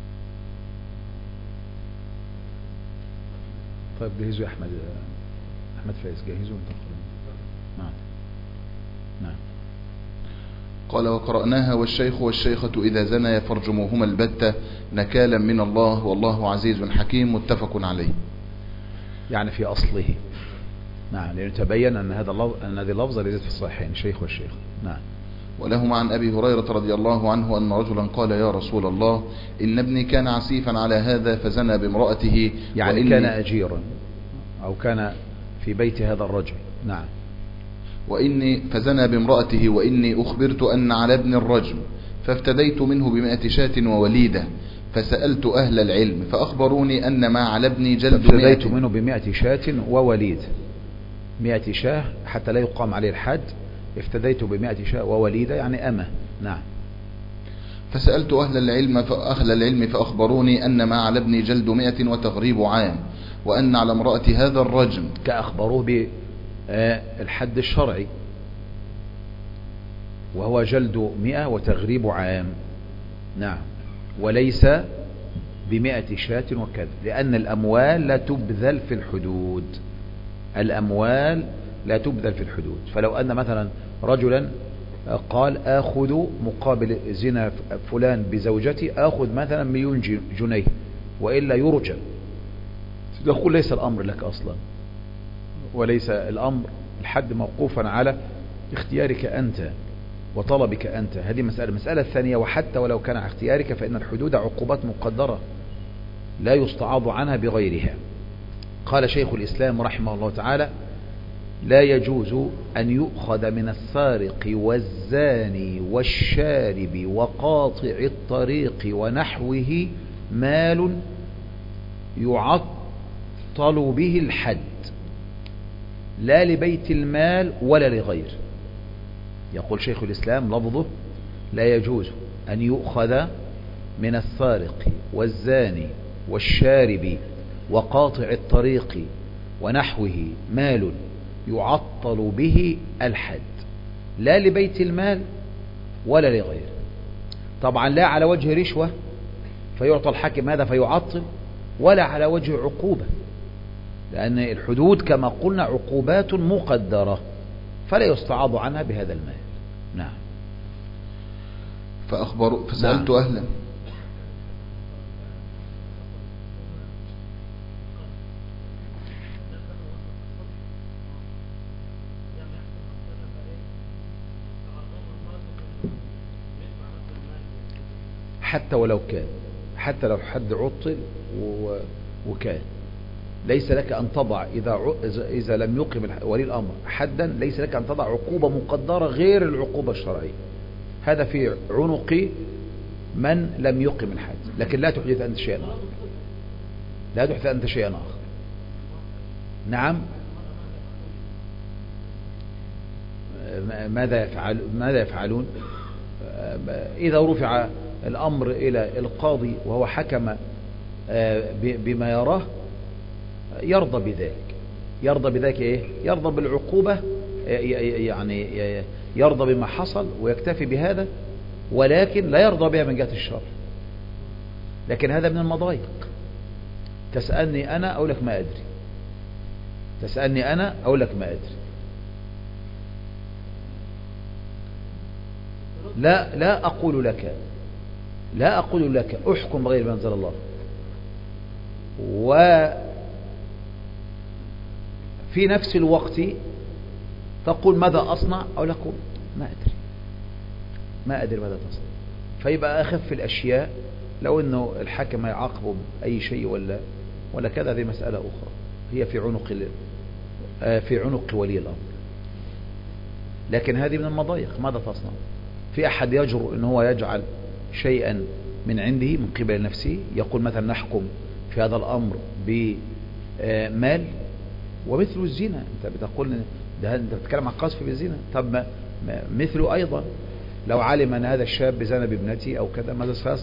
طيب جهزوا يا أحمد أحمد فايز جاهزوا انتقلوا. نعم نعم. قال وقرأناها والشيخ والشيخة إذا زنيا فارجموهما البتة نكالا من الله والله عزيز حكيم متفق عليه. يعني في أصله. نعم، لأنه تبين أن هذه اللفظة ليست في الصحيحين شيخ والشيخ. نعم. ولهما عن أبي هريرة رضي الله عنه أن رجلا قال يا رسول الله إن ابني كان عسيفا على هذا فزنى بامرأته، يعني كان أجيرا أو كان في بيت هذا الرجل. نعم. فزنى بامرأته وإني أخبرت أن على ابن الرجم فافتديت منه ب100 شاة ووليدة فسألت أهل العلم فأخبروني أن ما على ابني جلد 100. فافتديت منه ب100 شاة ووليد، 100 شاة حتى لا يقام عليه الحد. افتديت ب100 شاة ووليدة يعني أمة. نعم. فسألت أهل العلم فأخبروني أن ما على ابني جلد 100 وتغريب عام وأن على امرأة هذا الرجم كأخبروه بالحد الشرعي وهو جلد 100 وتغريب عام. نعم. وليس ب100 شاة وكذا، لأن الأموال لا تبذل في الحدود. الأموال لا تبذل في الحدود. فلو أن مثلا رجلا قال آخذ مقابل زنا فلان بزوجتي آخذ مثلا 1,000,000 جنيه وإلا يرجم، تقول ليس الأمر لك أصلا، وليس الأمر الحد موقوفا على اختيارك أنت وطلبك أنت. هذه مسألة الثانية. وحتى ولو كان على اختيارك فإن الحدود عقوبات مقدرة لا يستعاض عنها بغيرها. قال شيخ الإسلام رحمه الله تعالى لا يجوز أن يؤخذ من السارق والزاني والشارب وقاطع الطريق ونحوه مال يعطل به الحد لا لبيت المال ولا لغير. يقول شيخ الإسلام لفظه لا يجوز أن يؤخذ من السارق والزاني والشارب وقاطع الطريق ونحوه مال يعطل به الحد لا لبيت المال ولا لغير. طبعا لا على وجه رشوة فيعطى الحاكم هذا فيعطل، ولا على وجه عقوبة، لأن الحدود كما قلنا عقوبات مقدرة فلا يستعاض عنها بهذا المال. نعم. فسألت أهلا حتى ولو كان، حتى لو حد عطل وكان ليس لك أن تضع إذا لم يقم ولي الأمر حدا ليس لك أن تضع عقوبة مقدرة غير العقوبة الشرعية. هذا في عنق من لم يقم الحد، لكن لا تحدث أنت شيئا آخر. لا تحدث أنت شيئا آخر. نعم. ماذا يفعلون إذا رفع الأمر إلى القاضي وهو حكم بما يراه؟ يرضى بذلك. يرضى بذلك إيه؟ يرضى بالعقوبة، يعني يرضى بما حصل ويكتفي بهذا، ولكن لا يرضى بها من جهة الشر. لكن هذا من المضايق. تسألني أنا أقول لك ما أدري، تسألني أنا أقول لك ما أدري. لا أقول لك أحكم بغير ما أنزل الله، وفي نفس الوقت تقول ماذا أصنع؟ أو لك ما أدري ماذا تصنع. فيبقى أخف الأشياء لو أنه الحاكم يعاقبه بأي شيء ولا كذا، هذه مسألة أخرى هي في عنق ولي الأمر. لكن هذه من المضايق. ماذا تصنع؟ في أحد يجرؤ أنه هو يجعل شيئا من عنده من قبل نفسه، يقول مثلا نحكم في هذا الأمر بمال، ومثل الزنا. أنت بتقول ده أنت بتتكلم عن قذف بالزنا. طب مثله أيضا لو علم أن هذا الشاب زنى بابنتي أو كذا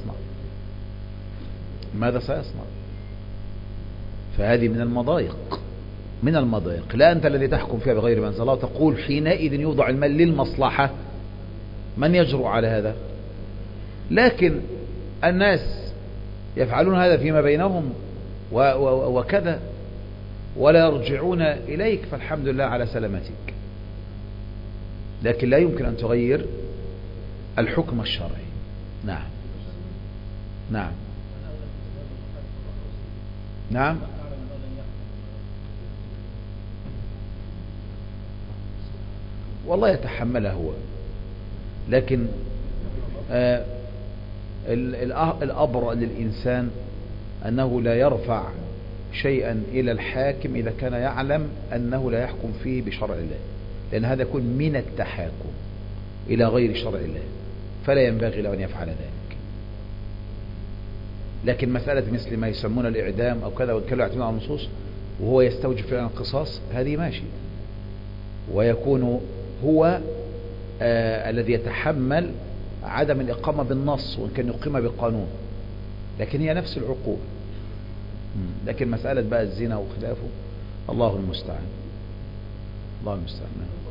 ماذا سيصنع؟ فهذه من المضايق. لا أنت الذي تحكم فيها بغير ما أنزل الله، تقول حينئذ يوضع المال للمصلحة. من يجرؤ على هذا؟ لكن الناس يفعلون هذا فيما بينهم وكذا، ولا يرجعون إليك فالحمد لله على سلامتك، لكن لا يمكن أن تغير الحكم الشرعي. نعم نعم نعم. والله يتحملها هو، لكن الأبرأ للإنسان أنه لا يرفع شيئا إلى الحاكم إذا كان يعلم أنه لا يحكم فيه بشرع الله، لأن هذا يكون من التحاكم إلى غير شرع الله، فلا ينبغي له أن يفعل ذلك. لكن مسألة مثل ما يسمون الإعدام أو كذا وكذا يعتمد على النصوص وهو يستوجب فعلا القصاص، هذه ماشي، ويكون هو الذي يتحمل عدم الإقامة بالنص وإن كان يقيم بالقانون، لكن هي نفس العقوبة. لكن مسألة بقى الزنا وخلافه الله المستعان، الله المستعان.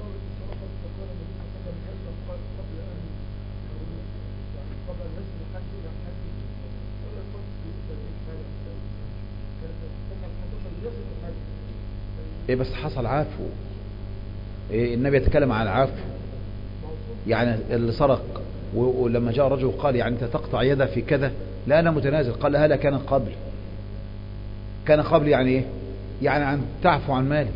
ايه بس حصل عفو، إيه النبي يتكلم عن العفو، يعني اللي سرق ولما جاء رجل قال يعني انت تقطع يده في كذا، لا انا متنازل، قال هذا كان قبل، كان قبل يعني ايه؟ يعني أن تعفو عن مالك،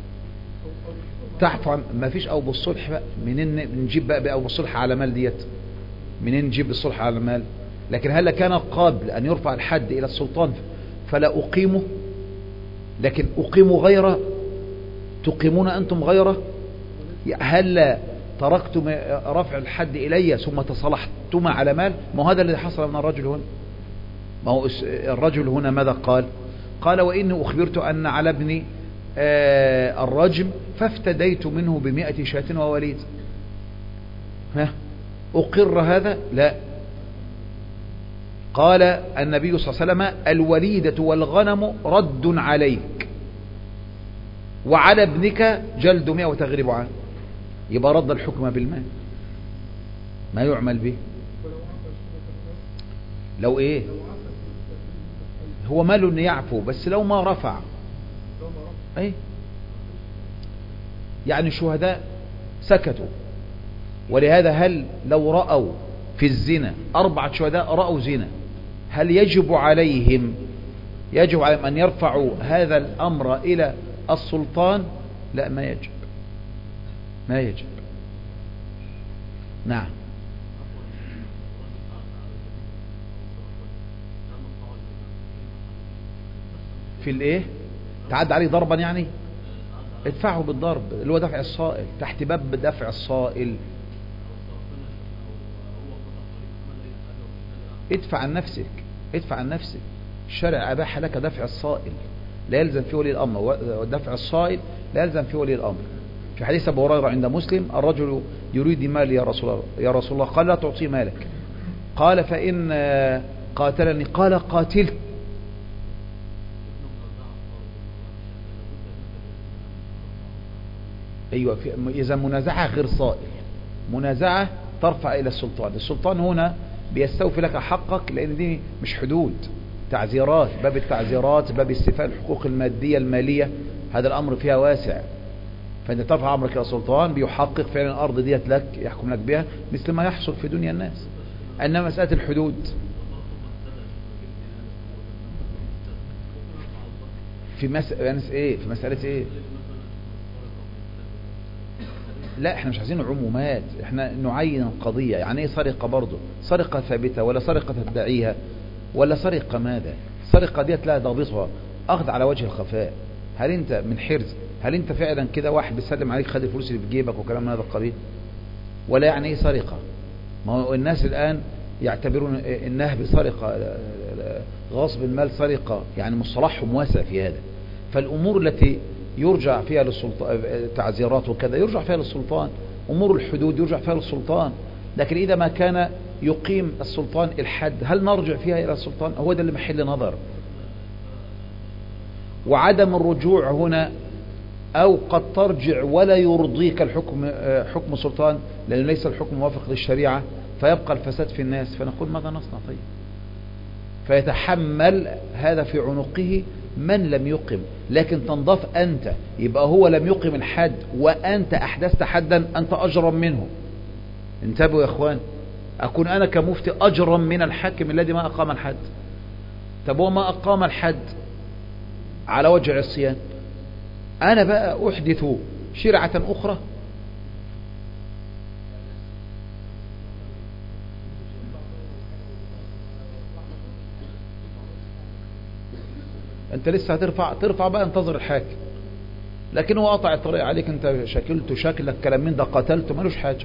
تعفو عن ما فيش أو بالصلح بقى، منين نجيب بقى أو بالصلح على مال ديت؟ منين نجيب الصلح على مال؟ لكن هل كان قابل أن يرفع الحد إلى السلطان فلا أقيمه، لكن أقيموا غيره، تقيمون أنتم غيره؟ هل تركتم رفع الحد إلي ثم تصالحتما على مال؟ ما هذا الذي حصل من الرجل هنا. ما هو الرجل هنا ماذا قال؟ قال وإني أخبرت أن على ابني الرجم فافتديت منه ب100 شاة ووليد. ها أقر هذا؟ لا. قال النبي صلى الله عليه وسلم الوليدة والغنم رد عليك وعلى ابنك جلد 100 وتغريب عنه. يبقى رد الحكم بالمال، ما يعمل به. لو ايه هو ماله ان يعفو، بس لو ما رفع ايه يعني الشهداء سكتوا، ولهذا هل لو رأوا في الزنا 4 شهداء رأوا زنا، هل يجب عليهم أن يرفعوا هذا الأمر إلى السلطان؟ لا، ما يجب، ما يجب. نعم. في الايه؟ تعد عليه ضربا يعني؟ ادفعه بالضرب اللي هو دفع الصائل، تحت باب دفع الصائل. ادفع عن نفسك، ادفع عن نفسك. الشرع أباح لك دفع الصائل، لا يلزم فيه ولي الأمر، ودفع الصائل لا يلزم فيه ولي الأمر. في حديث أبو هريرة عند مسلم الرجل يريد مالي يا رسول الله، يا رسول الله، قال لا تعطي مالك، قال فإن قاتلني، قال قاتله. أيوة، إذا منازعة غير صائل، منازعة ترفع إلى السلطان. السلطان هنا بيستوفي لك حقك، لأن دي مش حدود، تعزيرات، باب التعزيرات، باب استيفاء الحقوق المادية المالية، هذا الأمر فيها واسع. فأنت ترفع أمرك إلى السلطان بيحقق فعلا الأرض ديت لك، يحكم لك بها مثل ما يحصل في دنيا الناس. أنما مسألة الحدود في مسألة إيه؟ لا، احنا مش عايزين عمومات، احنا نعين القضية. يعني ايه سرقة؟ برضه سرقة ثابتة ولا سرقة تدعيها ولا سرقة ماذا؟ سرقة ديت لها ضابطها، اخذ على وجه الخفاء. هل انت من حرز؟ هل انت فعلا كده واحد بيسلم عليك خد الفلوس اللي في جيبك وكلام من هذا القبيل؟ ولا يعني ايه سرقة؟ ما هو الناس الان يعتبرون النهب سرقة، غصب المال سرقة، يعني مصطلحهم واسع في هذا. فالامور التي يرجع فيها للسلطان، تعزيرات وكذا يرجع فيها للسلطان، أمور الحدود يرجع فيها للسلطان. لكن إذا ما كان يقيم السلطان الحد، هل نرجع فيها إلى السلطان؟ هو ده اللي محل نظر. وعدم الرجوع هنا، أو قد ترجع ولا يرضيك الحكم، حكم السلطان، لأنه ليس الحكم موافق للشريعة، فيبقى الفساد في الناس. فنقول ماذا نصنع؟ طيب، فيتحمل هذا في عنقه من لم يقم، لكن تنضاف أنت، يبقى هو لم يقم الحد وأنت أحدثت حدا، أنت أجرم منه. انتبهوا يا إخوان، أكون أنا كمفتي أجرم من الحاكم الذي ما أقام الحد. طب هو ما أقام الحد على وجه العصيان، أنا بقى أحدث شرعة أخرى. أنت لسه ترفع بقى، انتظر الحاكم. لكن هو قطع الطريق عليك، أنت شكلته شكلك كلام من ده، قتلته، مالوش حاجة.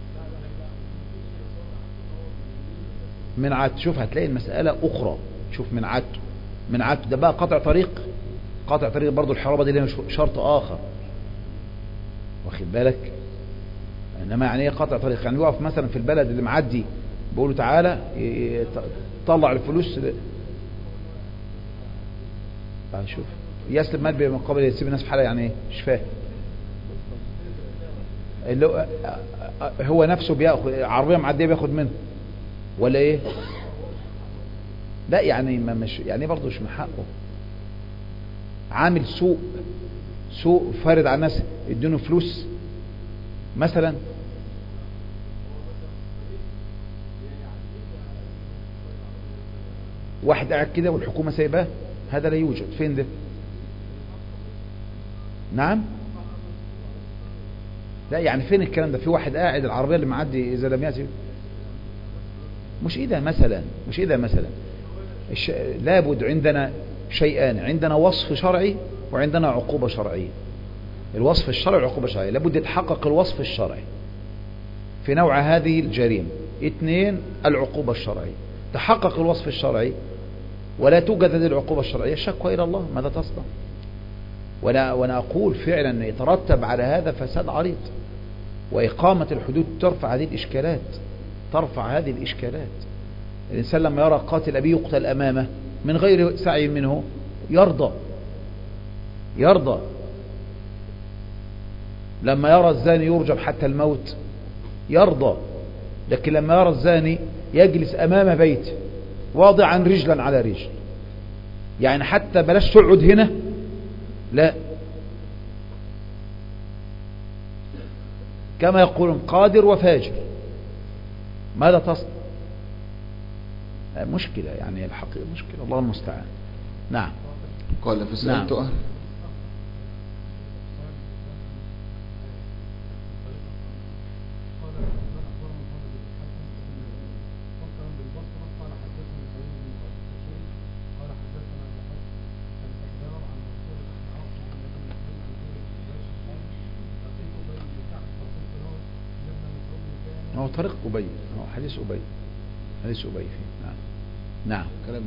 من عاد، شوف هتلاقي المسألة أخرى. شوف من عادته ده بقى قطع طريق برضو. الحرابة دي لها شرط آخر، واخد بالك. إنما يعني ايه قطع طريق؟ يعني يقف مثلا في البلد اللي معدي بيقولوا تعالى طلع الفلوس. شوف يسلب مال بمقابل يسيب الناس في حالة، يعني ايه؟ مش فاهم. اللي هو نفسه بياخد عربية معدية بياخد منه ولا ايه؟ لا يعني ما مش يعني برضه مش من حقه. عامل سوق فارد على الناس يدينه فلوس مثلا. واحد قاعد كده والحكومة سايباه، هذا لا يوجد. فين ده؟ نعم، لا يعني فين الكلام ده؟ في واحد قاعد العربية اللي معدي إذا لم يأتي، مش إذا مثلا لابد عندنا شيئان، عندنا وصف شرعي وعندنا عقوبة شرعية. الوصف الشرعي والعقوبة الشرعية لابد يتحقق الوصف الشرعي في نوع هذه الجريمة. 2 العقوبة الشرعية. تحقق الوصف الشرعي ولا توجد هذه العقوبة الشرعية، الشكوى إلى الله، ماذا تصنع؟ وأنا أقول فعلا أن يترتب على هذا فساد عريض، وإقامة الحدود ترفع هذه الإشكالات. الإنسان لما يرى قاتل أبيه يقتل أمامه من غير سعي منه يرضى. لما يرى الزاني يرجم حتى الموت يرضى. لكن لما يرى الزاني يجلس أمام بيته واضعا رجلا على رجل، يعني حتى بلاش تقعد هنا، لا، كما يقولون قادر وفاجر، ماذا تصنع؟ مشكلة، يعني الحقيقة مشكلة، الله المستعان. نعم. قال فسألت أهل هو طريق أبي، هو حديث أبي فيه. نعم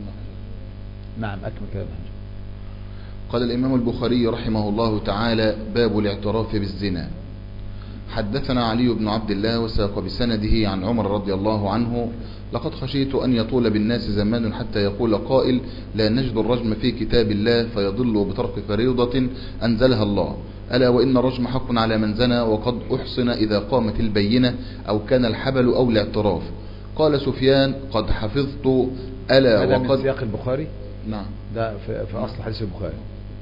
أكمل كلام. قال الإمام البخاري رحمه الله تعالى: باب الاعتراف بالزنا. حدثنا علي بن عبد الله وساق بسنده عن عمر رضي الله عنه: لقد خشيت أن يطول بالناس زمان حتى يقول قائل: لا نجد الرجم في كتاب الله فيضل بترك فريضة أنزلها الله، ألا وإن الرجم حق على من زنى وقد أحصن إذا قامت البينة أو كان الحبل أو الاعتراف. قال سفيان: قد حفظت ألا هذا وقد من سياق البخاري. نعم، ده في أصل حديث البخاري.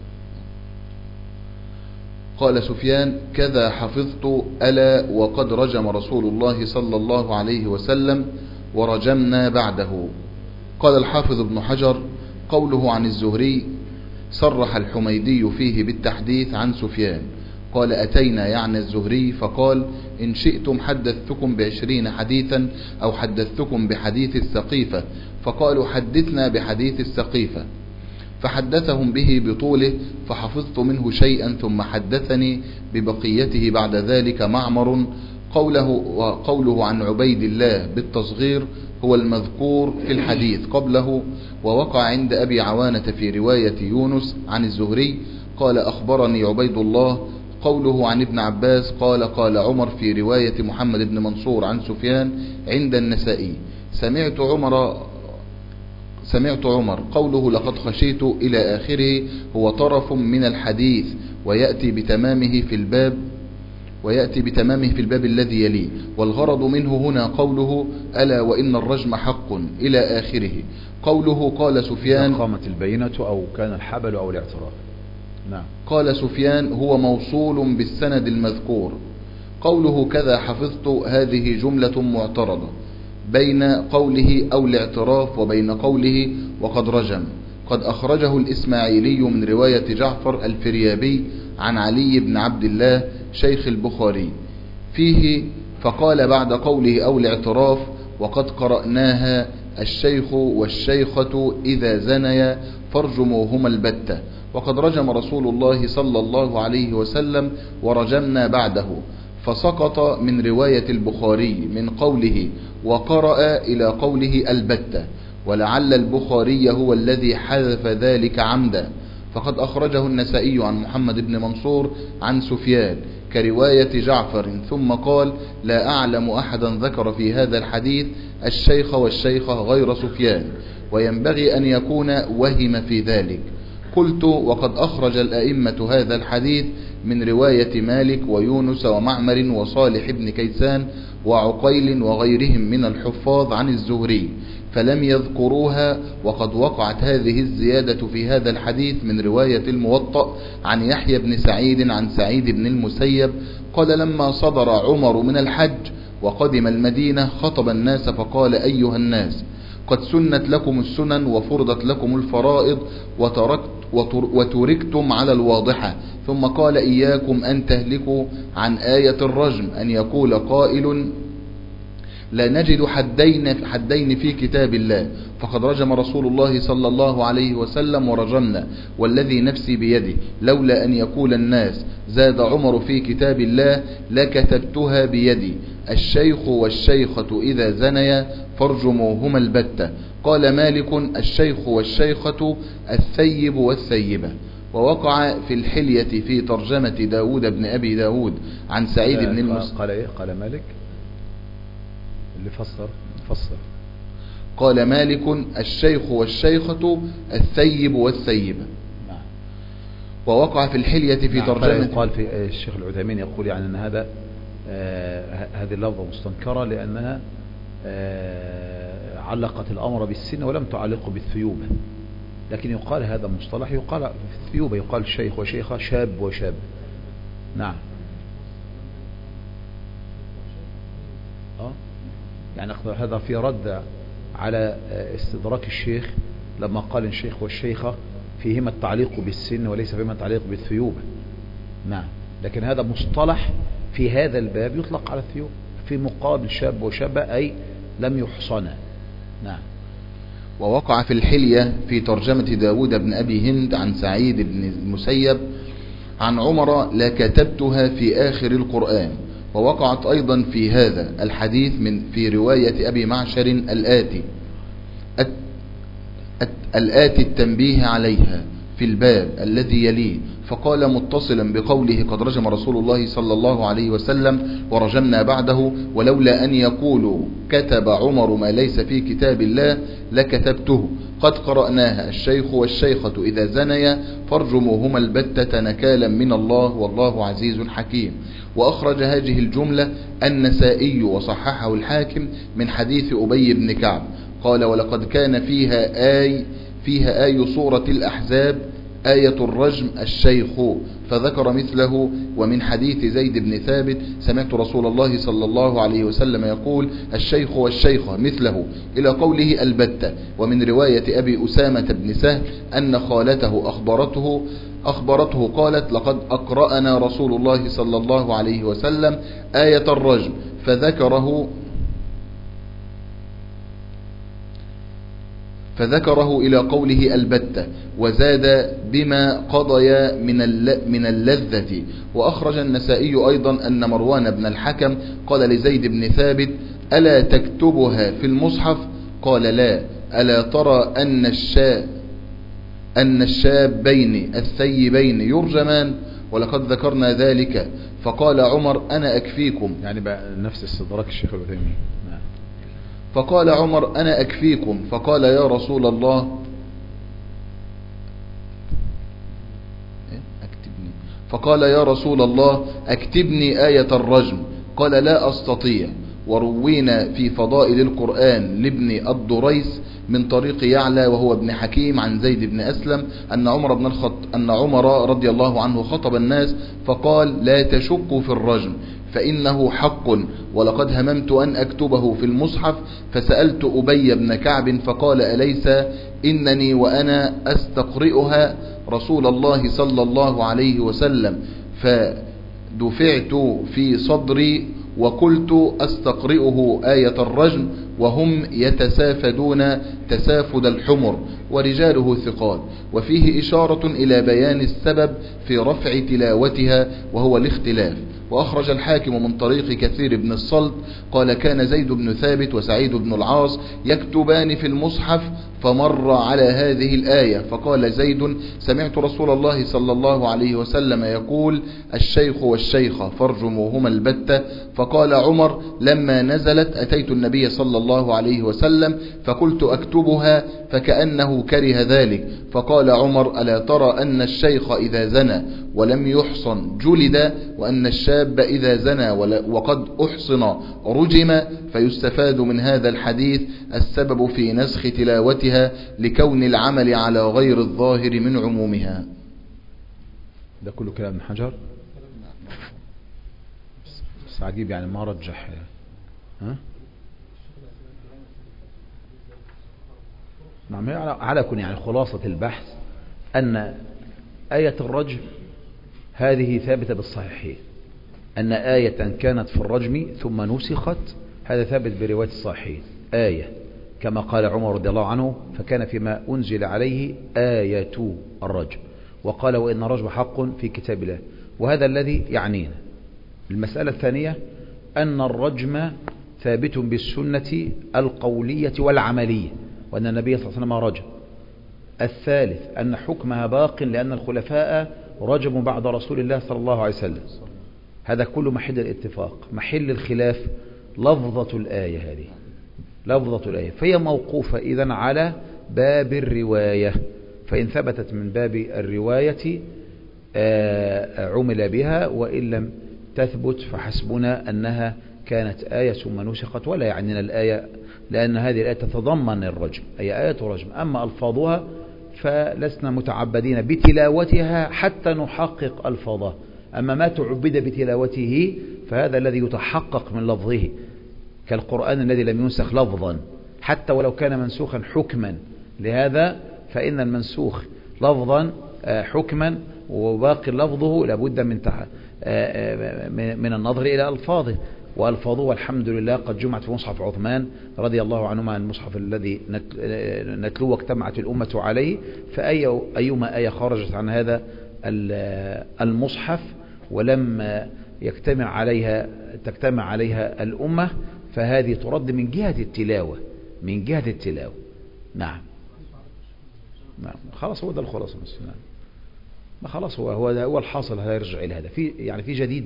قال سفيان: كذا حفظت ألا وقد رجم رسول الله صلى الله عليه وسلم ورجمنا بعده. قال الحافظ ابن حجر: قوله عن الزهري صرح الحميدي فيه بالتحديث عن سفيان. قال: أتينا يعني الزهري فقال: إن شئتم حدثتكم ب20 حديثا أو حدثتكم بحديث السقيفة. فقالوا: حدثنا بحديث السقيفة. فحدثهم به بطوله فحفظت منه شيئا ثم حدثني ببقيته بعد ذلك معمر. وقوله عن عبيد الله بالتصغير هو المذكور في الحديث قبله، ووقع عند أبي عوانة في رواية يونس عن الزهري قال: أخبرني عبيد الله. قوله عن ابن عباس قال: قال عمر في رواية محمد بن منصور عن سفيان عند النسائي: سمعت عمر. قوله لقد خشيت إلى آخره هو طرف من الحديث ويأتي بتمامه في الباب. ويأتي بتمامه في الباب الذي يليه. والغرض منه هنا قوله ألا وإن الرجم حق إلى آخره. قوله قال سفيان قامت البينة أو كان الحبل أو الاعتراف. نعم. قال سفيان هو موصول بالسند المذكور. قوله كذا حفظت هذه جملة معترضة بين قوله أو الاعتراف وبين قوله وقد رجم. قد أخرجه الإسماعيلي من رواية جعفر الفريابي عن علي بن عبد الله شيخ البخاري فيه فقال بعد قوله أو الاعتراف وقد قرأناها الشيخ والشيخة إذا زنيا فارجموهما البتة. وقد رجم رسول الله صلى الله عليه وسلم ورجمنا بعده، فسقط من رواية البخاري من قوله وقرأ إلى قوله البتة، ولعل البخاري هو الذي حذف ذلك عمدا. فقد أخرجه النسائي عن محمد بن منصور عن سفيان كرواية جعفر ثم قال لا أعلم أحدا ذكر في هذا الحديث الشيخ والشيخة غير سفيان، وينبغي أن يكون وهم في ذلك. قلت وقد أخرج الأئمة هذا الحديث من رواية مالك ويونس ومعمر وصالح بن كيسان وعقيل وغيرهم من الحفاظ عن الزهري فلم يذكروها. وقد وقعت هذه الزيادة في هذا الحديث من رواية الموطأ عن يحيى بن سعيد عن سعيد بن المسيب قال لما صدر عمر من الحج وقدم المدينة خطب الناس فقال أيها الناس قد سنت لكم السنن وفرضت لكم الفرائض وتركتم على الواضحة. ثم قال إياكم أن تهلكوا عن آية الرجم أن يقول قائل لا نجد حدين في كتاب الله فقد رجم رسول الله صلى الله عليه وسلم ورجمنا والذي نفسي بيده لولا أن يقول الناس زاد عمر في كتاب الله لكتبتها بيدي الشيخ والشيخة إذا زنيا فارجموهما البتة. قال مالك الشيخ والشيخة الثيب والثيبة. ووقع في الحلية في ترجمة داود بن أبي داود عن سعيد بن المسيب. قال إيه؟ قال مالك اللي فسر قال مالك الشيخ والشيخة الثيب والثيبة. ووقع في الحلية في ترجمة. قال في الشيخ العثيمين يقول يعني أن هذه اللفظة مستنكرة لأنها علقت الأمر بالسن ولم تعلقه بالثيوبة، لكن يقال هذا مصطلح يقال في الثيوبة يقال شيخ وشيخة شاب وشاب. نعم. يعني هذا في رد على استدراك الشيخ لما قال الشيخ والشيخة فيهما التعليق بالسن وليس فيهما التعليق بالثيوبة. نعم. لكن هذا مصطلح في هذا الباب يطلق على الثيوب في مقابل شاب وشابة أي لم يحصنا. نعم. ووقع في الحلية في ترجمة داود بن أبي هند عن سعيد بن المسيب عن عمر لا كتبتها في آخر القرآن. ووقعت أيضا في هذا الحديث في رواية أبي معشر الآتي التنبيه عليها في الباب الذي يليه فقال متصلا بقوله قد رجم رسول الله صلى الله عليه وسلم ورجمنا بعده ولولا أن يقولوا كتب عمر ما ليس في كتاب الله لكتبته قد قرأناها الشيخ والشيخة إذا زنيا فارجموهما البتة نكالا من الله والله عزيز حكيم. وأخرج هذه الجملة النسائي وصححه الحاكم من حديث أبي بن كعب قال ولقد كان فيها آي سورة الأحزاب آية الرجم الشيخ فذكر مثله. ومن حديث زيد بن ثابت سمعت رسول الله صلى الله عليه وسلم يقول الشيخ والشيخة مثله إلى قوله البتة. ومن رواية أبي أسامة بن سهل أن خالته أخبرته قالت لقد أقرأنا رسول الله صلى الله عليه وسلم آية الرجم فذكره إلى قوله البتة وزاد بما قضي من اللذة. وأخرج النسائي أيضا أن مروان بن الحكم قال لزيد بن ثابت ألا تكتبها في المصحف قال لا ألا ترى أن الشابين الثيبين يرجمان ولقد ذكرنا ذلك فقال عمر أنا أكفيكم يعني بقى نفس استدراك الشيخ العثيمين. فقال عمر أنا أكفيكم فقال يا رسول الله فقال يا رسول الله اكتبني آية الرجم، قال لا أستطيع. وروينا في فضائل القرآن لابن الدريس من طريق يعلى وهو ابن حكيم عن زيد بن أسلم أن عمر رضي الله عنه خطب الناس فقال لا تشكوا في الرجم فإنه حق، ولقد هممت أن أكتبه في المصحف فسألت أبي بن كعب فقال أليس إنني وأنا أستقرئها رسول الله صلى الله عليه وسلم فدفعت في صدري وقلت أستقرئه آية الرجم وهم يتسافدون تسافد الحمر ورجاله ثقات. وفيه إشارة إلى بيان السبب في رفع تلاوتها وهو الاختلاف. وأخرج الحاكم من طريق كثير بن الصلت قال كان زيد بن ثابت وسعيد بن العاص يكتبان في المصحف فمر على هذه الآية فقال زيد سمعت رسول الله صلى الله عليه وسلم يقول الشيخ والشيخة فارجموهما البتة. فقال عمر لما نزلت أتيت النبي صلى الله عليه وسلم فقلت أكتبها فكأنه كره ذلك. فقال عمر ألا ترى أن الشيخ إذا زنى ولم يحصن جلد وأن الشاب إذا زنى وقد أحصن رجم؟ فيستفاد من هذا الحديث السبب في نسخ تلاوتها لكون العمل على غير الظاهر من عمومها. ده كله كلام ابن حجر، بس عجيب يعني ما رجح. ها نعم، على كل يعني خلاصة البحث أن آية الرجم هذه ثابتة بالصحيحين، أن آية كانت في الرجم ثم نسخت هذا ثابت برواية الصحيحين. آية كما قال عمر رضي الله عنه فكان فيما أنزل عليه آية الرجم، وقال وإن الرجم حق في كتاب الله. وهذا الذي يعنينا. المسألة الثانية أن الرجم ثابت بالسنة القولية والعملية، وأن النبي صلى الله عليه وسلم رجم. الثالث أن حكمها باق لأن الخلفاء رجموا بعد رسول الله صلى الله عليه وسلم. هذا كله محل الاتفاق. محل الخلاف لفظة الآية، هذه لفظة الآية فهي موقوفة إذن على باب الرواية، فإن ثبتت من باب الرواية عمل بها، وإن لم تثبت فحسبنا أنها كانت آية ثم نسخت، ولا يعنينا الآية لأن هذه الآية تتضمن الرجم أي آية رجم. أما ألفاظها فلسنا متعبدين بتلاوتها حتى نحقق ألفاظها، أما ما تعبد بتلاوته فهذا الذي يتحقق من لفظه، كالقرآن الذي لم ينسخ لفظا حتى ولو كان منسوخا حكما. لهذا فإن المنسوخ لفظا حكما وباقي لفظه لابد من النظر إلى ألفاظه، وألفاظه والحمد لله قد جمعت في مصحف عثمان رضي الله عنه عن المصحف الذي نتلوه واجتمعت الأمة عليه. فأيما آية خرجت عن هذا المصحف ولم تجتمع عليها الأمة فهذه ترد من جهة التلاوة، من جهة التلاوة. نعم خلاص هو ده الخلاصة. نعم ما خلاص هو الحاصل، هذا يرجع إلى هذا في يعني في جديد.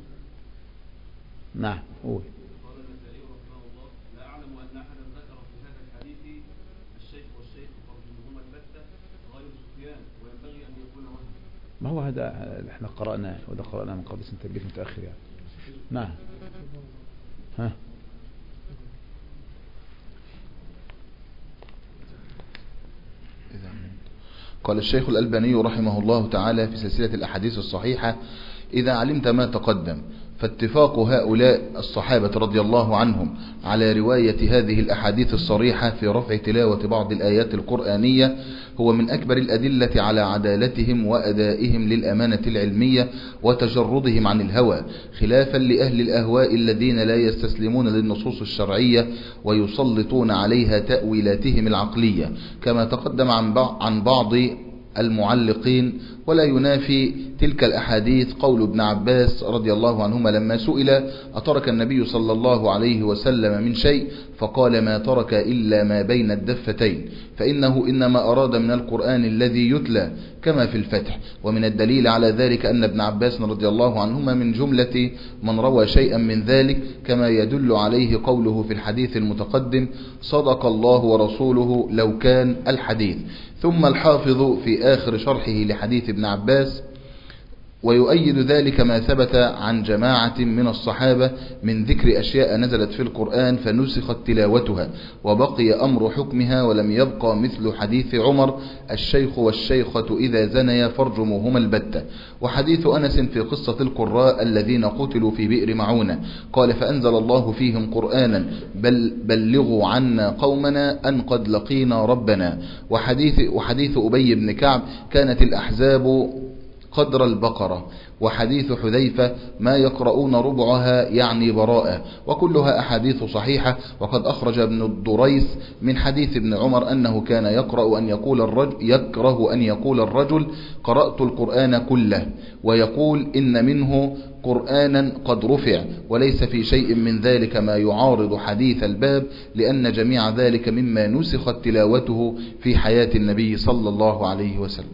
نعم قول. قال النسائي رحمه الله لا أعلم أن أحدا ذكر في هذا الحديث الشيخ والشيخ فرجمهما البتة غير سفيان، وينبغي أن يكون وهم. ما هو هذا احنا قرأناه، وده قرأناه من قبل، انت جيت متأخر يعني. نعم ها قال الشيخ الألباني رحمه الله تعالى في سلسلة الأحاديث الصحيحة إذا علمت ما تقدم فاتفاق هؤلاء الصحابة رضي الله عنهم على رواية هذه الأحاديث الصريحة في رفع تلاوة بعض الآيات القرآنية هو من أكبر الأدلة على عدالتهم وأدائهم للأمانة العلمية وتجردهم عن الهوى، خلافا لأهل الأهواء الذين لا يستسلمون للنصوص الشرعية ويسلطون عليها تأويلاتهم العقلية، كما تقدم عن بعض المعلقين. ولا ينافي تلك الأحاديث قول ابن عباس رضي الله عنهما لما سئل أترك النبي صلى الله عليه وسلم من شيء فقال ما ترك إلا ما بين الدفتين، فإنه إنما أراد من القرآن الذي يتلى كما في الفتح. ومن الدليل على ذلك أن ابن عباس رضي الله عنهما من جملة من روى شيئا من ذلك، كما يدل عليه قوله في الحديث المتقدم صدق الله ورسوله لو كان الحديث. ثم الحافظ في آخر شرحه لحديث ابن عباس ويؤيد ذلك ما ثبت عن جماعة من الصحابة من ذكر أشياء نزلت في القرآن فنسخت تلاوتها وبقي أمر حكمها، ولم يبقى مثل حديث عمر الشيخ والشيخة إذا زنيا فارجموهما البتة، وحديث أنس في قصة القراء الذين قتلوا في بئر معونة قال فأنزل الله فيهم قرآنا بلغوا عنا قومنا أن قد لقينا ربنا، وحديث أبي بن كعب كانت الأحزاب قدر البقرة، وحديث حذيفة ما يقرؤون ربعها يعني براءة، وكلها أحاديث صحيحة. وقد أخرج ابن الدريس من حديث ابن عمر أنه كان يكره أن يقول الرجل قرأت القرآن كله، ويقول إن منه قرآنا قد رفع، وليس في شيء من ذلك ما يعارض حديث الباب، لأن جميع ذلك مما نسخت تلاوته في حياة النبي صلى الله عليه وسلم.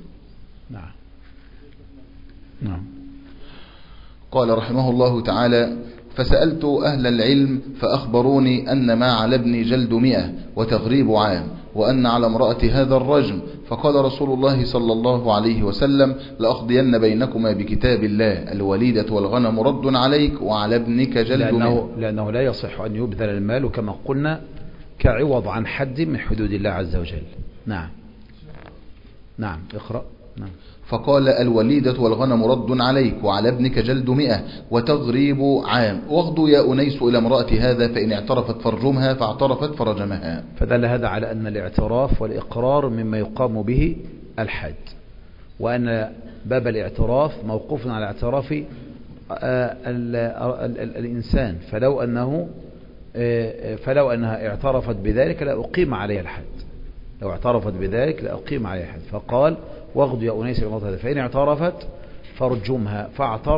نعم. قال رحمه الله تعالى فسألت أهل العلم فأخبروني أن ما على ابني جلد 100 وتغريب عام، وأن على امرأة هذا الرجم، فقال رسول الله صلى الله عليه وسلم لأقضين بينكما بكتاب الله، الوليدة والغنم رد عليك وعلى ابنك جلد 100. لأنه لا يصح أن يبذل المال كما قلنا كعوض عن حد من حدود الله عز وجل. نعم نعم اقرأ. نعم. فقال الوليدة والغنم رد عليك وعلى ابنك جلد 100 وتغريب عام، واغدوا يا أنيس إلى امرأة هذا فإن اعترفت فرجمها، فاعترفت فرجمها. فدل هذا على أن الاعتراف والإقرار مما يقام به الحد، وأن باب الاعتراف موقوف على اعتراف الإنسان، فلو أنها اعترفت بذلك لأقيم عليها الحد، لو اعترفت بذلك لأقيم عليها الحد. فقال واغدوا يا أنيس إلى امرأة هذا فإن اعترفت فرجمها،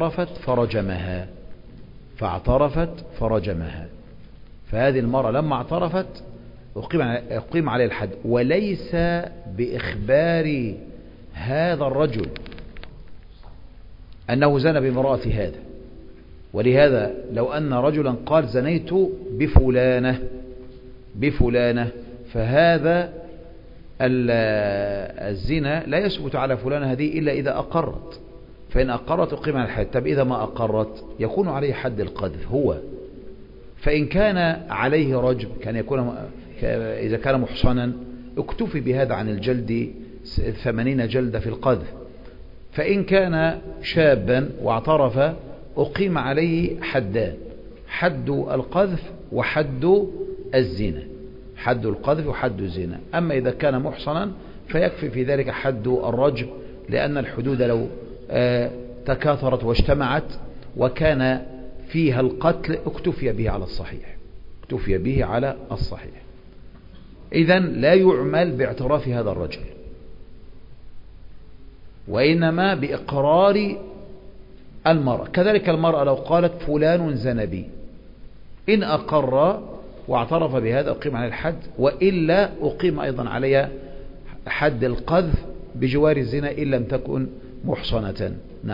فاعترفت فرجمها. فهذه المرأة لما اعترفت أقيم عليها الحد، وليس بإخبار هذا الرجل أنه زنى بامرأة هذا. ولهذا لو أن رجلا قال زنيت بفلانة فهذا الزنا لا يثبت على فلانة هذه إلا إذا أقرت، فإن أقرت أقيم على الحد. طب إذا ما أقرت يكون عليه حد القذف هو. فإن كان عليه رجم إذا كان محصنا اكتفي بهذا عن الجلد 80 جلدة في القذف. فإن كان شابا واعترف أقيم عليه حدان، حد القذف وحد الزنا، حد القذف وحد الزنا. أما إذا كان محصنا فيكفي في ذلك حد الرجم، لأن الحدود لو تكاثرت واجتمعت وكان فيها القتل اكتفي به على الصحيح. إذن لا يعمل باعتراف هذا الرجل، وإنما بإقرار المرأة. كذلك المرأة لو قالت فلان زنى بي، إن أقر واعترف بهذا أقيم عليه الحد، وإلا أقيم أيضا عليها حد القذف بجوار الزنا إن لم تكن محصنة.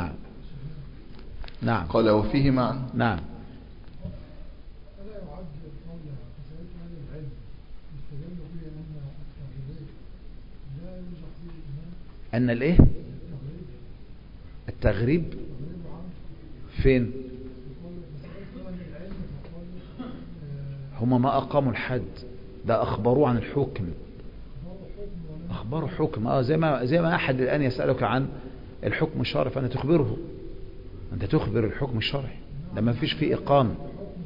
نعم. قال وفيه معا. نعم. أن الإيه؟ التغريب فين؟ هم ما أقاموا الحد، ده أخبروا عن الحكم، أخبروا حكم. زي ما أحد الآن يسألك عن الحكم الشرعي فأنت تخبره، أنت تخبر الحكم الشرعي لما فيش فيه إقامة.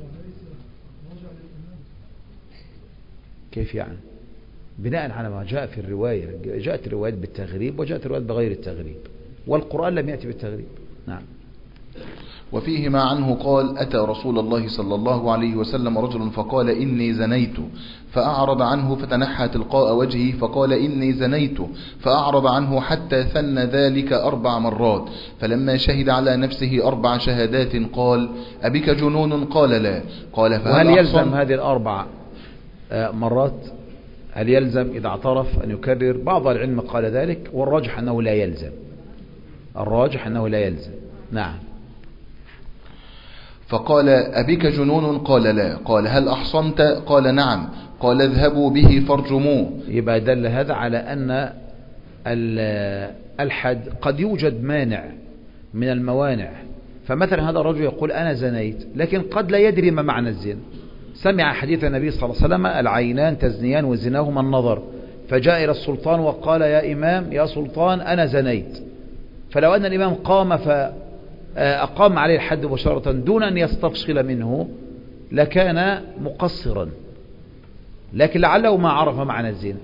كيف يعني؟ بناء على ما جاء في الرواية، جاءت الروايات بالتغريب وجاءت الروايات بغير التغريب، والقرآن لم يأتي بالتغريب. نعم. وفيه ما عنه قال أتى رسول الله صلى الله عليه وسلم رجل فقال إني زنيت، فأعرض عنه فتنحى تلقاء وجهه فقال إني زنيت، فأعرض عنه حتى ثنى ذلك 4 مرات، فلما شهد على نفسه 4 شهادات قال أبك جنون؟ قال لا. قال وهل يلزم هذه ال4 مرات؟ هل يلزم إذا اعترف أن يكرر؟ بعض العلم قال ذلك، والراجح أنه لا يلزم، نعم. فقال أبك جنون؟ قال لا. قال هل أحصنت؟ قال نعم. قال اذهبوا به فارجموه. يبقى دل هذا على أن الحد قد يوجد مانع من الموانع. فمثلا هذا الرجل يقول أنا زنيت، لكن قد لا يدري ما معنى الزنا. سمع حديث النبي صلى الله عليه وسلم العينان تزنيان وزناهما النظر، فجاء إلى السلطان وقال يا إمام يا سلطان أنا زنيت. فلو أن الإمام قام فأقام عليه الحد مباشرة دون أن يستفصل منه لكان مقصرا، لكن لعله ما عرف معنى الزنا،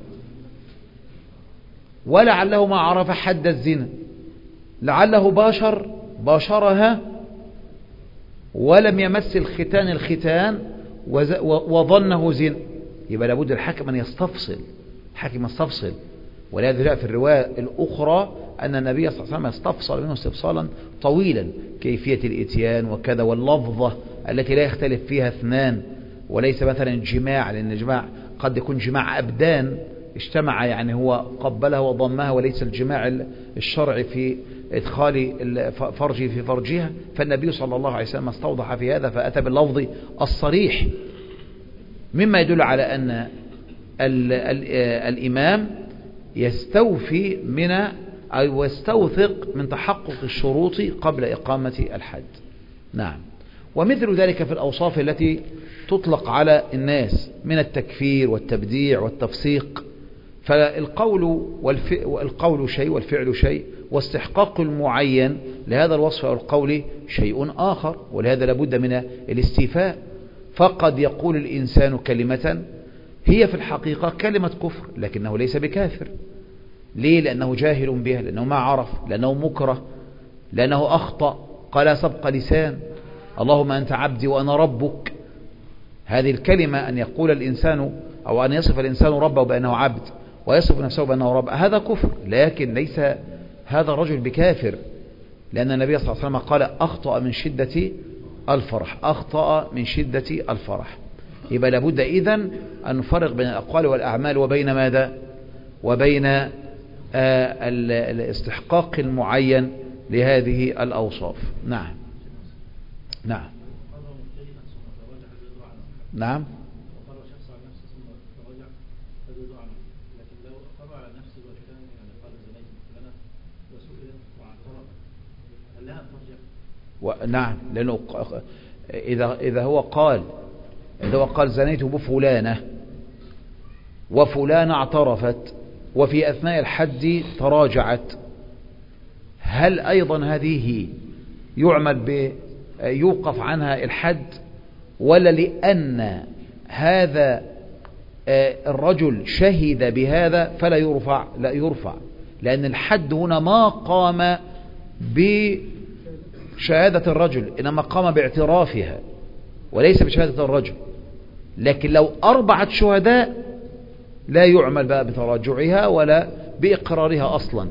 ولعله ما عرف حد الزنا، لعله باشرها ولم يمس الختان وظنه زنا. يبقى لابد الحاكم أن يستفصل، حاكم يستفصل. ولهذا جاء في الرواية الأخرى أن النبي صلى الله عليه وسلم يستفصل منه استفصالا طويلا، كيفية الإتيان وكذا، واللفظة التي لا يختلف فيها اثنان، وليس مثلا جماع، لأن الجماع قد يكون جماع أبدان اجتمع، يعني هو قبلها وضمها، وليس الجماع الشرعي في إدخال فرجه في فرجها. فالنبي صلى الله عليه وسلم استوضح في هذا فأتى باللفظ الصريح، مما يدل على أن الإمام يستوفي من أو يستوثق من تحقق الشروط قبل إقامة الحد. نعم. ومثل ذلك في الأوصاف التي تطلق على الناس من التكفير والتبديع والتفسيق. فالقول شيء والفعل شيء، واستحقاق المعين لهذا الوصف أو القول شيء آخر، ولهذا لابد من الاستيفاء. فقد يقول الإنسان كلمة هي في الحقيقة كلمة كفر لكنه ليس بكافر. ليه؟ لأنه جاهل بها، لأنه ما عرف، لأنه مكره، لأنه أخطأ، قال سبق لسان اللهم أنت عبدي وأنا ربك. هذه الكلمة أن يقول الإنسان أو أن يصف الإنسان ربه بأنه عبد ويصف نفسه بأنه رب، هذا كفر، لكن ليس هذا الرجل بكافر، لأن النبي صلى الله عليه وسلم قال أخطأ من شدة الفرح، أخطأ من شدة الفرح. يبقى لابد إذن أن نفرق بين الأقوال والأعمال وبين ماذا؟ وبين الاستحقاق المعين لهذه الأوصاف. نعم. نعم. نعم. نعم، لأنه إذا هو قال زنيت بفلانة وفلانة اعترفت وفي أثناء الحد تراجعت، هل أيضا هذه يوقف عنها الحد، ولا لأن هذا الرجل شهد بهذا فلا يرفع؟ لا يرفع، لأن الحد هنا ما قام بشهادة الرجل، إنما قام باعترافها وليس بشهادة الرجل. لكن لو 4 شهداء لا يعمل بقى بتراجعها ولا بإقرارها أصلا،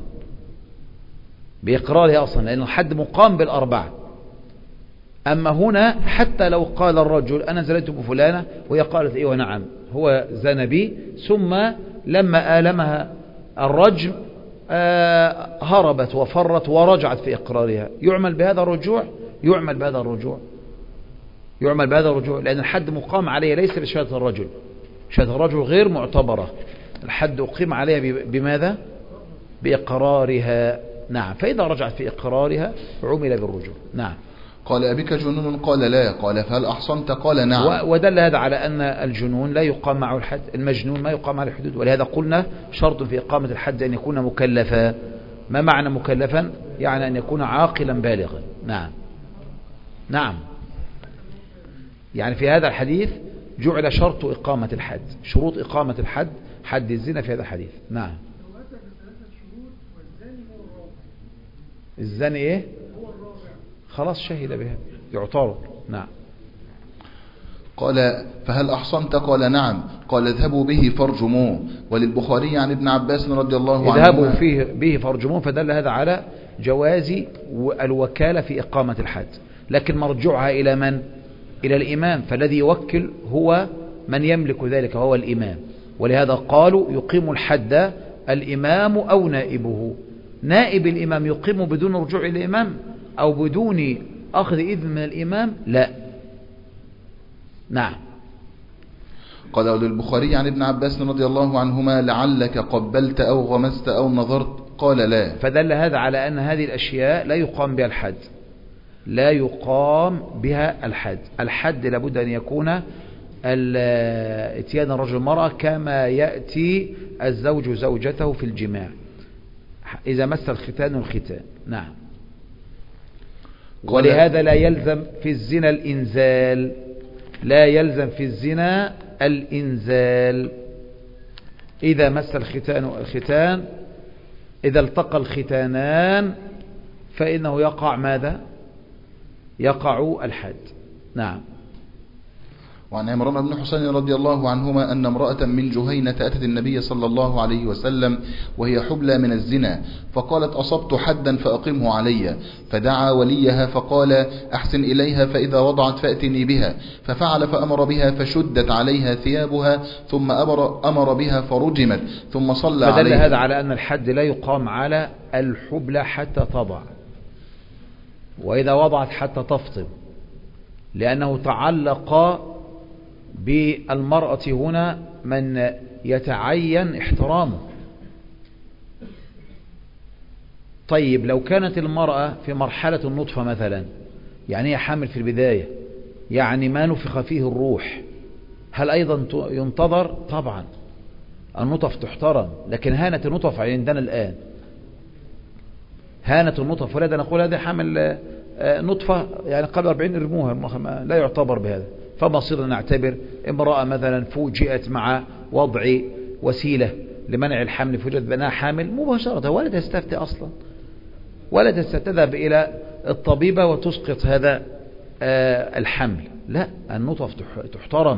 لأن الحد مقام بال4. أما هنا حتى لو قال الرجل أنا زنيت بفلانة وهي قالت إيه ونعم هو زنى بي، ثم لما آلمها الرجم هربت وفرت ورجعت في إقرارها، يعمل بهذا الرجوع؟ يعمل بهذا الرجوع، لأن الحد مقام عليه ليس بشهادة الرجل، شهادة الرجل غير معتبرة، الحد أقيم عليها بماذا؟ بإقرارها. نعم. فإذا رجعت في إقرارها عمل بالرجوع. نعم. قال أبك جنون؟ قال لا. قال فهل أحصنت؟ قال نعم. ودل هذا على أن الجنون لا يقام معه الحد، المجنون ما يقام عليه الحدود، ولهذا قلنا شرط في إقامة الحد أن يكون مكلفا. ما معنى مكلفا؟ يعني أن يكون عاقلا بالغا. نعم. نعم. يعني في هذا الحديث جعل شرط إقامة الحد، شروط إقامة الحد، حد الزنا في هذا الحديث. نعم. الزاني إيه؟ خلاص شهد بها يعترض. نعم. قال فهل أحصنت؟ قال نعم. قال اذهبوا به فارجموه. وللبخاري عن ابن عباس رضي الله عنه اذهبوا به فارجموه، فدل هذا على جواز الوكالة في إقامة الحد، لكن مرجعها إلى من؟ إلى الإمام، فالذي يوكل هو من يملك ذلك وهو الإمام. ولهذا قالوا يقيم الحد الإمام أو نائبه. نائب الإمام يقيم بدون رجوع إلى الإمام أو بدون أخذ إذن من الإمام؟ لا. نعم. قال للبخاري عن ابن عباس رضي الله عنهما لعلك قبلت أو غمست أو نظرت قال لا. فدل هذا على أن هذه الأشياء لا يقام بها الحد، لا يقام بها الحد. الحد لابد أن يكون اتيان الرجل المرأة كما يأتي الزوج زوجته في الجماع إذا مس الختان الختان. نعم. ولهذا لا يلزم في الزنا الإنزال، لا يلزم في الزنا الإنزال. إذا مس الختان إذا التقى الختانان فإنه يقع ماذا؟ يقع الحد. نعم. وعن عمران بن حسين رضي الله عنهما أن امرأة من جهينة أتت النبي صلى الله عليه وسلم وهي حبلى من الزنا، فقالت أصبت حدا فأقمه علي، فدعا وليها فقال أحسن إليها فإذا وضعت فأتني بها، ففعل فأمر بها فشدت عليها ثيابها ثم أمر بها فرجمت ثم صلى عليها. فدل هذا على أن الحد لا يقام على الحبلى حتى تضع، وإذا وضعت حتى تفطم، لأنه تعلق بالمرأة هنا من يتعين احترامه. طيب لو كانت المرأة في مرحلة النطفة مثلا، يعني هي حامل في البداية، يعني ما نفخ فيه الروح، هل أيضا ينتظر؟ طبعا النطف تحترم، لكن هانت النطف عندنا الآن، هانت النطف، ولذا نقول هذا حامل نطفة يعني قبل 40 ارموها، لا يعتبر بهذا. فبصير نعتبر امرأة مثلا فوجئت مع وضع وسيلة لمنع الحمل، فوجئت بأنها حامل مباشرة، ولا تستفتي أصلا، ولا تذهب إلى الطبيبة وتسقط هذا الحمل. لا، النطف تحترم،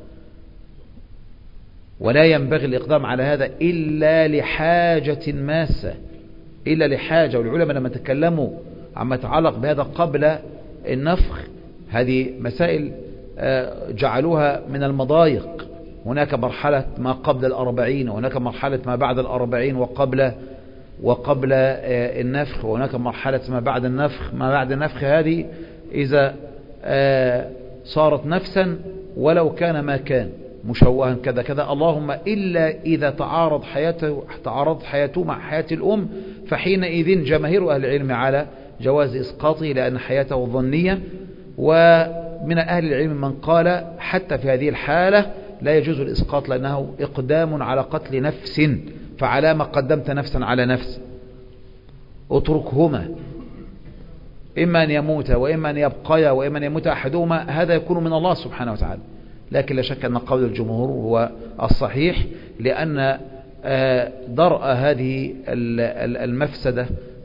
ولا ينبغي الإقدام على هذا إلا لحاجة ماسة، إلا لحاجة. والعلماء لما تكلموا عما يتعلق بهذا قبل النفخ، هذه مسائل جعلوها من المضايق. هناك مرحلة ما قبل 40، وهناك مرحلة ما بعد 40 وقبل النفخ، وهناك مرحلة ما بعد النفخ. ما بعد النفخ هذه إذا صارت نفسا ولو كان ما كان مشوها كذا كذا، اللهم إلا إذا تعارض حياته مع حياة الأم، فحينئذ جماهير أهل العلم على جواز إسقاطه لأن حياته ظنية. ومن أهل العلم من قال حتى في هذه الحالة لا يجوز الإسقاط لأنه إقدام على قتل نفس، فعلى ما قدمت نفسا على نفس، اتركهما، إما أن يموت وإما أن يبقيا وإما أن يموت أحدهما، هذا يكون من الله سبحانه وتعالى. لكن لا شك أن قول الجمهور هو الصحيح، لأن درء هذه المفسدة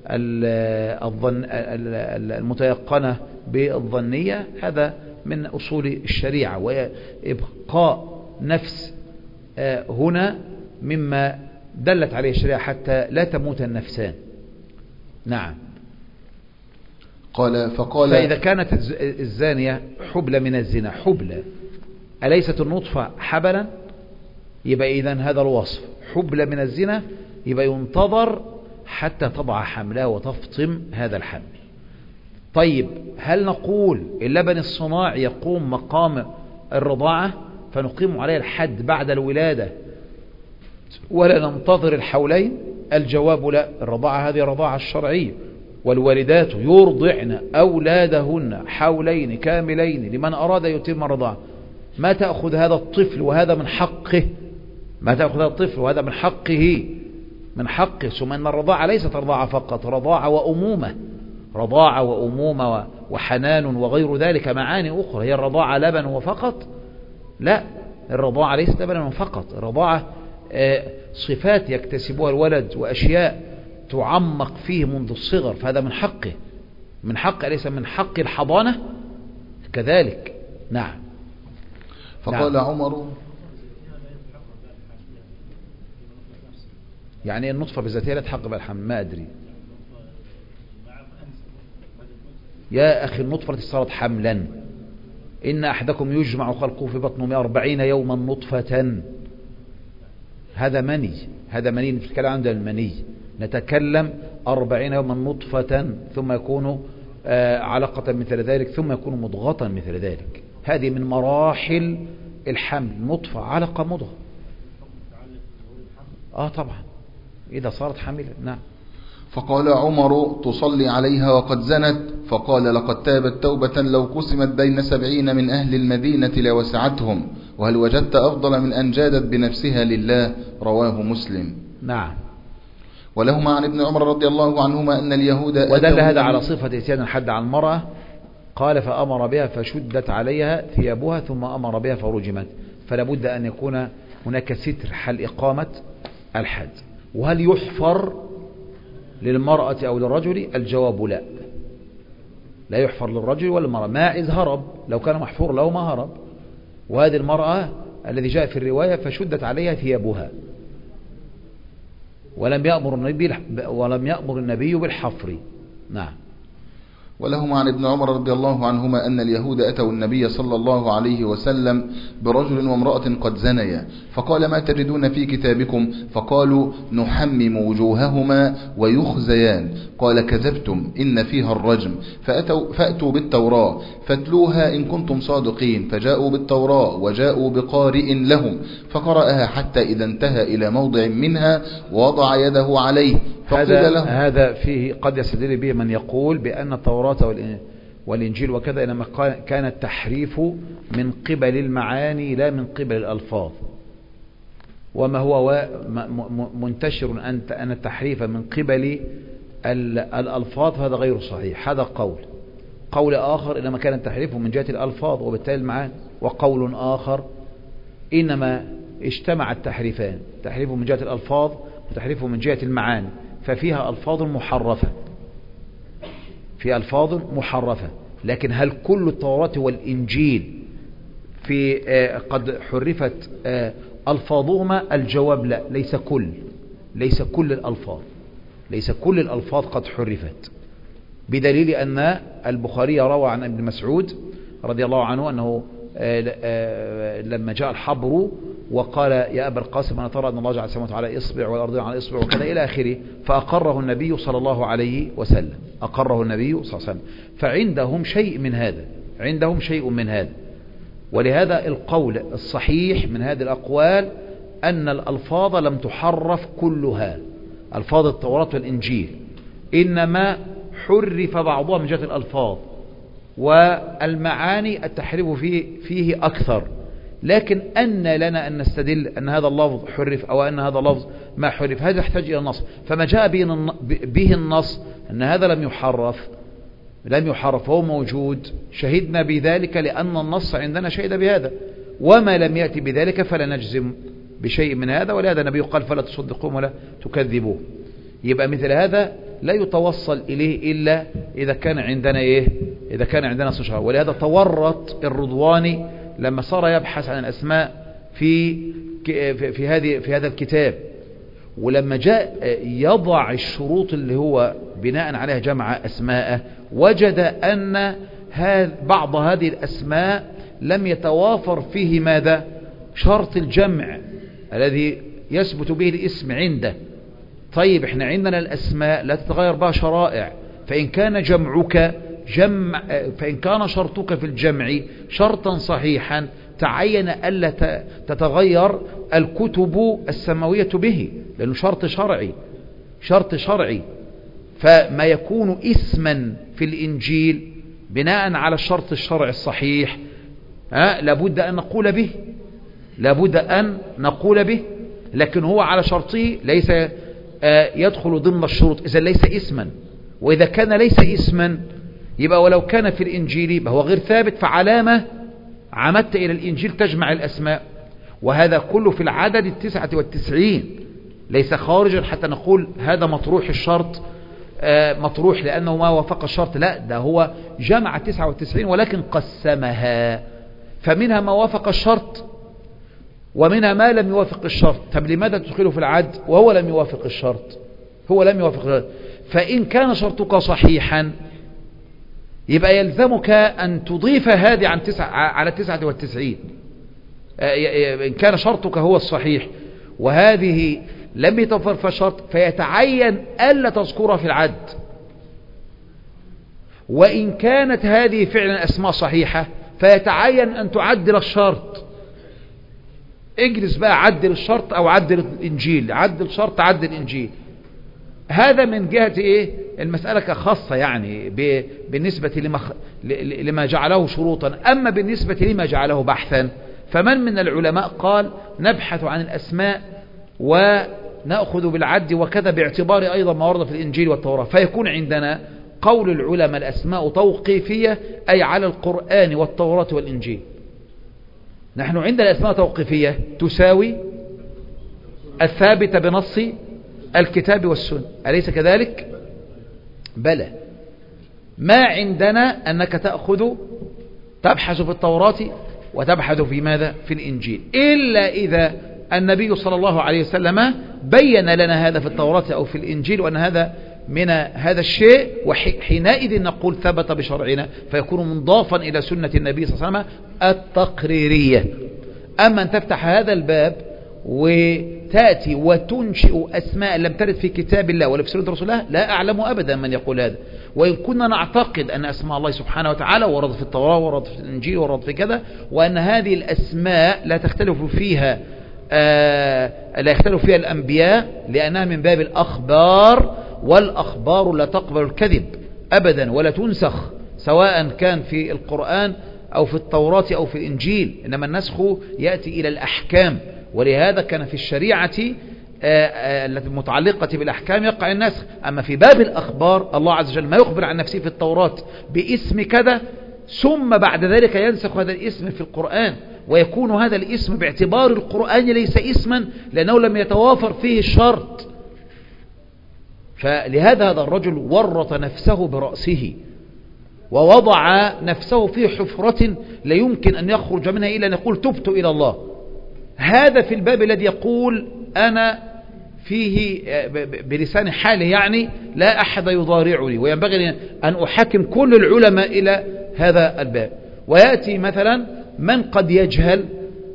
المتيقنة بالظنية هذا من أصول الشريعة، وإبقاء نفس هنا مما دلت عليه الشريعة حتى لا تموت النفسان. نعم. فقال فإذا كانت الزانية حبلى من الزنا، حبلى أليست النطفة حبلا؟ يبقى إذن هذا الوصف حبلى من الزنا، يبقى ينتظر حتى تضع حملها وتفطم هذا الحمل. طيب هل نقول اللبن الصناعي يقوم مقام الرضاعة فنقيم عليه الحد بعد الولادة ولا ننتظر الحولين؟ الجواب لا، الرضاعة هذه الرضاعة الشرعية، والوالدات يرضعن أولادهن حولين كاملين لمن أراد يتم الرضاعة. ما تأخذ هذا الطفل وهذا من حقه، ما تأخذ هذا الطفل وهذا من حقه، من حقه. ثم أن الرضاعة ليست رضاعة فقط، رضاعة وأمومة، رضاعة وأمومة وحنان وغير ذلك معاني أخرى. هي الرضاعة لبن وفقط؟ لا، الرضاعة ليست لبنا فقط، الرضاعة صفات يكتسبها الولد وأشياء تعمق فيه منذ الصغر، فهذا من حقه، من حقه، ليس من حق الحضانة كذلك. نعم. فقال نعم. عمر يعني النطفة بذاتها لا تحق بالحمل، ما أدري يا أخي. النطفة التي صارت حملا، إن أحدكم يجمع خلقه في بطنه 40 يوما نطفة، هذا مني، هذا مني في الكلام عند المني. نتكلم 40 يوما نطفة ثم يكون علقة مثل ذلك ثم يكون مضغة مثل ذلك. هذه من مراحل الحمل، نطفة علقة مضغة. طبعا إذا صارت حاملة. نعم. فقال عمر تصلي عليها وقد زنت؟ فقال لقد تابت توبة لو قسمت بين 70 من أهل المدينة لوسعتهم، وهل وجدت أفضل من أن جادت بنفسها لله؟ رواه مسلم. نعم. ولهما عن ابن عمر رضي الله عنهما أن اليهود ودل هذا على صفة إتيان الحد عن المرأة. قال فأمر بها فشدت عليها ثيابها ثم أمر بها فرجمت. فلا بد أن يكون هناك ستر حال إقامة الحد. وهل يحفر للمرأة أو للرجل؟ الجواب لا، لا يحفر للرجل ولا المرأة. ماعز هرب، لو كان محفور له ما هرب. وهذه المرأة الذي جاء في الرواية فشدت عليها ثيابها، ولم يأمر النبي بالحفر. نعم. ولهما عن ابن عمر رضي الله عنهما أن اليهود أتوا النبي صلى الله عليه وسلم برجل وامرأة قد زنيا، فقال ما تجدون في كتابكم؟ فقالوا نحمم وجوههما ويخزيان. قال كذبتم، إن فيها الرجم. فأتوا بالتوراة فاتلوها إن كنتم صادقين. فجاءوا بالتوراة وجاءوا بقارئ لهم فقرأها حتى إذا انتهى إلى موضع منها ووضع يده عليه هذا فيه قد يستدل به من يقول بأن التوراة والإنجيل وكذا إنما كان التحريف من قبل المعاني لا من قبل الألفاظ. وما هو منتشر أن التحريف من قبل الألفاظ هذا غير صحيح. هذا قول آخر إنما كان التحريف من جهة الألفاظ وبالتالي المعاني. وقول آخر إنما اجتمع التحريفان، تحريف من جهة الألفاظ وتحريف من جهة المعاني، ففيها ألفاظ محرفة، في ألفاظ محرفة. لكن هل كل التوراة والإنجيل في قد حرفت ألفاظهما؟ الجواب لا، ليس كل الألفاظ قد حرفت، بدليل أن البخاري روى عن ابن مسعود رضي الله عنه أنه لما جاء الحبر وقال يا أبا القاسم أنا ترى أن الله جعل السماوات على إصبع والأرض على إصبع وكذا إلى آخره، فأقره النبي صلى الله عليه وسلم، فعندهم شيء من هذا. ولهذا القول الصحيح من هذه الأقوال أن الألفاظ لم تحرف كلها، ألفاظ التوراة والإنجيل، إنما حرف بعضها من جهة الألفاظ، والمعاني التحريف فيه أكثر. لكن أن لنا أن نستدل أن هذا اللفظ حرف أو أن هذا اللفظ ما حرف، هذا يحتاج إلى النص. فما جاء به النص أن هذا لم يحرف هو موجود، شهدنا بذلك لأن النص عندنا شهد بهذا. وما لم يأتي بذلك فلا نجزم بشيء من هذا. ولهذا النبي قال فلا تصدقوهم ولا تكذبوه. يبقى مثل هذا لا يتوصل إليه إلا إذا كان عندنا إذا كان عندنا استشهاد. ولهذا تورط الرضواني لما صار يبحث عن الأسماء في هذا الكتاب، ولما جاء يضع الشروط اللي هو بناء عليها جمع أسماءه، وجد أن بعض هذه الأسماء لم يتوافر فيه ماذا؟ شرط الجمع الذي يثبت به الاسم عنده. طيب احنا عندنا الأسماء لا تتغير بها شرائع، فإن كان شرطك في الجمع شرطا صحيحا تعين ألا تتغير الكتب السماوية به، لأنه شرط شرعي. فما يكون اسما في الإنجيل بناء على الشرط الشرعي الصحيح لابد أن نقول به، لكن هو على شرطه ليس يدخل ضمن الشروط، إذا ليس اسما. وإذا كان ليس اسما يبقى ولو كان في الإنجيل يبقى هو غير ثابت، فعلامة عمدت إلى الإنجيل تجمع الأسماء. وهذا كله في العدد 99، ليس خارجا حتى نقول هذا مطروح الشرط، مطروح لأنه ما وافق الشرط. لا، ده هو جمع 99 ولكن قسمها، فمنها ما وافق الشرط ومنها ما لم يوافق الشرط. طب لماذا تدخله في العد وهو لم يوافق الشرط؟ فإن كان شرطك صحيحا يبقى يلزمك أن تضيف هذه على 99. إن كان شرطك هو الصحيح وهذه لم يتوفر في الشرط فيتعين ألا تذكرها في العد. وإن كانت هذه فعلا أسماء صحيحة فيتعين أن تعدل الشرط. اجلس بقى عدل الشرط أو عدل الإنجيل، عدل الشرط عدل الإنجيل. هذا من جهة إيه المسألة كخاصة يعني بالنسبة لما جعله شروطا. أما بالنسبة لما جعله بحثا، فمن من العلماء قال نبحث عن الأسماء ونأخذ بالعد وكذا، باعتبار أيضا ما ورد في الإنجيل والتوراة، فيكون عندنا قول العلماء الأسماء توقيفية، أي على القرآن والتوراة والإنجيل. نحن عندنا الأسماء توقيفية تساوي الثابتة بنص الكتاب والسنة، أليس كذلك؟ بلى. ما عندنا أنك تبحث في التوراة وتبحث في ماذا؟ في الإنجيل، إلا إذا النبي صلى الله عليه وسلم بين لنا هذا في التوراة أو في الإنجيل، وأن هذا من هذا الشيء، وحينئذ نقول ثبت بشرعنا، فيكون مضافا إلى سنة النبي صلى الله عليه وسلم التقريرية. أما أن تفتح هذا الباب وتأتي وتنشئ أسماء لم ترد في كتاب الله ولا في سنة رسول الله، لا أعلم أبدا من يقول هذا. وإن كنا نعتقد أن أسماء الله سبحانه وتعالى ورد في التوراة ورد في الإنجيل ورد في كذا، وأن هذه الأسماء لا تختلف فيها الأنبياء، لأنها من باب الأخبار، والأخبار لا تقبل الكذب أبدا ولا تنسخ، سواء كان في القرآن أو في التوراة أو في الإنجيل، إنما النسخ يأتي إلى الأحكام. ولهذا كان في الشريعة المتعلقة بالأحكام يقع النسخ. أما في باب الأخبار الله عز وجل ما يخبر عن نفسه في التوراة باسم كذا، ثم بعد ذلك ينسخ هذا الاسم في القرآن، ويكون هذا الاسم باعتبار القرآن ليس اسما، لأنه لم يتوافر فيه الشرط. فلهذا هذا الرجل ورط نفسه برأسه، ووضع نفسه في حفرة لا يمكن أن يخرج منها إلا أن يقول تبت إلى الله. هذا في الباب الذي يقول أنا فيه بلسان حاله، يعني لا أحد يضارعني، وينبغي أن أحاكم كل العلماء إلى هذا الباب. ويأتي مثلا من قد يجهل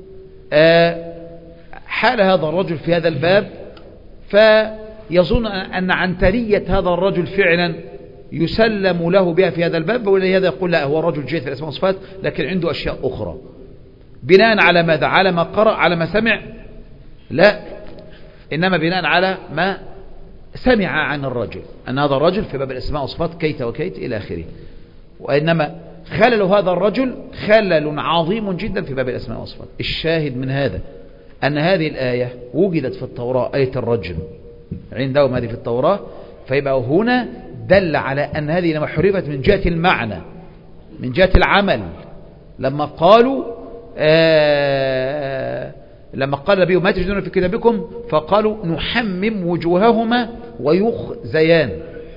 حال هذا الرجل في هذا الباب، فيظن أن عنترية هذا الرجل فعلا يسلم له بها في هذا الباب، ولهذا يقول لا، هو رجل جيد في الأسماء والصفات لكن عنده أشياء أخرى. بناء على ماذا؟ على ما قرأ، على ما سمع؟ لا، إنما بناء على ما سمع عن الرجل، أن هذا الرجل في باب الأسماء والصفات كيت وكيت إلى آخره. وإنما خلل هذا الرجل خلل عظيم جدا في باب الأسماء والصفات. الشاهد من هذا أن هذه الآية وجدت في التوراة، آية الرجم عندهم هذه في التوراة، فيبقى هنا دل على أن هذه لما حرفت من جهة المعنى، من جهة العمل، لما قالوا لما قال النبي ما تجدون في كتابكم، فقالوا نحمم وجوههما ويخزيان.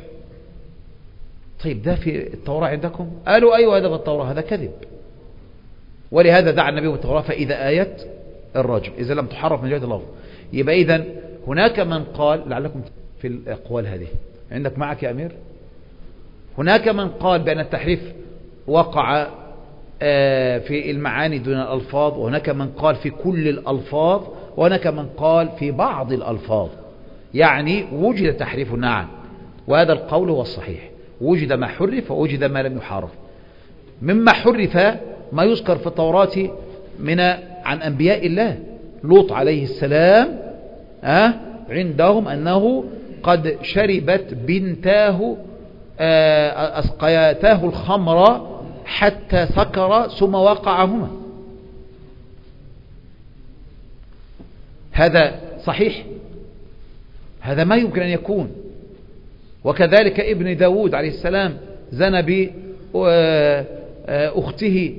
طيب ده في التوراة عندكم؟ قالوا أيوة هذا في التوراة. هذا كذب. ولهذا دعا النبي بالتوراة فإذا آية الرجم، إذا لم تحرف من جهة اللفظ. يبقى إذن هناك من قال، لعلكم في الأقوال هذه عندك معك يا أمير، هناك من قال بأن التحريف وقع في المعاني دون الألفاظ، وهناك من قال في كل الألفاظ، وهناك من قال في بعض الألفاظ. يعني وجد تحريف، نعم، وهذا القول هو الصحيح، وجد ما حرف ووجد ما لم يحرف. مما حرف ما يذكر في التوراة عن أنبياء الله. لوط عليه السلام عندهم أنه قد شربت بنتاه أسقياتاه الخمر حتى سكر ثم وقعهما. هذا صحيح؟ هذا ما يمكن أن يكون. وكذلك ابن داود عليه السلام زنى بأخته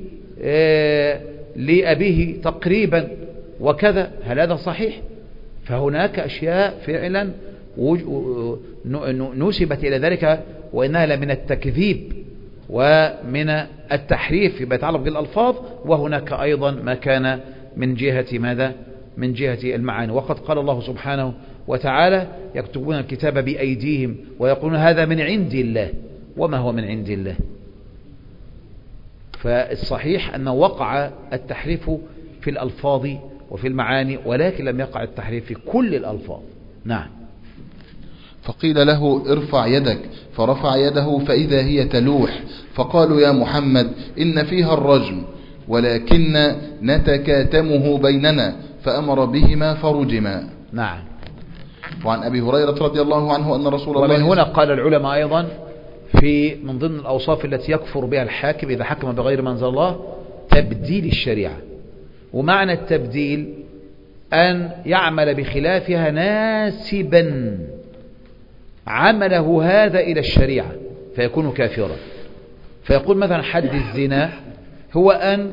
لأبيه تقريبا وكذا. هل هذا صحيح؟ فهناك أشياء فعلا نسبت إلى ذلك، وإنها لمن التكذيب ومن التحريف فيما يتعلق بالألفاظ. وهناك أيضا ما كان من جهة ماذا؟ من جهة المعاني. وقد قال الله سبحانه وتعالى يكتبون الكتاب بأيديهم ويقولون هذا من عند الله، وما هو من عند الله. فالصحيح أنه وقع التحريف في الألفاظ وفي المعاني، ولكن لم يقع التحريف في كل الألفاظ. نعم. فقيل له ارفع يدك، فرفع يده فإذا هي تلوح، فقالوا يا محمد إن فيها الرجم ولكن نتكاتمه بيننا، فأمر بهما فرجما. نعم. وعن أبي هريرة رضي الله عنه أن رسول الله ومن هنا قال العلماء أيضا من ضمن الأوصاف التي يكفر بها الحاكم إذا حكم بغير ما أنزل الله تبديل الشريعة. ومعنى التبديل أن يعمل بخلافها ناسبا عمله هذا إلى الشريعة فيكون كافرا. فيقول مثلا حد الزنا هو أن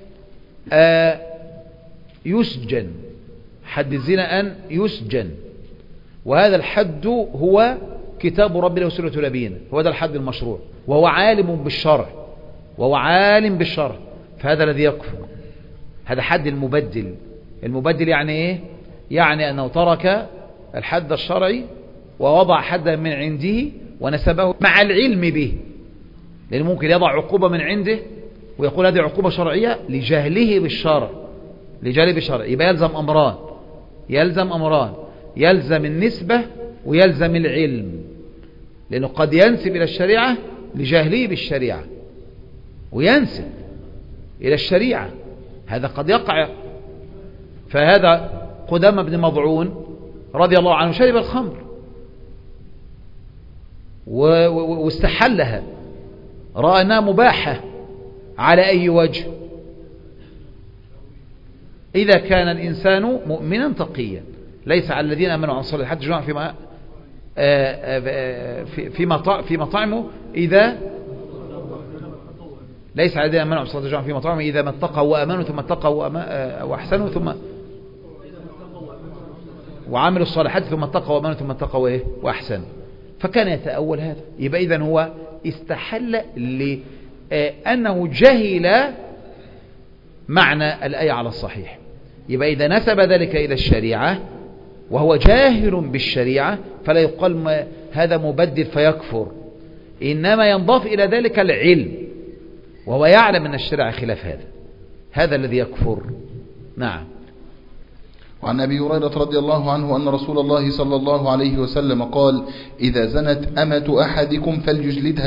يسجن، حد الزنا أن يسجن، وهذا الحد هو كتاب ربنا وسنة نبينا، هو ده الحد المشروع، وهو عالم بالشرع، وهو عالم بالشرع، فهذا الذي يكفر. هذا حد المبدل. المبدل يعني ايه؟ يعني أنه ترك الحد الشرعي ووضع حدا من عنده ونسبه مع العلم به، لأنه ممكن يضع عقوبة من عنده ويقول هذه عقوبة شرعية لجهله بالشرع، لجهله بالشرع. يبقى يلزم أمران، يلزم النسبة ويلزم العلم، لأنه قد ينسب إلى الشريعة لجهله بالشريعة وينسب إلى الشريعة، هذا قد يقع. فهذا قدامى بن مضعون رضي الله عنه شرب الخمر واستحلها، رأى أنها مباحة على أي وجه؟ إذا كان الإنسان مؤمنا تقيا. ليس على الذين آمنوا عن صلاة حتى جماعة في مطعمه إذا ليس على الذين آمنوا عن صلاة جماعة في مطعمه إذا ما اتقوا وآمنوا ثم اتقوا وأحسنوا ثم وعملوا الصالحات ثم اتقوا وآمنوا ثم اتقوا إيه وأحسنوا. فكان يتأول هذا. يبقى إذن هو استحل لأنه جهل معنى الآية على الصحيح. يبقى إذا نسب ذلك إلى الشريعة وهو جاهل بالشريعة فلا يقال هذا مبدل فيكفر، إنما ينضاف إلى ذلك العلم وهو يعلم أن الشريعة خلاف هذا الذي يكفر. نعم. وعن أبي هريرة رضي الله عنه أن رسول الله صلى الله عليه وسلم قال: إذا زنت أمة أحدكم فليجلدها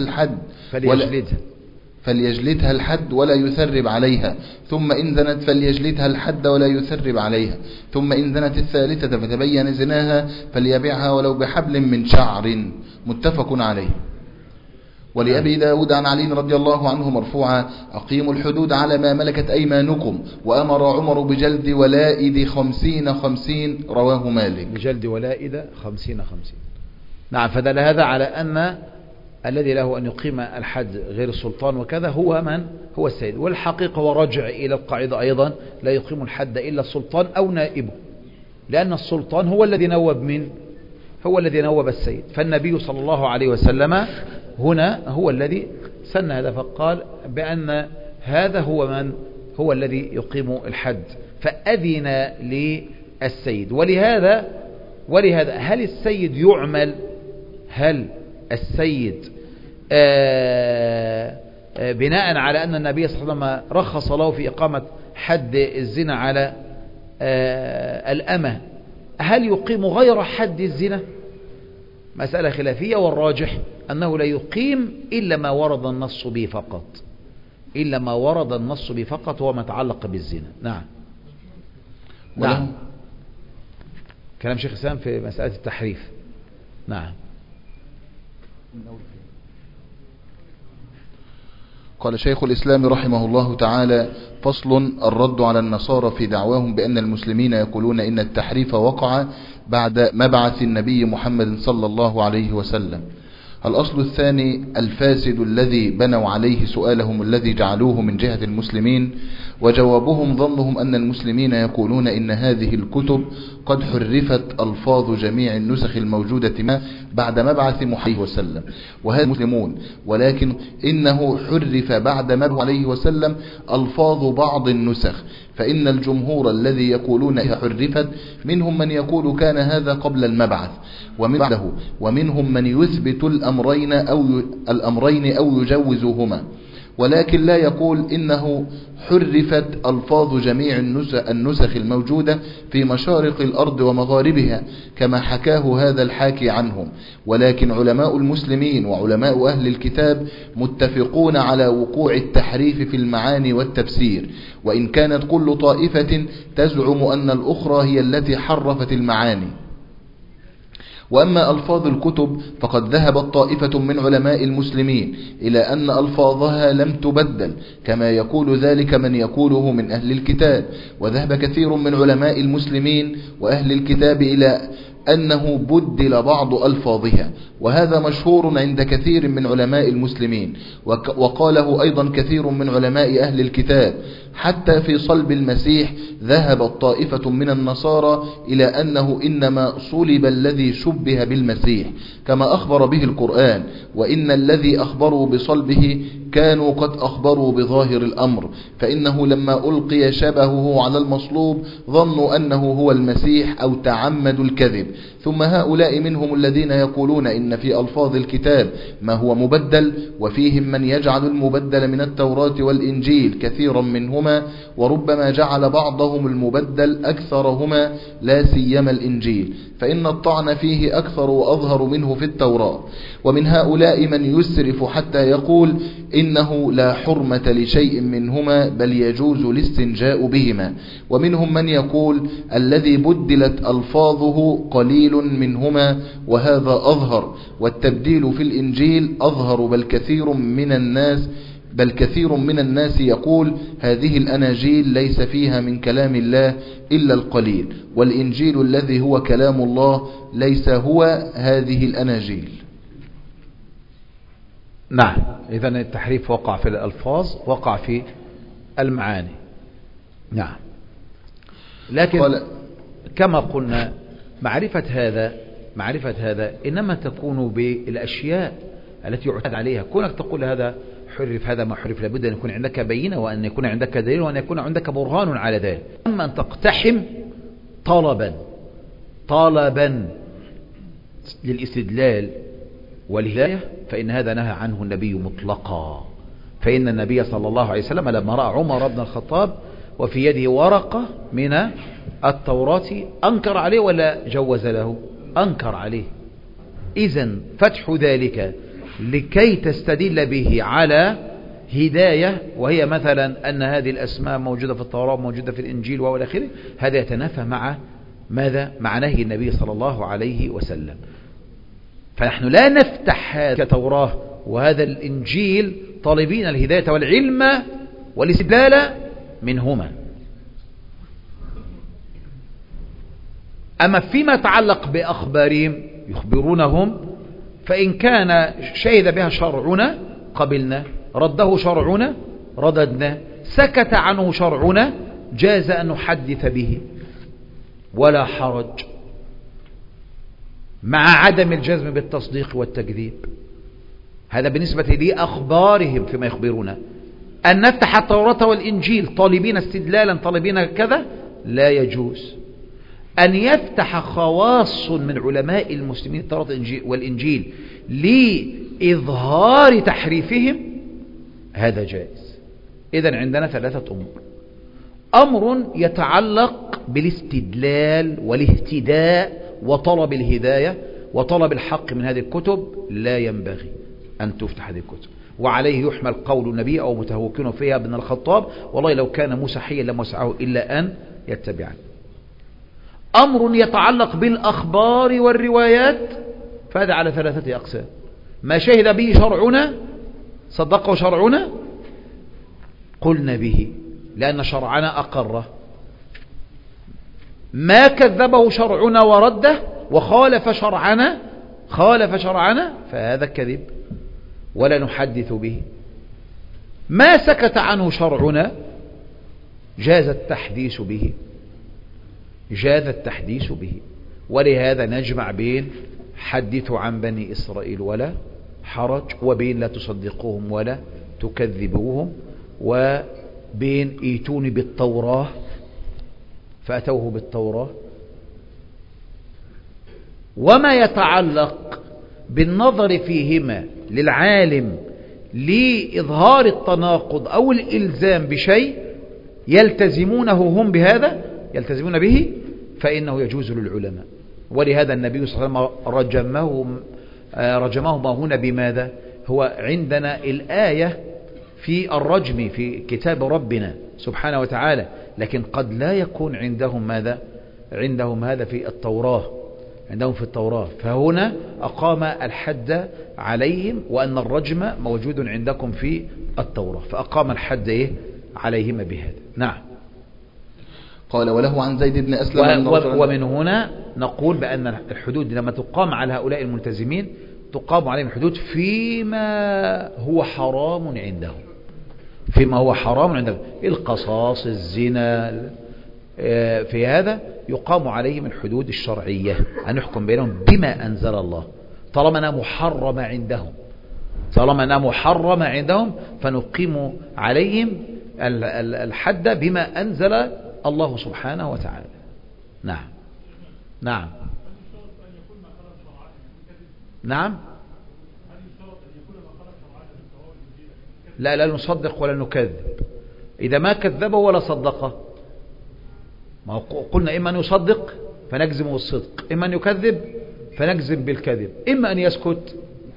الحد ولا يثرب عليها، ثم إن زنت فليجلدها الحد ولا يثرب عليها، ثم إن زنت الثالثة فتبين زناها فليبيعها ولو بحبل من شعر. متفق عليه. ولأبي داود عن علي رضي الله عنه مرفوعا: أقيموا الحدود على ما ملكت أيمانكم، وأمر عمر بجلد ولائد 50 رواه مالك. بجلد ولائد 50. نعم. فدل هذا على أن الذي له أن يقيم الحد غير السلطان وكذا هو السيد. والحقيقة ورجع إلى القاعدة أيضا: لا يقيم الحد إلا السلطان أو نائبه، لأن السلطان هو الذي نوب السيد. فالنبي صلى الله عليه وسلم هنا هو الذي سن هذا، فقال بأن هذا هو الذي يقيم الحد، فأذن للسيد. ولهذا هل السيد يعمل؟ هل السيد بناء على أن النبي صلى الله عليه وسلم رخص له في إقامة حد الزنا على الأمة، هل يقيم غير حد الزنا؟ مسألة خلافية، والراجح أنه لا يقيم إلا ما ورد النص به فقط، هو ما يتعلق بالزنا. نعم. كلام شيخ الإسلام في مسألة التحريف. نعم. قال شيخ الإسلام رحمه الله تعالى: فصل: الرد على النصارى في دعواهم بأن المسلمين يقولون إن التحريف وقع بعد مبعث النبي محمد صلى الله عليه وسلم. الأصل الثاني: الفاسد الذي بنوا عليه سؤالهم الذي جعلوه من جهة المسلمين، وجوابهم ظنهم أن المسلمين يقولون إن هذه الكتب قد حرفت ألفاظ جميع النسخ الموجودة ما بعد مبعث محمد وسلم، وهذا مسلمون، ولكن إنه حرف بعد مبعث عليه وسلم ألفاظ بعض النسخ، فإن الجمهور الذي يقولون إنها حرفت منهم من يقول كان هذا قبل المبعث ومن بعده، ومنهم من يثبت الأمرين أو يجوزهما، ولكن لا يقول إنه حرفت ألفاظ جميع النسخ الموجودة في مشارق الأرض ومغاربها كما حكاه هذا الحاكي عنهم. ولكن علماء المسلمين وعلماء أهل الكتاب متفقون على وقوع التحريف في المعاني والتفسير، وإن كانت كل طائفة تزعم أن الأخرى هي التي حرفت المعاني. وأما ألفاظ الكتب فقد ذهبت طائفة من علماء المسلمين إلى أن ألفاظها لم تبدل كما يقول ذلك من يقوله من أهل الكتاب، وذهب كثير من علماء المسلمين وأهل الكتاب إلى أنه بدل بعض ألفاظها، وهذا مشهور عند كثير من علماء المسلمين، وقاله أيضا كثير من علماء أهل الكتاب. حتى في صلب المسيح ذهبت طائفة من النصارى إلى أنه إنما صلب الذي شبه بالمسيح كما أخبر به القرآن، وإن الذي أخبروا بصلبه كانوا قد أخبروا بظاهر الأمر، فإنه لما ألقي شبهه على المصلوب ظنوا أنه هو المسيح أو تعمدوا الكذب. ثم هؤلاء منهم الذين يقولون إن في ألفاظ الكتاب ما هو مبدل، وفيهم من يجعل المبدل من التوراة والإنجيل كثيرا منهما، وربما جعل بعضهم المبدل أكثرهما لا سيما الإنجيل، فإن الطعن فيه أكثر وأظهر منه في التوراة. ومن هؤلاء من يسرف حتى يقول إنه لا حرمة لشيء منهما بل يجوز الاستنجاء بهما، ومنهم من يقول الذي بدلت ألفاظه قليل منهما وهذا أظهر، والتبديل في الإنجيل أظهر، بل كثير من الناس يقول هذه الأناجيل ليس فيها من كلام الله إلا القليل، والإنجيل الذي هو كلام الله ليس هو هذه الأناجيل. نعم، إذن التحريف وقع في الألفاظ، وقع في المعاني. نعم، لكن كما قلنا معرفة هذا إنما تكون بالأشياء التي يعتاد عليها. كونك تقول هذا حرف هذا ما حرف، لابد أن يكون عندك بينة، وأن يكون عندك دليل، وأن يكون عندك برهان على ذلك. أما أن تقتحم طلبا للاستدلال والهداية فإن هذا نهى عنه النبي مطلقا. فإن النبي صلى الله عليه وسلم لما رأى عمر بن الخطاب وفي يده ورقة من التوراة أنكر عليه ولا جوز له؟ أنكر عليه. إذن فتح ذلك لكي تستدل به على هداية، وهي مثلا أن هذه الأسماء موجودة في التوراة وموجودة في الإنجيل وإلى آخره، هذا يتنافى مع ماذا؟ مع نهي النبي صلى الله عليه وسلم. فنحن لا نفتح هذا التوراة وهذا الإنجيل طالبين الهداية والعلم والاستدلال منهما. أما فيما يتعلق بأخبارهم يخبرونهم، فإن كان شهد بها شرعنا قبلنا، رده شرعنا رددنا، سكت عنه شرعنا جاز أن نحدث به ولا حرج، مع عدم الجزم بالتصديق والتكذيب. هذا بالنسبة لأخبارهم فيما يخبرون. أن نفتح التوراة والإنجيل طالبين استدلالا طالبين كذا لا يجوز. أن يفتح خواص من علماء المسلمين التوراة والإنجيل لإظهار تحريفهم هذا جائز. إذن عندنا ثلاثة أمور: أمر يتعلق بالاستدلال والاهتداء وطلب الهداية وطلب الحق من هذه الكتب، لا ينبغي أن تفتح هذه الكتب، وعليه يحمل قول النبي أو متهوكين فيها ابن الخطاب: والله لو كان موسى حيا لم وسعه إلا أن يتبعني. أمر يتعلق بالأخبار والروايات، فهذا على ثلاثة أقسام: ما شهد به شرعنا صدقه شرعنا قلنا به لأن شرعنا أقره، ما كذبه شرعنا ورده وخالف شرعنا فهذا كذب ولا نحدث به. ما سكت عنه شرعنا جاز التحديث به، ولهذا نجمع بين حدثوا عن بني إسرائيل ولا حرج، وبين لا تصدقوهم ولا تكذبوهم، وبين ايتوني بالتوراة فأتوه بالتوراة. وما يتعلق بالنظر فيهما للعالم لإظهار التناقض أو الإلزام بشيء يلتزمون به، فإنه يجوز للعلماء. ولهذا النبي صلى الله عليه وسلم رجمهما هنا بماذا؟ هو عندنا الآية في الرجم في كتاب ربنا سبحانه وتعالى، لكن قد لا يكون عندهم ماذا؟ عندهم هذا في التوراة، عندهم في التوراة، فهنا أقام الحد عليهم، وأن الرجم موجود عندكم في التوراة، فأقام الحد عليهم بهذا. نعم. قال وله عن زيد بن أسلم ومن هنا نقول بأن الحدود لما تقام على هؤلاء الملتزمين تقام عليهم الحدود فيما هو حرام عندهم، فيما هو حرام عندهم، القصاص، الزنا، في هذا يقام عليهم الحدود الشرعية، أن يحكم بينهم بما أنزل الله، طالما أنها محرمة عندهم فنقيم عليهم الحد بما أنزل الله سبحانه وتعالى. نعم. نعم. نعم. لا نصدق ولا نكذب. إذا ما كذبه ولا صدقه، ما قلنا إما أن يصدق فنجزم بالصدق، إما أن يكذب فنجزم بالكذب، إما أن يسكت،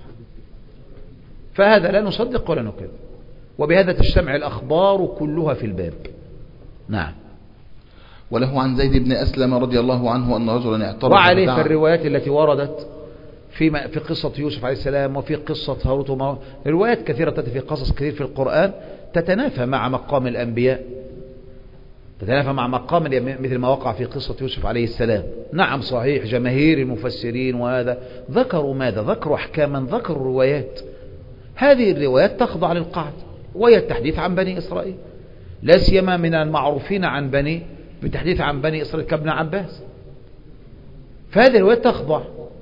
فهذا لا نصدق ولا نكذب، وبهذا تجتمع الأخبار كلها في الباب. نعم. وله عن زيد بن أسلم رضي الله عنه أن رجلا اعترض وعليه في الروايات التي وردت في قصة يوسف عليه السلام وفي قصة هاروت وماروت، روايات كثيرة تأتي في قصص كثير في القرآن تتنافى مع مقام الأنبياء، تتنافى مع مقام مثل ما وقع في قصة يوسف عليه السلام. نعم صحيح، جماهير المفسرين وهذا ذكروا ماذا؟ ذكروا أحكاما، ذكروا روايات، هذه الروايات تخضع للقاعدة، وهي التحديث عن بني إسرائيل، لا سيما من المعروفين بالتحديث عن بني إسرائيل كابن عباس، فهذه الروايات تخضع،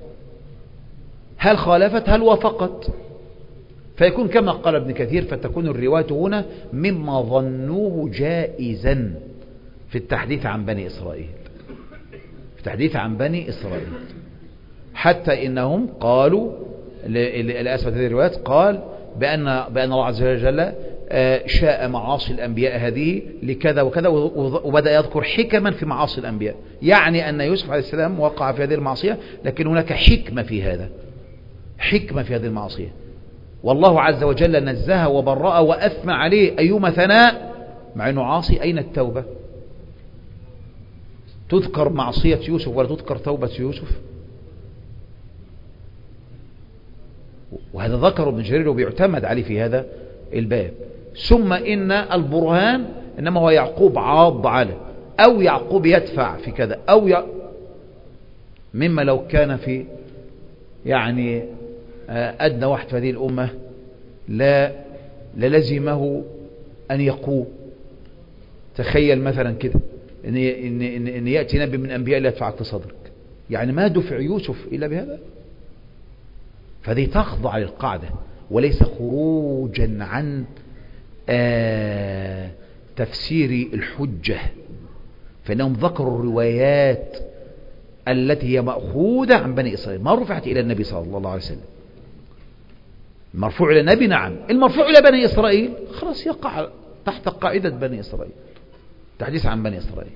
هل خالفت هل وافقت، فيكون كما قال ابن كثير، فتكون الرواية هنا مما ظنوه جائزا في التحديث عن بني إسرائيل، في التحديث عن بني إسرائيل، حتى إنهم قالوا لأسفة هذه الروايات قال بأن الله عز وجل شاء معاصي الأنبياء هذه لكذا وكذا، وبدأ يذكر حكما في معاصي الأنبياء، يعني أن يوسف عليه السلام وقع في هذه المعصية، لكن هناك حكمة في هذا، حكمة في هذه المعصية، والله عز وجل نزه وبرأ وأثنى عليه أيما ثناء، مع أنه عاصي. أين التوبة؟ تذكر معصية يوسف ولا تذكر توبة يوسف؟ وهذا ذكر ابن جرير وبيعتمد عليه في هذا الباب. ثم إن البرهان إنما هو يعقوب عاض على، أو يعقوب يدفع في كذا، مما لو كان في يعني أدنى واحد في هذه الأمة للزمه أن يقوم. تخيل مثلا كده إن يأتي نبي من أنبياء لا يدفعك في صدرك، يعني ما دفع يوسف إلا بهذا، فهذه تخضع للقاعدة وليس خروجا عن تفسير الحجة، فإنهم ذكروا الروايات التي هي مأخوذة عن بني إسرائيل، ما رفعت إلى النبي صلى الله عليه وسلم. المرفوع إلى النبي نعم، المرفوع إلى بني إسرائيل خلاص يقع تحت قاعدة بني إسرائيل، تحديث عن بني إسرائيل.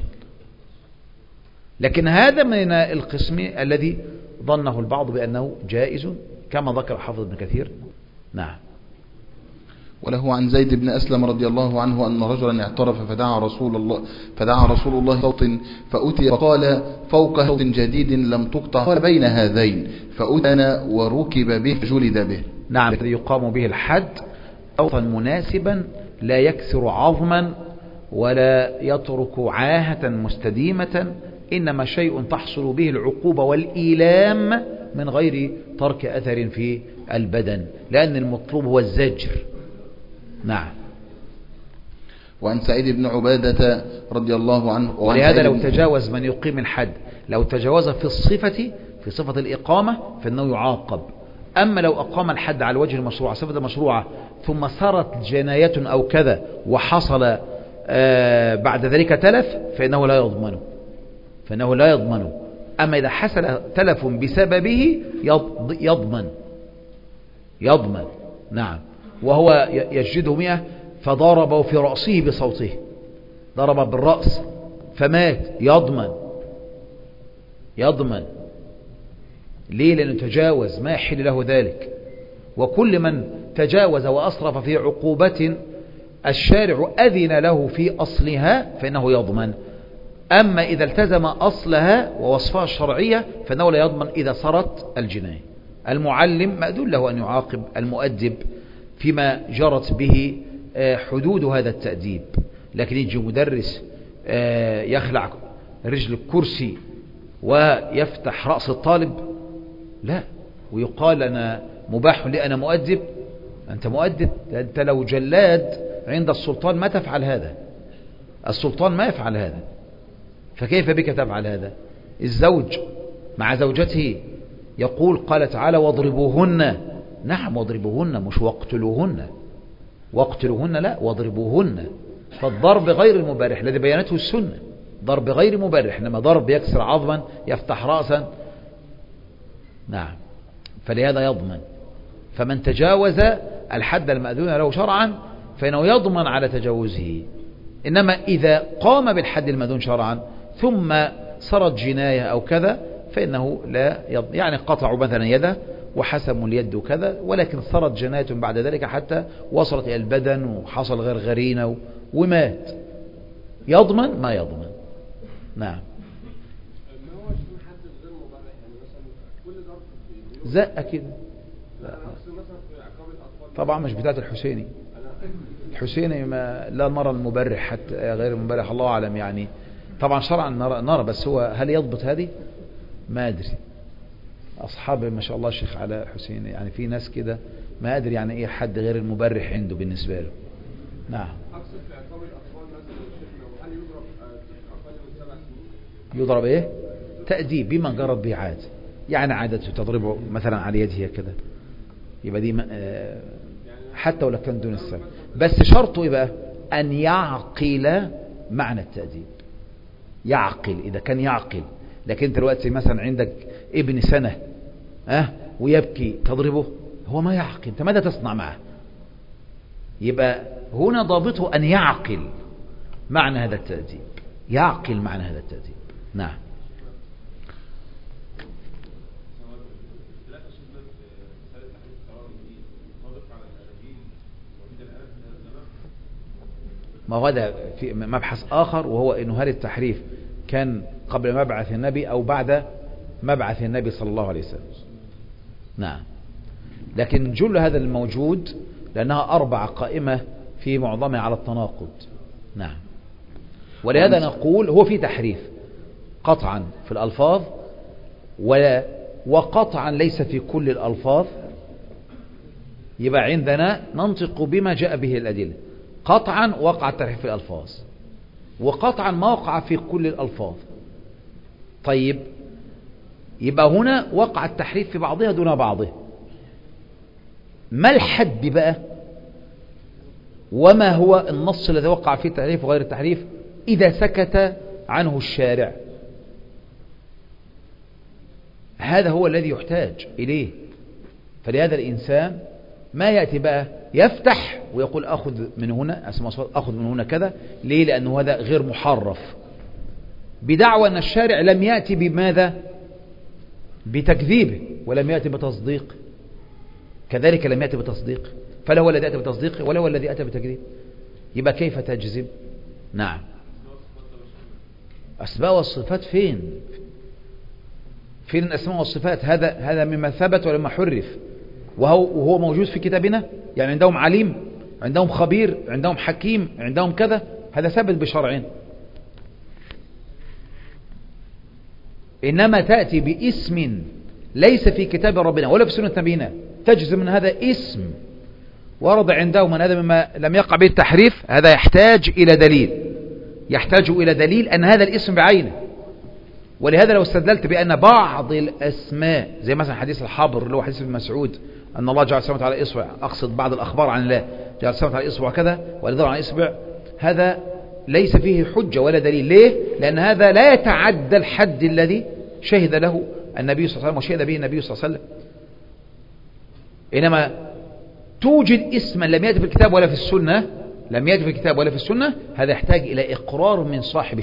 لكن هذا من القسم الذي ظنه البعض بأنه جائز كما ذكر حافظ ابن كثير. نعم. وله عن زيد بن أسلم رضي الله عنه أن رجلا اعترف فدعا رسول الله صوت فأتي فقال فوق صوت جديد لم تقطع بين هذين، فأتنا وركب به جلد به. نعم، يقام به الحد صوتا مناسبا لا يكسر عظما ولا يترك عاهة مستديمة، إنما شيء تحصل به العقوبة والإيلام من غير ترك أثر في البدن، لأن المطلوب هو الزجر. نعم. وعن سعيد بن عبادة رضي الله عنه، ولهذا لو تجاوز من يقيم الحد، لو تجاوز في صفة الإقامة فإنه يعاقب. أما لو أقام الحد على الوجه المشروع، صفة المشروعة، ثم صارت جناية أو كذا وحصل بعد ذلك تلف فإنه لا يضمن. أما إذا حصل تلف بسببه يضمن. نعم. وهو يجده 100 فضربه في رأسه بصوته، ضرب بالرأس فمات، يضمن. ليه؟ لأنه تجاوز ما يحل له ذلك. وكل من تجاوز وأسرف في عقوبة الشارع أذن له في أصلها فإنه يضمن. أما إذا التزم أصلها ووصفها الشرعية فإنه لا يضمن إذا صارت الجناية. المعلم مأذون له أن يعاقب المؤدب فيما جرت به حدود هذا التأديب، لكن يجي مدرس يخلع رجل الكرسي ويفتح رأس الطالب لا، ويقال أنا مباح لي أنا مؤدب. أنت مؤدب، أنت لو جلاد عند السلطان ما تفعل هذا، السلطان ما يفعل هذا، فكيف بك تفعل هذا؟ الزوج مع زوجته يقول قال تعالى واضربوهن. نعم واضربوهن، مش واقتلوهن، واقتلوهن لا، واضربوهن. فالضرب غير المبرح الذي بيانته السنة، ضرب غير مبرح، إنما ضرب يكسر عظما يفتح رأسا. نعم، فلهذا يضمن. فمن تجاوز الحد المأذون له شرعا فإنه يضمن على تجاوزه. إنما إذا قام بالحد المأذون شرعا ثم صارت جناية أو كذا فإنه لا يضمن. يعني قطعوا مثلا يده وحسموا اليد وكذا، ولكن صارت جناية بعد ذلك حتى وصلت إلى البدن وحصل غرغرينة ومات، يضمن ما يضمن. نعم. زق كده طبعا مش بتاعت الحسيني. الحسيني ما لا نرى المبرح حتى غير المبرح، الله أعلم. يعني طبعا شرعا نرى، بس هو هل يضبط هذه ما أدري. أصحاب ما شاء الله الشيخ على حسيني يعني في ناس كده ما أدري يعني إيه حد غير المبرح عنده بالنسبة له. نعم. يضرب إيه؟ تأديب بما جرت به عاد، يعني عادته تضربه مثلا على يده كده، يبقى دي حتى ولو كان دون السبب، بس شرطه يبقى أن يعقل معنى التأديب. يعقل، إذا كان يعقل. لكن انت دلوقتي مثلا عندك ابن سنة ويبكي تضربه، هو ما يعقل، انت ماذا تصنع معه؟ يبقى هنا ضابطه أن يعقل معنى هذا التأديب، يعقل معنى هذا التأديب. نعم. ما هو هذا في مبحث آخر، وهو إنه هل التحريف كان قبل مبعث النبي أو بعد مبعث النبي صلى الله عليه وسلم. نعم. لكن جل هذا الموجود لأنها 4 قائمة في معظمها على التناقض. نعم. ولهذا نقول هو في تحريف قطعا في الألفاظ وقطعا ليس في كل الألفاظ. يبقى عندنا ننطق بما جاء به الأدلة. قطعا وقع التحريف في الألفاظ، وقطعا ما وقع في كل الألفاظ. طيب يبقى هنا وقع التحريف في بعضها دون بعضه. ما الحد بقى؟ وما هو النص الذي وقع فيه التحريف وغير التحريف إذا سكت عنه الشارع؟ هذا هو الذي يحتاج إليه. فلهذا الإنسان ما يأتي بقى يفتح ويقول أخذ من هنا أخذ من هنا كذا. ليه؟ لأنه هذا غير محرف، بدعوى أن الشارع لم يأتي بماذا؟ بتكذيبه، ولم يأتي بتصديق. كذلك لم يأتي بتصديق، فلا هو الذي أتى بتصديق ولا هو الذي أتى بتكذيب. يبقى كيف تجزم؟ نعم. أسماء والصفات فين الأسماء والصفات؟ هذا مما ثبت ولما حرف، وهو موجود في كتابنا. يعني عندهم عليم، عندهم خبير، عندهم حكيم، عندهم كذا، هذا ثابت بشرعين. إنما تأتي باسم ليس في كتاب ربنا ولا في سنة نبينا تجزم من هذا اسم ورد عندهم من هذا مما لم يقع به التحريف. هذا يحتاج إلى دليل أن هذا الاسم بعينه. ولهذا لو استدللت بأن بعض الأسماء زي مثلا حديث الحبر اللي هو حديث ابن مسعود أن الله جعل السماوات على إصبع، أقصد بعض الأخبار عن الله جعل السماوات على إصبع كذا والأرض على إصبع، هذا ليس فيه حجة ولا دليل. ليه؟ لأن هذا لا يتعدى الحد الذي شهد له النبي صلى الله عليه وسلم وشهد به النبي صلى الله عليه وسلم. إنما توجد اسما لم يأتي في الكتاب ولا في السنة، هذا يحتاج إلى إقرار من صاحب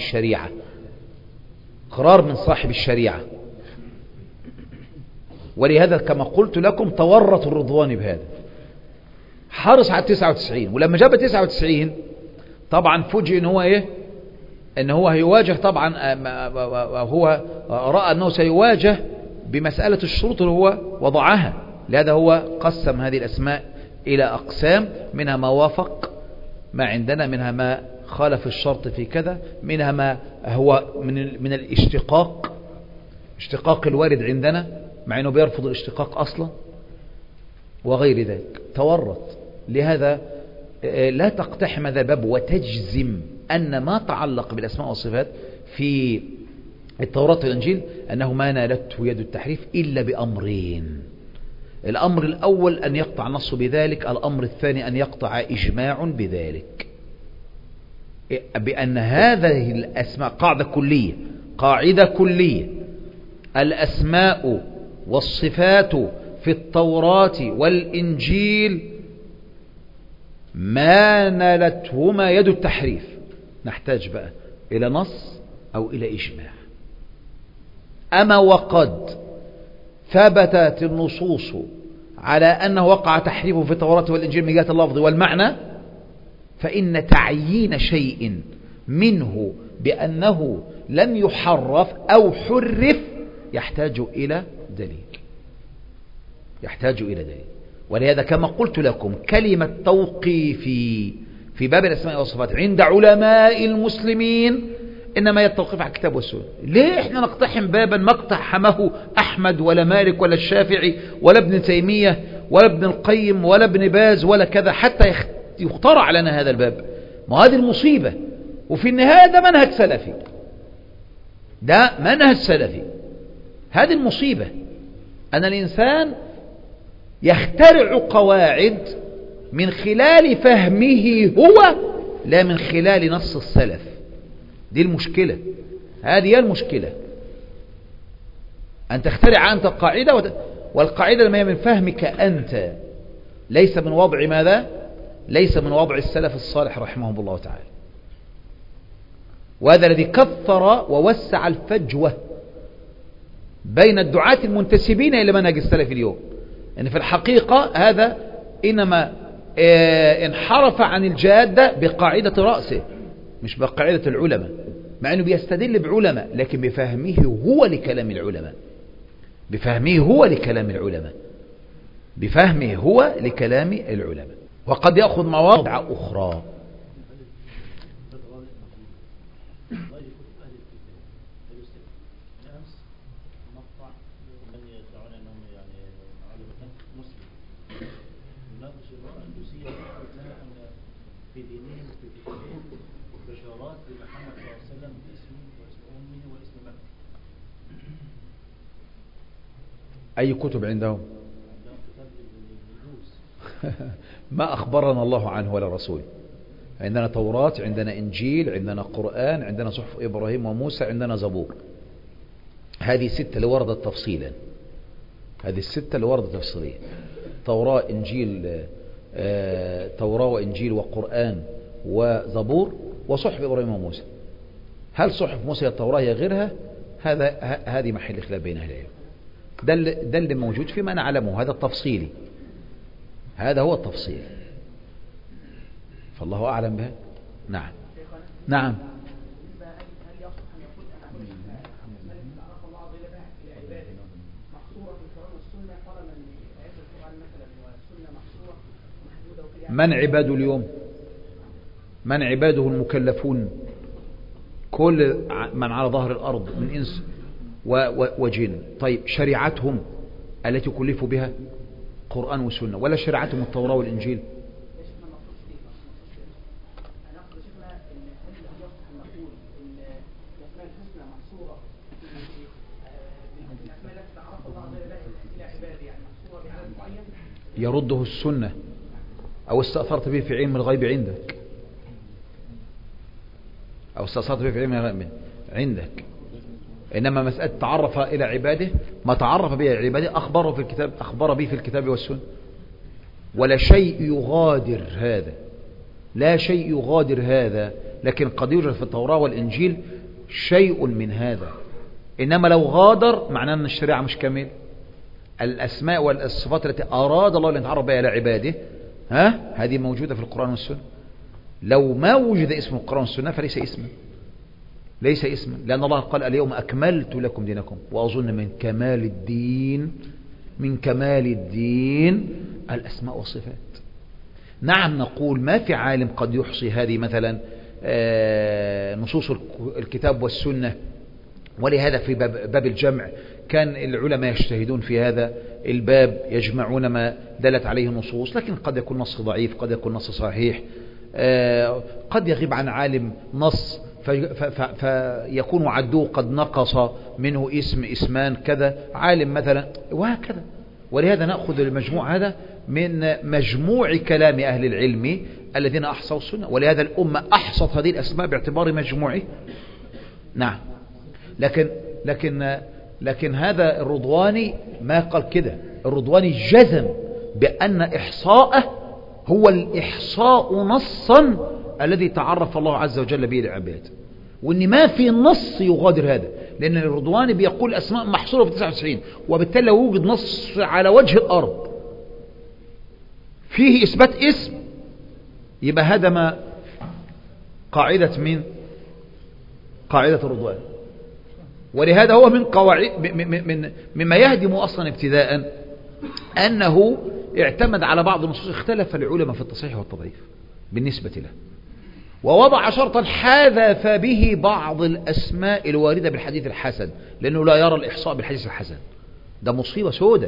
الشريعة. ولهذا كما قلت لكم تورط الرضوان بهذا، حرص على 99، ولما جاب 99 طبعا فوجئ ان هو ان هو هيواجه طبعا، هو رأى انه سيواجه بمسألة الشروط اللي هو وضعها. لهذا هو قسم هذه الأسماء إلى أقسام، منها ما وافق ما عندنا، منها ما خالف الشرط في كذا، منها ما هو من الاشتقاق، اشتقاق الوارد عندنا مع أنه بيرفض الاشتقاق أصلا، وغير ذلك. تورط. لهذا لا تقتحم هذا الباب وتجزم أن ما تعلق بالأسماء والصفات في التوراة والإنجيل أنه ما نالته يد التحريف إلا بأمرين. الأمر الأول أن يقطع النص بذلك، الأمر الثاني أن يقطع إجماع بذلك، بأن هذه الأسماء قاعدة كلية، الأسماء والصفات في التوراة والإنجيل ما نالتهما يد التحريف. نحتاج بقى إلى نص أو إلى إجماع. أما وقد ثبتت النصوص على أنه وقع تحريف في التوراة والإنجيل من جهة اللفظ والمعنى، فإن تعيين شيء منه بأنه لم يحرف أو حرف يحتاج إلى دليل. ولهذا كما قلت لكم كلمة توقيفي في باب الأسماء والصفات عند علماء المسلمين إنما يتوقف على الكتاب والسنة. ليه إحنا نقتحم بابا ما اقتحمه أحمد ولا مالك ولا الشافعي ولا ابن تيمية ولا ابن القيم ولا ابن باز ولا كذا حتى يخترع لنا هذا الباب؟ ما هذه المصيبة. وفي النهاية ده منهج سلفي. هذه المصيبة أن الإنسان يخترع قواعد من خلال فهمه هو لا من خلال نص السلف. دي المشكلة. هذه هي المشكلة، أن تخترع أنت قاعدة والقاعدة لما هي من فهمك أنت، ليس من وضع ماذا؟ ليس من وضع السلف الصالح رحمهم الله تعالى. وهذا الذي كثر ووسع الفجوة بين الدعاة المنتسبين إلى منهج السلف اليوم. إن في الحقيقة هذا إنما انحرف عن الجادة بقاعدة رأسه مش بقاعدة العلماء، مع أنه بيستدل بعلماء لكن بفهمه هو لكلام العلماء. وقد يأخذ مواضع أخرى. أي كتب عندهم؟ ما أخبرنا الله عنه ولا رسول. عندنا توراة، عندنا إنجيل، عندنا قرآن، عندنا صحف إبراهيم وموسى، عندنا زبور. هذه الستة اللي وردت تفصيليا. توراة وإنجيل وقرآن وزبور وصحف إبراهيم وموسى. هل صحف موسى التوراة هي غيرها؟ هذه محل خلاف بين أهل العلم. ده اللي موجود فيما نعلمه. هذا هو التفصيل. فالله أعلم بها. نعم. هل يصح أن يقول محصورة في القرآن والسنة طالما أن آيات القرآن مثلا والسنة محصورة ومحدودة وكده؟ من عباده اليوم؟ من عباده المكلفون؟ كل من على ظهر الأرض من إنس وجن. طيب شريعتهم التي كلفوا بها قرآن وسنة ولا شريعتهم التوراة والإنجيل؟ يرده السنة أو استأثرت به في علم الغيب عندك، إنما مسألة تعرف إلى عباده، ما تعرف به عباده أخبر به في الكتاب والسنة. ولا شيء يغادر هذا، لكن قد يوجد في التوراة والإنجيل شيء من هذا. إنما لو غادر معناه أن الشريعة مش كامل. الأسماء والصفات التي أراد الله أن يتعرف بها إلى عباده هذه موجودة في القرآن والسنة. لو ما وجد اسم القرآن والسنة فليس اسما. ليس اسما، لأن الله قال اليوم أكملت لكم دينكم. وأظن من كمال الدين الأسماء والصفات. نعم نقول ما في عالم قد يحصي هذه مثلا نصوص الكتاب والسنة، ولهذا في باب الجمع كان العلماء يجتهدون في هذا الباب، يجمعون ما دلت عليه النصوص، لكن قد يكون نص ضعيف، قد يكون نص صحيح، قد يغيب عن عالم نص فيكون عدوه قد نقص منه اسم اسمان كذا عالم مثلا، وهكذا. ولهذا نأخذ المجموع هذا من مجموع كلام أهل العلم الذين أحصوا السنة، ولهذا الأمة أحصت هذه الأسماء باعتبار مجموعه. نعم، لكن هذا الرضواني ما قال كده. الرضواني جزم بأن إحصاءه هو الإحصاء نصا الذي تعرف الله عز وجل به للعباد، وإن ما في نص يغادر هذا، لأن الرضواني بيقول أسماء محصورة في 99، وبالتالي لو يوجد نص على وجه الأرض فيه إثبات اسم يبقى هذا ما قاعدة من قاعدة الرضوان. ولهذا هو من قواعد مما يهدم أصلا ابتداء أنه اعتمد على بعض النصوص اختلف العلماء في التصحيح والتضعيف بالنسبة له، ووضع شرطا حذف به بعض الأسماء الواردة بالحديث الحسن، لأنه لا يرى الإحصاء بالحديث الحسن. ده مصيبة سودة،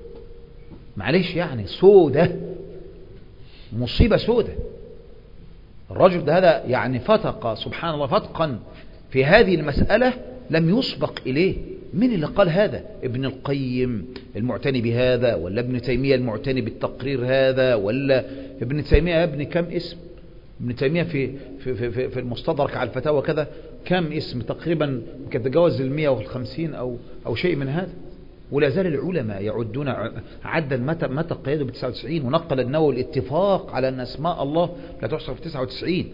معلش يعني سودة، مصيبة سودة. الرجل ده هذا يعني فتق سبحان الله فتقا في هذه المسألة لم يسبق إليه. من اللي قال هذا؟ ابن القيم المعتني بهذا، ولا ابن تيمية المعتني بالتقرير هذا، ولا ابن تيمية يا ابن كم اسم؟ ابن تيمية في المستدرك على الفتاوى كذا كم اسم تقريبا كتجاوز 150 أو شيء من هذا. ولا زال العلماء يعدون عدا متى قياده ب99، ونقل النووي الاتفاق على أن أسماء الله لا تحصر في 99،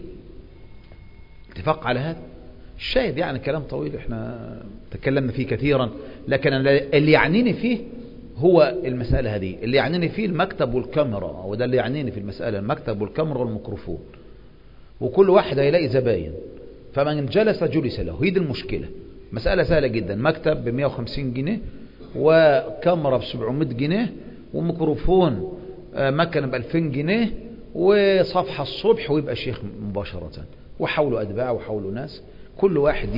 اتفاق على هذا. الشاهد يعني كلام طويل احنا تكلمنا فيه كثيرا، لكن اللي يعنيني فيه هو المسألة هذه، اللي يعنيني فيه المكتب والكاميرا، وده اللي يعنيني في المسألة، المكتب والكاميرا والميكروفون، وكل واحد هيلاقي زباين، فمن جلس جلس له. هي دي المشكلة. مسألة سهلة جدا، مكتب ب 150 جنيه وكاميرا ب 700 جنيه وميكروفون مكنة ب 2000 جنيه وصفحة الصبح ويبقى شيخ مباشرة، وحوله أتباع وحوله ناس، كل واحد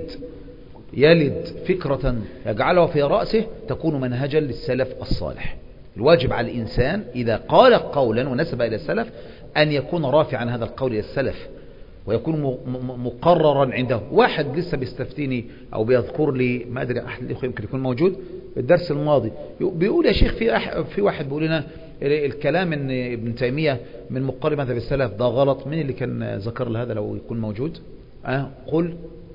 يلد فكرة يجعلها في رأسه تكون منهجا للسلف الصالح. الواجب على الإنسان إذا قال قولا ونسب إلى السلف أن يكون رافعا هذا القول إلى السلف، ويكون مقررا عنده. واحد لسه بيستفتيني أو بيذكر لي، ما أدري أحد الإخوة يمكن يكون موجود الدرس الماضي، بيقول يا شيخ في واحد بيقول لنا الكلام ان ابن تيمية من مقرر مذهب السلف ده غلط. مين اللي كان ذكر لهذا لو يكون موجود؟ قل.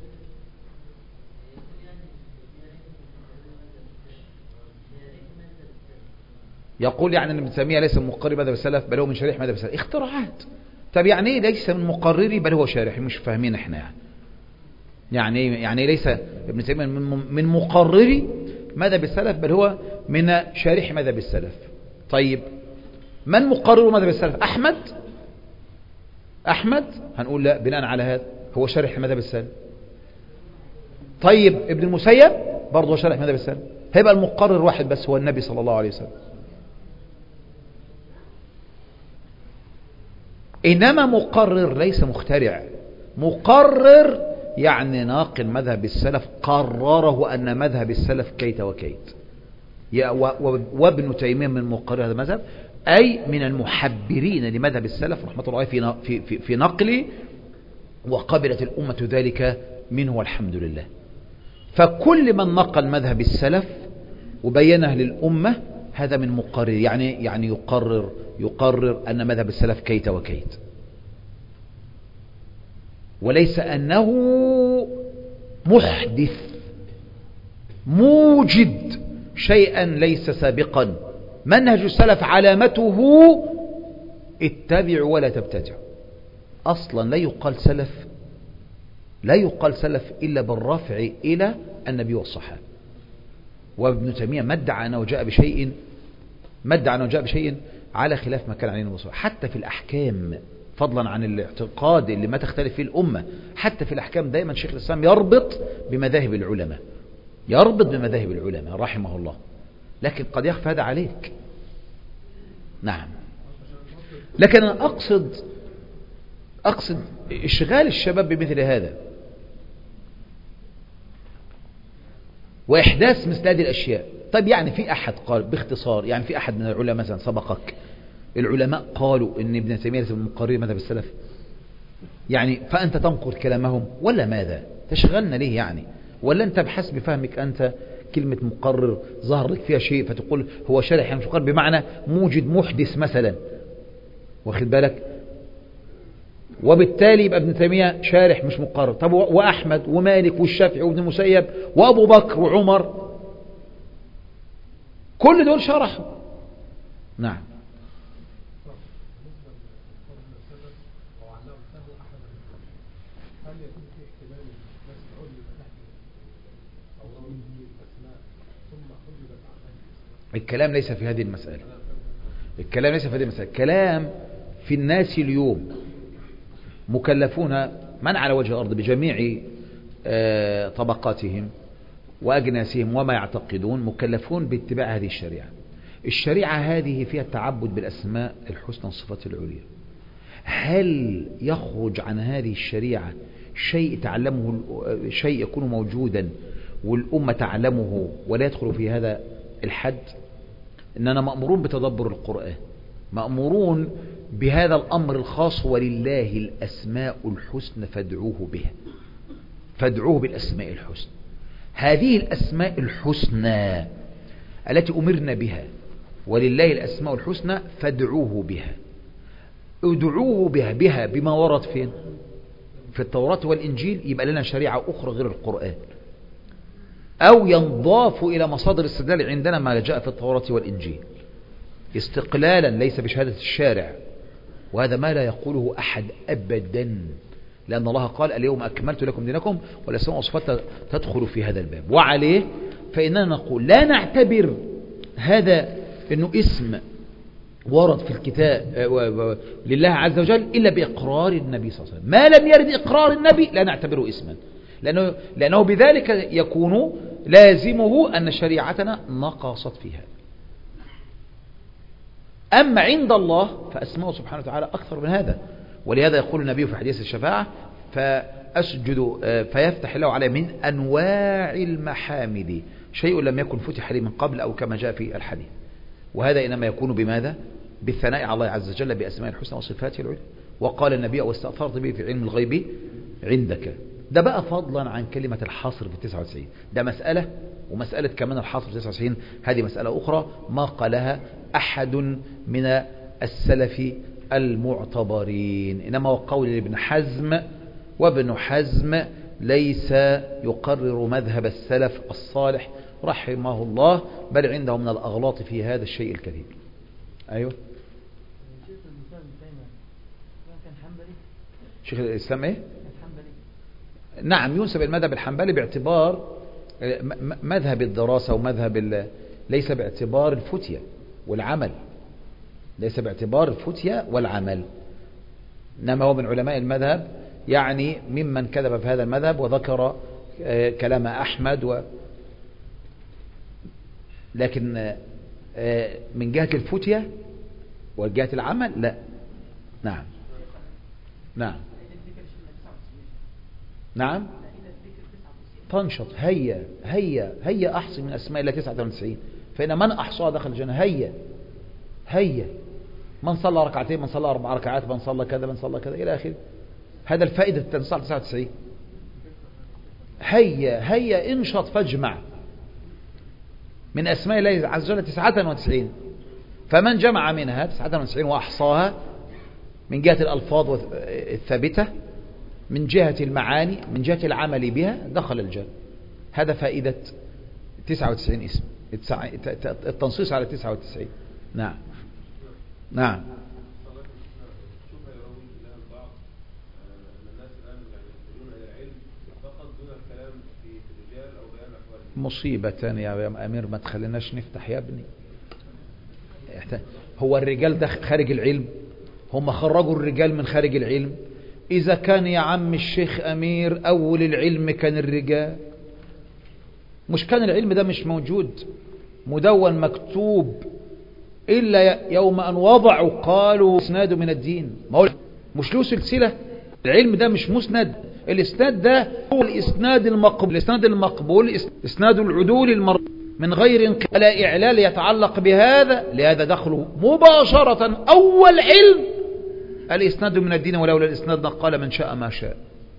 يقول يعني ان ابن تيمية ليس من مقرر مذهب السلف بل هو من شارح مذهب السلف. اختراعات. طب يعني ايه ليس من مقرري بل هو شارح؟ مش فاهمين احنا يعني ليس ابن تيمية من مقرري مذهب السلف بل هو من شارح مذهب السلف. طيب من مقرر مذهب السلف؟ أحمد هنقول لا، بناء على هذا هو شارح مذهب السلف. طيب ابن المسيب برضه هو شارح مذهب السلف، هيبقى المقرر واحد بس هو النبي صلى الله عليه وسلم. إنما مقرر ليس مخترع، مقرر يعني ناقل مذهب السلف قرره أن مذهب السلف كيت وكيت. وابن تيمية من مقرر هذا المذهب، أي من المحبرين لمذهب السلف رحمة الله في نقله، وقبلت الأمة ذلك منه والحمد لله. فكل من نقل مذهب السلف وبينه للأمة هذا من مقرر، يعني يقرر أن مذهب السلف كيت وكيت، وليس أنه محدث موجد شيئا ليس سابقا. منهج السلف علامته اتبع ولا تبتدع. أصلا لا يقال سلف إلا بالرفع إلى النبي والصحابة. وابن تيمية مدعى أنه جاء بشيء على خلاف ما كان عليه النبي، حتى في الأحكام فضلا عن الاعتقاد اللي ما تختلف فيه الأمة. حتى في الأحكام دائما شيخ الإسلام يربط بمذاهب العلماء، يربط بمذاهب العلماء رحمه الله، لكن قد يخفى هذا عليك. نعم. لكن أنا أقصد إشغال الشباب بمثل هذا وإحداث مثل هذه الأشياء. طيب يعني في أحد قال باختصار، يعني في أحد من العلماء مثلا سبقك العلماء قالوا إن ابن تيمية ليس من مقرر مذهب السلف، يعني فأنت تنقل كلامهم ولا ماذا؟ تشغلنا ليه يعني؟ ولا أنت بحسب فهمك أنت كلمة مقرر ظهر لك فيها شيء فتقول هو شارح، يعني مقرر بمعنى موجد محدث مثلا، واخد بالك؟ وبالتالي يبقى ابن تيمية شارح مش مقرر. طب وأحمد ومالك والشافعي وابن المسيب وأبو بكر وعمر كل دول شرحوا. نعم. الكلام ليس في هذه المسألة، الكلام ليس في هذه المسألة، الكلام في الناس اليوم مكلفون من على وجه الأرض بجميع طبقاتهم وأجناسهم وما يعتقدون، مكلفون باتباع هذه الشريعة. الشريعة هذه فيها التعبد بالأسماء الحسنى والصفات العليا. هل يخرج عن هذه الشريعة شيء تعلمه، شيء يكون موجودا والأمة تعلمه ولا يدخل في هذا الحد؟ إننا مأمورون بتدبر القرآن، مأمورون بهذا الأمر الخاص، ولله الأسماء الحسنى فادعوه بها، فادعوه بالأسماء الحسنى. هذه الأسماء الحسنى التي أمرنا بها، ولله الأسماء الحسنى فادعوه بها، ادعوه بها بما ورد فين؟ في التوراة والإنجيل. يبقى لنا شريعة أخرى غير القرآن، أو ينضاف إلى مصادر الاستدلال عندنا ما جاء في التوراة والإنجيل استقلالا ليس بشهادة الشارع، وهذا ما لا يقوله أحد أبدا، لأن الله قال اليوم أكملت لكم دينكم، والأسماء والصفات تدخل في هذا الباب. وعليه فإننا نقول لا نعتبر هذا أنه اسم ورد في الكتاب لله عز وجل إلا بإقرار النبي صلى الله عليه وسلم. ما لم يرد إقرار النبي لا نعتبره اسما، لأنه بذلك يكون لازمه أن شريعتنا نقصت في هذا. أما عند الله فأسماءه سبحانه وتعالى أكثر من هذا، ولهذا يقول النبي في حديث الشفاعة فأسجد فيفتح الله عليه من أنواع المحامد شيء لم يكن فتح لي من قبل، أو كما جاء في الحديث. وهذا إنما يكون بماذا؟ بالثناء على الله عز وجل بأسماء الحسنى وصفاته العلى. وقال النبي واستأثرت به في علم الغيب عندك. ده بقى فضلا عن كلمة الحصر في 99، ده مسألة، ومسألة كمان الحصر في 99 هذه مسألة أخرى ما قالها أحد من السلف المعتبرين، إنما هو قول ابن حزم، وابن حزم ليس يقرر مذهب السلف الصالح رحمه الله، بل عنده من الأغلاط في هذا الشيء الكثير. أيوه شيخ الإسلام إيه؟ نعم ينسب المذهب الحنبلي باعتبار مذهب الدراسة ومذهب ليس باعتبار الفتية والعمل، ليس باعتبار الفتية والعمل، إنما هو من علماء المذهب، يعني ممن كذب في هذا المذهب وذكر كلام أحمد لكن من جهة الفتية وجهة العمل لا. نعم نعم نعم تنشط. هيا أحصي من أسماء الله 99، فإن من أحصاها دخل الجنة. هيا من صلى ركعتين، من صلى 4 ركعات، من صلى كذا، من صلى كذا إلى آخره. هذا الفائدة التنصال 99. هيا انشط فاجمع من أسماء الله عز وجل 99، فمن جمع منها 99 وأحصاها من جهة الألفاظ الثابتة، من جهة المعاني، من جهة العمل بها، دخل الجنة. هذا فائدة 99 اسم، التنصيص على 99. نعم نعم مصيبة يا أمير، ما تخليناش نفتح يا ابني. هو الرجال ده خارج العلم؟ هم خرجوا الرجال من خارج العلم. إذا كان يا عم الشيخ أمير أول العلم كان الرجال، مش كان العلم ده مش موجود مدون مكتوب إلا يوم أن وضعوا قالوا إسناد من الدين؟ ما هو مش له سلسلة. العلم ده مش مسند، الإسناد ده هو الإسناد المقبول. الإسناد المقبول إسناد العدول من غير ولا إعلال يتعلق بهذا، لهذا دخلوا مباشرة أول علم الإسناد من الدين، ولولا الإسناد قال من شاء ما شاء.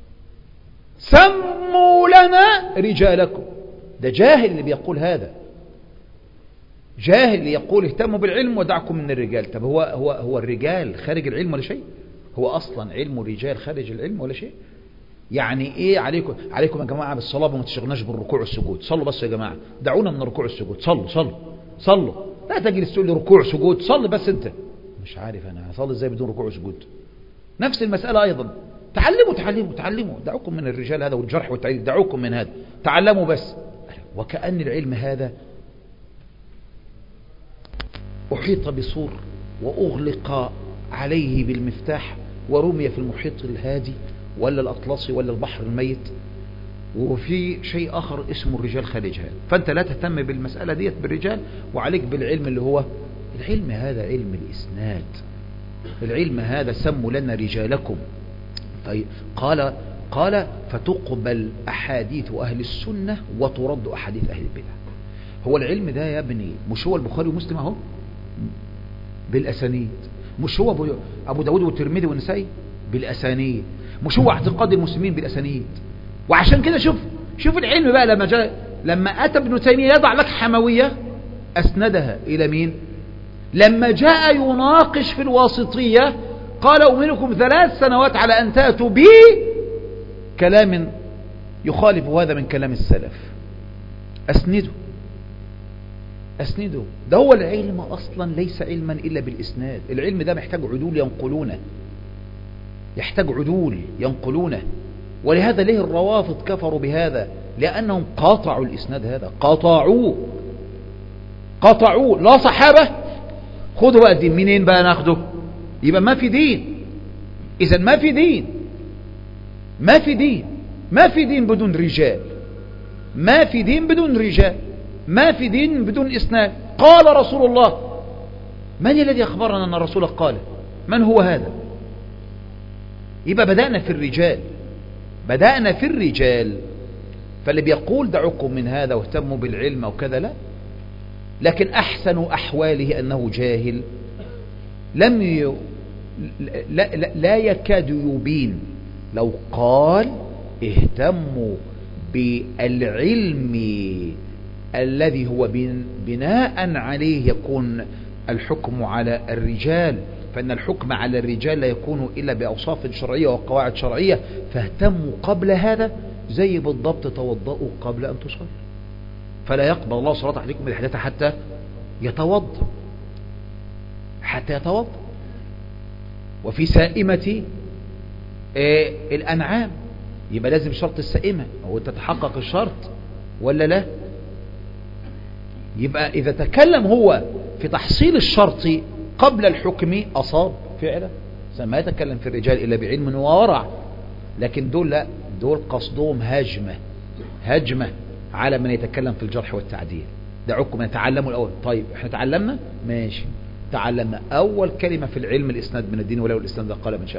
سموا لنا رجالكم. ده جاهل اللي بيقول هذا، جاهل اللي يقول اهتموا بالعلم ودعكم من الرجال. طب هو الرجال خارج العلم ولا شيء؟ هو أصلا علم الرجال خارج العلم ولا شيء؟ يعني ايه عليكم يا جماعة بالصلاة وما تشغلناش بالركوع والسجود. صلوا بس يا جماعة، دعونا من الركوع والسجود. صلوا لا تجلس تقول لي ركوع سجود. صلي بس انت. مش عارف انا هصلي ازاي بدون ركوع وسجود. نفس المسألة ايضا. تعلموا دعوكم من الرجال هذا والجرح والتعديل، دعوكم من هذا، تعلموا بس. وكأن العلم هذا أحيط بسور وأغلق عليه بالمفتاح ورمي في المحيط الهادي ولا الأطلسي ولا البحر الميت، وفي شيء آخر اسمه الرجال خارج هذا. فأنت لا تهتم بالمسألة ديت بالرجال، وعليك بالعلم اللي هو العلم هذا علم الإسناد. العلم هذا سموا لنا رجالكم. طيب قال فتقبل أحاديث أهل السنة وترد أحاديث أهل البدع. هو العلم ده يا ابني مش هو البخاري ومسلم اهو بالأسانيد، مش هو أبو داود والترمذي والنسائي بالأسانيد، مش هو اعتقاد المسلمين بالأسانيد. وعشان كده شوف العلم بقى لما أتى ابن تيمية يضع لك حموية أسندها إلى مين؟ لما جاء يناقش في الواسطية قال أمركم 3 سنوات على أن تأتوا بي كلام يخالف هذا من كلام السلف. أسنده. ده هو العلم أصلا ليس علما إلا بالإسناد. العلم ده محتاج عدول ينقلونه. ولهذا ليه الروافض كفروا بهذا؟ لأنهم قاطعوا الإسناد هذا، قاطعوه. لا صحابة. خدوا بقى الدين منين بقى ناخده؟ يبقى ما في دين. إذن ما في دين بدون رجال، ما في دين بدون إسناد. قال رسول الله. من الذي أخبرنا أن الرسول قال؟ من هو هذا؟ يبقى بدأنا في الرجال. فاللي بيقول دعوكم من هذا واهتموا بالعلم وكذا لكن أحسن أحواله أنه جاهل لا يكاد يبين. لو قال اهتموا بالعلم الذي هو بناء عليه يكون الحكم على الرجال، فإن الحكم على الرجال لا يكون إلا بأوصاف شرعية وقواعد شرعية، فاهتموا قبل هذا زي بالضبط توضؤوا قبل أن تصلوا. فلا يقبل الله صلاة أحدكم بالحدث حتى يتوضأ. وفي سائمة الأنعام يبقى لازم شرط السائمة أو تتحقق الشرط ولا لا؟ يبقى إذا تكلم هو في تحصيل الشرط قبل الحكم أصاب فعلا. ما يتكلم في الرجال إلا بعلم وورع. لكن دول لا، دول قصدهم هجمة على من يتكلم في الجرح والتعديل. دعوكم نتعلموا الأول. طيب احنا تعلمنا ماشي، تعلمنا أول كلمة في العلم الإسناد من الدين، ولو الإسناد قال من شاء.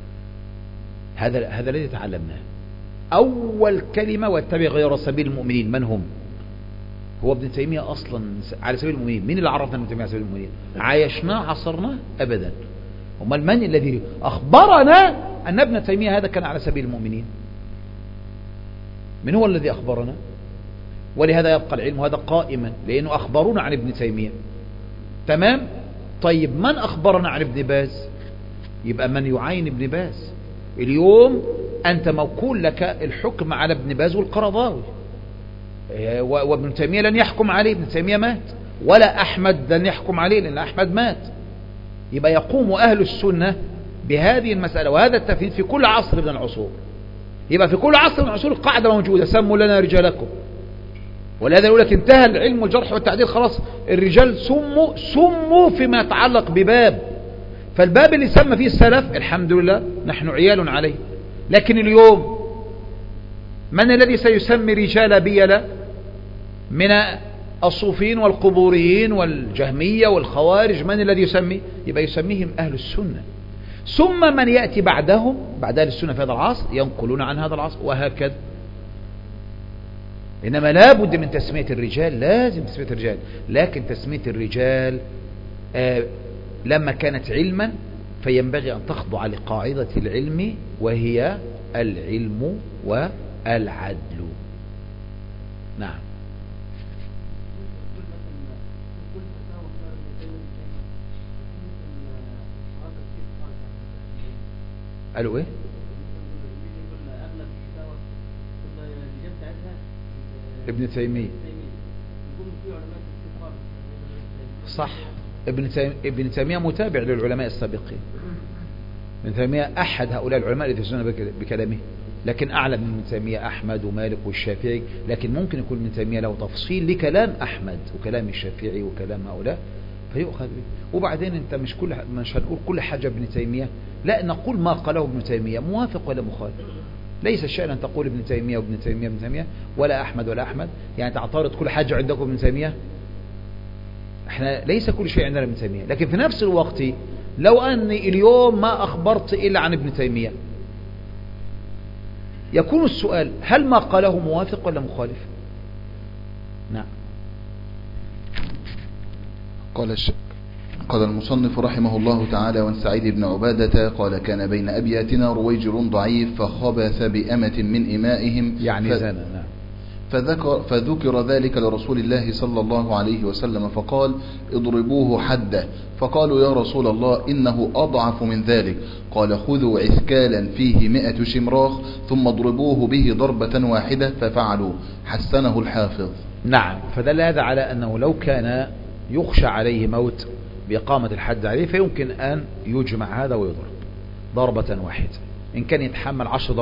هذا الذي تعلمناه أول كلمة. واتبع غير سبيل المؤمنين. من هم؟ هو ابن تيمية أصلا على سبيل المؤمنين. مين اللي عرفنا ابن تيمية على سبيل المؤمنين؟ عايشناه عصرناه أبدا. ومن الذي أخبرنا أن ابن تيمية هذا كان على سبيل المؤمنين؟ من هو الذي أخبرنا؟ ولهذا يبقى العلم هذا قائما، لأنه أخبرونا عن ابن تيمية. تمام؟ طيب من أخبرنا عن ابن باز؟ يبقى من يعين ابن باز. اليوم أنت موكول لك الحكم على ابن باز والقرضاوي، وابن تيمية لن يحكم عليه، ابن تيمية مات. ولا أحمد لن يحكم عليه لأن أحمد مات. يبقى يقوم أهل السنة بهذه المسألة وهذا التفيد في كل عصر من العصور. يبقى في كل عصر من العصور القاعدة موجودة، سموا لنا رجالكم. ولهذا يقول لك انتهى العلم والجرح والتعديل، خلاص الرجال سموا فيما يتعلق بباب فالباب اللي سمى فيه السلف الحمد لله نحن عيال عليه. لكن اليوم من الذي سيسمي رجال بيلة من الصوفيين والقبوريين والجهمية والخوارج؟ من الذي يسمي؟ يبقى يسميهم أهل السنة. ثم من يأتي بعدهم بعد أهل السنة في هذا العصر ينقلون عن هذا العصر وهكذا. إنما لا بد من تسمية الرجال، لازم تسمية الرجال، لكن تسمية الرجال لما كانت علما فينبغي أن تخضع لقاعدة العلم وهي العلم والعدل. نعم. قالوا ايه؟ ابن تيمية صح. ابن تيمية متابع للعلماء السابقين. ابن تيمية أحد هؤلاء العلماء الذين يجوزون بكلامه، لكن أعلى من ابن تيمية أحمد ومالك والشافعي، لكن ممكن يكون ابن تيمية له تفصيل لكلام أحمد وكلام الشافعي وكلام هؤلاء فيؤخذ به. وبعدين انت مش هنقول كل حاجة ابن تيمية، لا نقول ما قاله ابن تيمية موافق ولا مخالف. ليس الشأن أن تقول ابن تيمية وابن تيمية ابن تيمية ولا أحمد ولا أحمد، يعني تعترض كل حاجة عندكم ابن تيمية. احنا ليس كل شيء عندنا ابن تيمية، لكن في نفس الوقت لو أني اليوم ما أخبرت إلا عن ابن تيمية يكون السؤال هل ما قاله موافق ولا مخالف؟ نعم. قال المصنف رحمه الله تعالى: وعن سعيد بن عبادة قال: كان بين أبياتنا رويجر ضعيف فخبث بأمة من إمائهم يعني زنا. نعم. فذكر ذلك لرسول الله صلى الله عليه وسلم فقال: اضربوه حده. فقالوا: يا رسول الله إنه أضعف من ذلك. قال: خذوا عسكالا فيه 100 شمراخ ثم اضربوه به ضربة واحدة. ففعلوا. حسنه الحافظ. نعم. فدل هذا على أنه لو كان يخشى عليه موت بإقامة الحد عليه فيمكن أن يجمع هذا ويضرب ضربة واحدة. إن كان يتحمل 10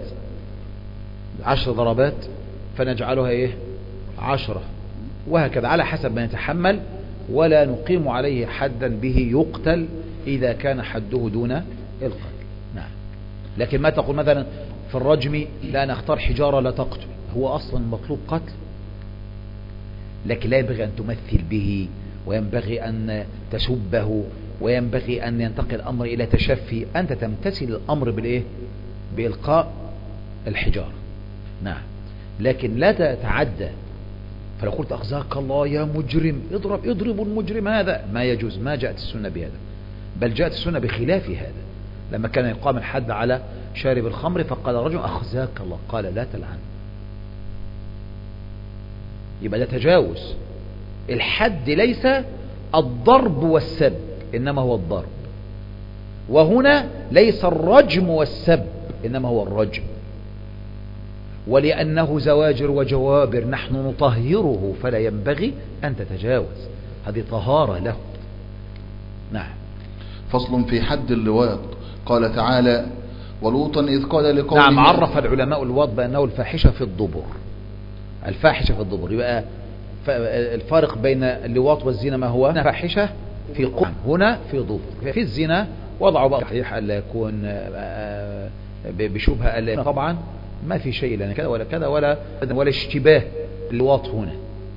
ضربات فنجعلها 10 وهكذا على حسب ما يتحمل، ولا نقيم عليه حدا به يقتل إذا كان حده دون القتل. نعم. لكن ما تقول مثلا في الرجم لا نختار حجارة لا تقتل، هو أصلا مطلوب قتل، لكن لا ينبغي أن تمثل به، وينبغي أن تسبه، وينبغي أن ينتقل الأمر إلى تشفي. أنت تمتثل الأمر بإلقاء الحجارة. نعم. لكن لا تتعدى. فلو قلت أخزاك الله يا مجرم اضرب المجرم، هذا ما يجوز، ما جاءت السنة بهذا، بل جاءت السنة بخلاف هذا. لما كان يقام الحد على شارب الخمر فقال رجل أخزاك الله، قال لا تلعن. يبقى ده تجاوز. الحد ليس الضرب والسب، إنما هو الضرب. وهنا ليس الرجم والسب، إنما هو الرجم. ولأنه زواجر وجوابر نحن نطهره، فلا ينبغي أن تتجاوز، هذه طهارة له. نعم. فصل في حد اللواط. قال تعالى: ولوطا إذ قال لقومه. نعم. عرف العلماء اللواط بأنه الفاحشة في الدبر. الفاحشة في الدبر. يبقى الفارق بين اللواط والزنا ما هو؟ فاحشة في قوم، هنا في دبر. في الزنا وضعوا بقى صحيح ألا يكون بشبهة، ألا طبعا ما في شيء لأن كذا ولا كذا ولا اشتباه اللواط هنا.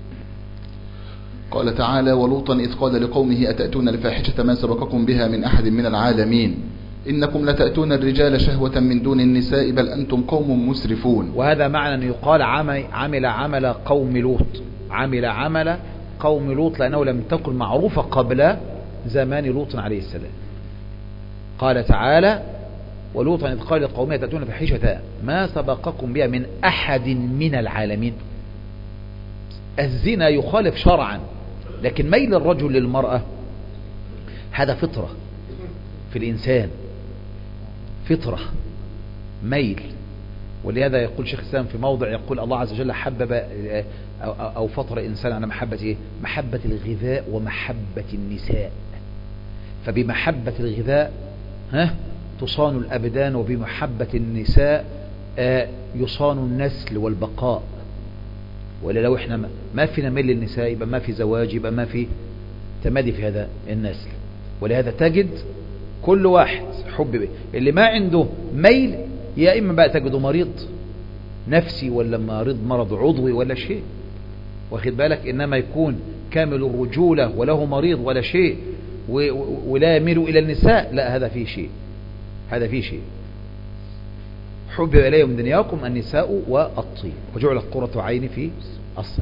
قال تعالى: ولوطا إذ قال لقومه أتأتون الفاحشة ما سبقكم بها من أحد من العالمين إنكم لتأتون الرجال شهوة من دون النساء بل أنتم قوم مسرفون. وهذا معنى أن يقال عمل عمل قوم لوط، عمل عمل قوم لوط، لأنه لم تكن معروفة قبل زمان لوط عليه السلام. قال تعالى: ولوطا إذ قال لقومه أتأتون الفاحشة ما سبقكم بها من أحد من العالمين. الزنا يخالف شرعا، لكن ميل الرجل للمرأة هذا فطرة في الإنسان، فطرة ميل. ولهذا يقول شيخ الإسلام في موضع، يقول الله عز وجل حبب أو فطر إنسان على محبة محبة الغذاء ومحبة النساء. فبمحبة الغذاء تصان الأبدان، وبمحبة النساء يصان النسل والبقاء. ولا لو احنا ما فينا ميل للنساء يبقى ما في زواج، يبقى ما في تمادي في هذا النسل. ولهذا تجد كل واحد حب به. اللي ما عنده ميل يا إما بقى تجده مريض نفسي ولا مرض عضوي ولا شيء، واخد بالك، إنما يكون كامل الرجولة وله مريض ولا شيء ولا يميل إلى النساء، لا، هذا فيه شيء، هذا فيه شيء. حبب إلي من دنياكم النساء والطيب وجعلت قرة عيني في الصلاة.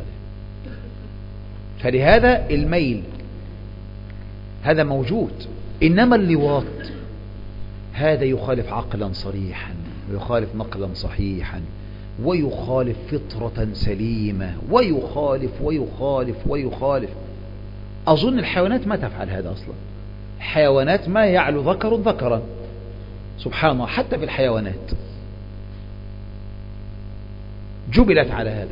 فلهذا الميل هذا موجود. إنما اللواط هذا يخالف عقلا صريحا ويخالف نقلا صحيحا ويخالف فطرة سليمة ويخالف. أظن الحيوانات ما تفعل هذا أصلا. الحيوانات ما يعلو ذكر ذكرا، سبحان الله، حتى في الحيوانات جبلت على هذا.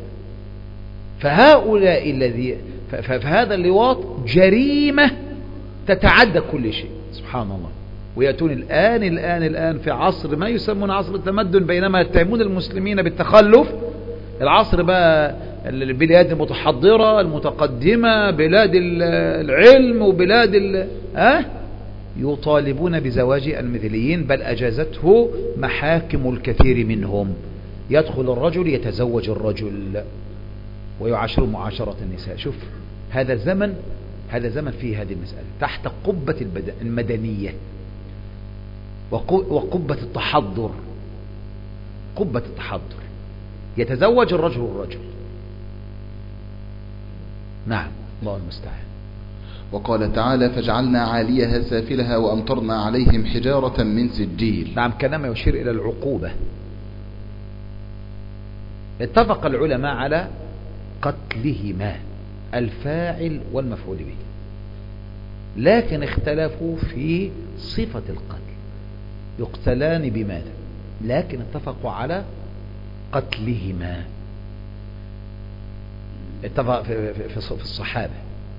فهؤلاء فهذا اللواط جريمة تتعدى كل شيء، سبحان الله. ويأتون الآن في عصر ما يسمون عصر التمدن، بينما يتهمون المسلمين بالتخلف. العصر بقى البلاد المتحضرة المتقدمة، بلاد العلم وبلاد يطالبون بزواج المثليين، بل أجازته محاكم الكثير منهم. يدخل الرجل يتزوج الرجل ويعاشر معاشرة النساء. شوف هذا زمن فيه هذه المسألة تحت قبة المدنية وقبة التحضر. قبة التحضر يتزوج الرجل. نعم، الله المستعان. وقال تعالى فجعلنا عاليها سافلها وأمطرنا عليهم حجارة من سجيل. نعم، كلام يشير إلى العقوبة. اتفق العلماء على قتلهما، الفاعل والمفعول به، لكن اختلفوا في صفة القتل، يقتلان بماذا، لكن اتفقوا على قتلهما. اتفق في الصحابة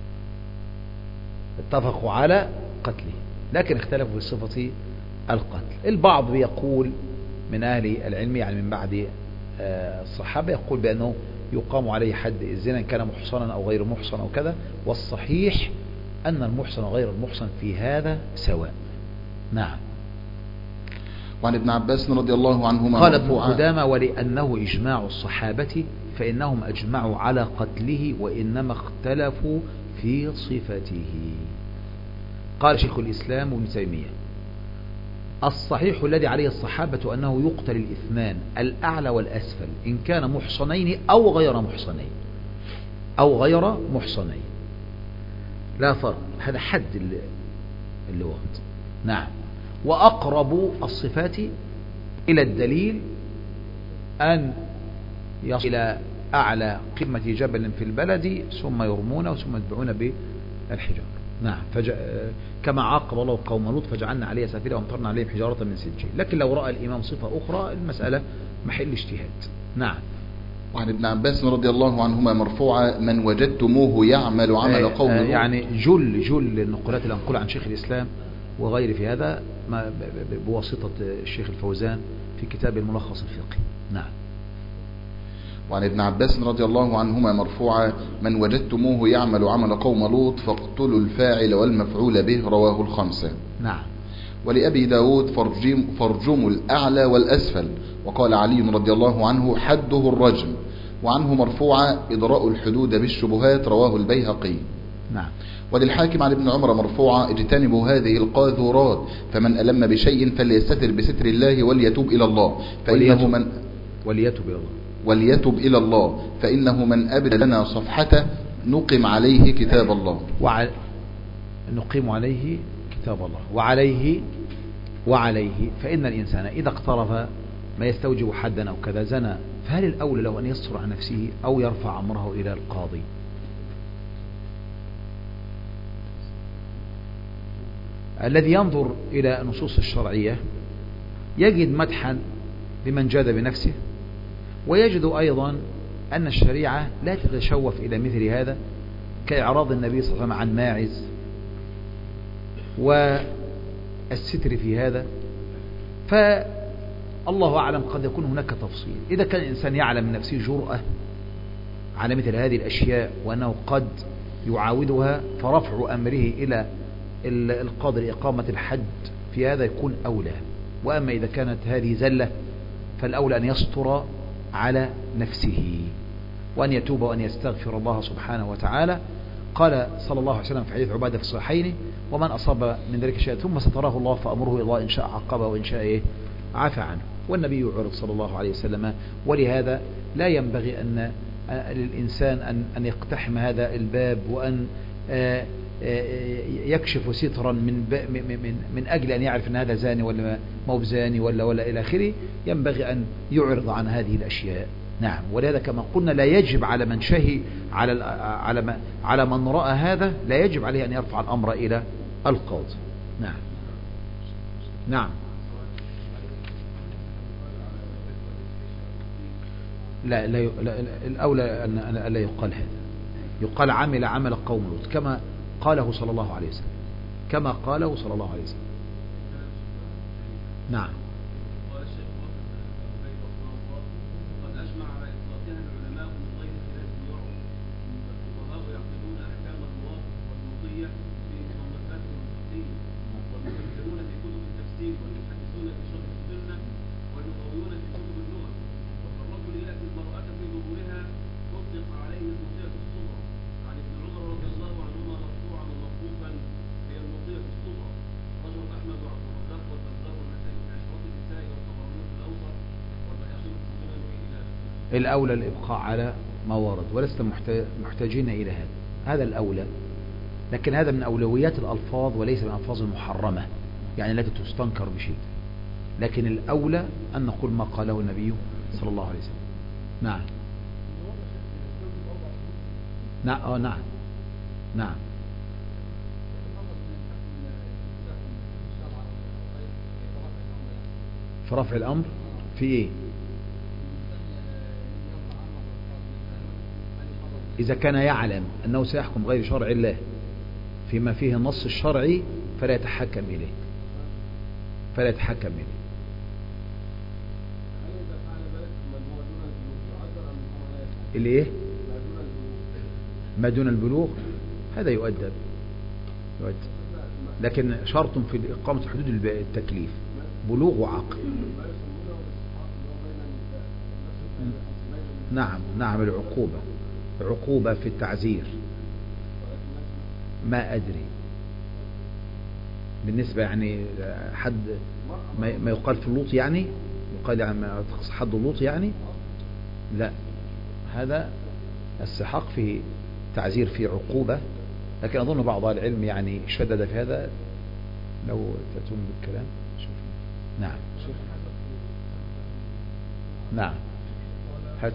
اتفقوا على قتله، لكن اختلفوا في صفة القتل. البعض يقول من أهل العلم، يعني من بعد الصحابة، يقول بأنه يقام عليه حد الزنا إن كان محصنا أو غير محصن أو كذا، والصحيح أن المحصن وغير المحصن في هذا سواء. نعم. وعن ابن عباس رضي الله عنهما قال ابن قدامة ولأنه إجماع الصحابة فإنهم أجمعوا على قتله وإنما اختلفوا في صفته. قال شيخ الإسلام ابن تيمية الصحيح الذي عليه الصحابة أنه يقتل الإثمان الأعلى والأسفل إن كان محصنين أو غير محصنين، لا فرق، هذا حد اللواط. نعم. وأقرب الصفات إلى الدليل أن يصل إلى أعلى قمة جبل في البلد ثم يرمونه ثم يتبعون بالحجار. نعم. كما عاقب الله قوم لوط فجعلنا عليها سافلة وامطرنا عليهم حجارة من سجيل. لكن لو رأى الإمام صفة أخرى المسألة محل اجتهاد. نعم. وعن ابن عباس رضي الله عنهما مرفوعا من وجدتموه يعمل عمل قوم لوط. يعني جل النقولات الأنقلة عن شيخ الإسلام وغير في هذا بواسطة الشيخ الفوزان في كتاب الملخص الفقهي. نعم. وعن ابن عباس رضي الله عنهما مرفوعا من وجدتموه يعمل عمل قوم لوط فاقتلوا الفاعل والمفعول به، رواه الخمسة. نعم. ولأبي داود فرجم الأعلى والأسفل، وقال علي رضي الله عنه حده الرجم. وعنه مرفوعا إضراء الحدود بالشبهات، رواه البيهقي. نعم. وللحاكم عن ابن عمر مرفوعا اجتنبوا هذه القاذورات فمن ألم بشيء فليستتر بستر الله وليتوب إلى الله وليتوب إلى الله فإنه من أبد لنا صفحته نقم عليه كتاب الله. نقيم عليه كتاب الله وعليه فإن الإنسان إذا اقترف ما يستوجب حدا أو كذا زنى، فهل الأولى له أن يستر عن نفسه أو يرفع أمره إلى القاضي؟ الذي ينظر إلى النصوص الشرعية يجد مدحا لمن جاد بنفسه، ويجد أيضا أن الشريعة لا تتشوف إلى مثل هذا، كإعراض النبي صلى الله عليه وسلم عن ماعز والستر في هذا. فالله أعلم قد يكون هناك تفصيل. إذا كان الإنسان يعلم من نفسه جرأة على مثل هذه الأشياء وأنه قد يعاودها، فرفع أمره إلى القادر إقامة الحد في هذا يكون أولى. وأما إذا كانت هذه زلة فالأولى أن يستر على نفسه وأن يتوب وأن يستغفر الله سبحانه وتعالى. قال صلى الله عليه وسلم في حديث عبادة في الصحيحين: ومن أصاب من ذلك شيء ثم ستراه الله فأمره إلى الله، إن شاء عقبه وإن شاء عفى عنه. والنبي يعرض صلى الله عليه وسلم. ولهذا لا ينبغي أن للإنسان أن يقتحم هذا الباب وأن يكشف سترا من أجل أن يعرف أن هذا زاني ولا مو بزاني ولا إلى آخره. ينبغي أن يعرض عن هذه الأشياء. نعم. ولهذا كما قلنا لا يجب على من شهي على من رأى هذا لا يجب عليه أن يرفع الأمر إلى القاضي. نعم. نعم. لا الأولى أن لا يقال هذا، يقال عمل قوم لوط كما قاله صلى الله عليه وسلم، كما قاله صلى الله عليه وسلم. نعم. قال الشيخ بكر رحمه الله: قد أجمع على إطلاقها العلماء من غير خلاف يعرف، فالفقهاء يعقدون أحكام الرواة والمطية في مصنفات الفقهية، والمفسرون في كتب التفسير، والمحدثون في شرح السنة، واللغويون في كتب اللغة. فالرجل يأتي المرأة في ظهورها أطلق عليه المطية الصغرى، عن ابن عمر رضي الله عنهما مرفوعا وموقوفا: هي المطية الصغرى. رجل أحمد وعبد الرزاق والبزار والنسائي في عشرة النساء والطبراني في الأوسط والبيهقي في السنن إلى الأولى الإبقاء على ما ورد، ولسنا محتاجين إلى هذا الأولى. لكن هذا من أولويات الألفاظ وليس من الألفاظ المحرمة، يعني التي تستنكر بشيء. لكن الأولى أن نقول ما قاله النبي صلى الله عليه وسلم. نعم. نعم. نعم. نعم. في رفع الأمر في إيه؟ إذا كان يعلم أنه سيحكم غير شرع الله فيما فيه النص الشرعي فلا يتحكم إليه، فلا يتحكم إليه. اللي إيه؟ ما دون البلوغ هذا يؤدب، لكن شرط في إقامة حدود التكليف بلوغ وعقل. نعم. نعم. العقوبة، عقوبة في التعزير. ما أدري بالنسبة يعني حد ما يقال في اللوط، يعني يقال يعني ما تخص حد اللوط يعني لا، هذا السحاق فيه تعزير فيه عقوبة. لكن أظن بعض العلم يعني شدد في هذا. لو تأتون بالكلام شوف. نعم. نعم. هات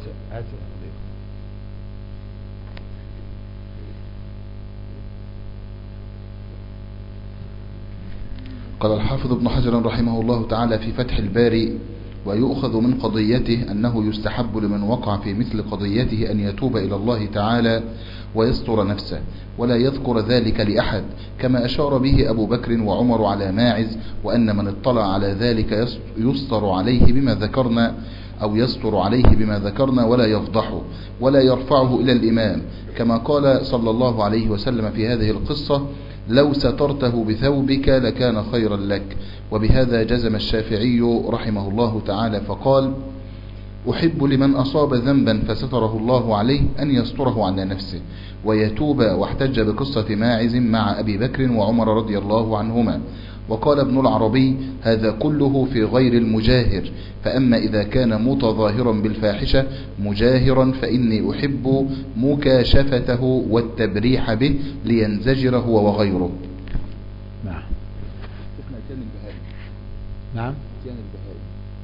قال الحافظ ابن حجر رحمه الله تعالى في فتح الباري: ويؤخذ من قضيته أنه يستحب لمن وقع في مثل قضيته أن يتوب إلى الله تعالى ويستر نفسه ولا يذكر ذلك لأحد، كما أشار به أبو بكر وعمر على ماعز، وأن من اطلع على ذلك يستر عليه بما ذكرنا أو يستر عليه بما ذكرنا ولا يفضحه ولا يرفعه إلى الإمام، كما قال صلى الله عليه وسلم في هذه القصة: لو سترته بثوبك لكان خيرا لك. وبهذا جزم الشافعي رحمه الله تعالى فقال: أحب لمن أصاب ذنبا فستره الله عليه أن يستره على نفسه ويتوب. واحتج بقصة ماعز مع أبي بكر وعمر رضي الله عنهما. وقال ابن العربي: هذا كله في غير المجاهر، فأما إذا كان متظاهرا بالفاحشة مجاهرا فإني أحب مكاشفته والتبريح به لينزجر هو وغيره. نعم. شفنا اتيان البهائي. نعم. اتيان البهائي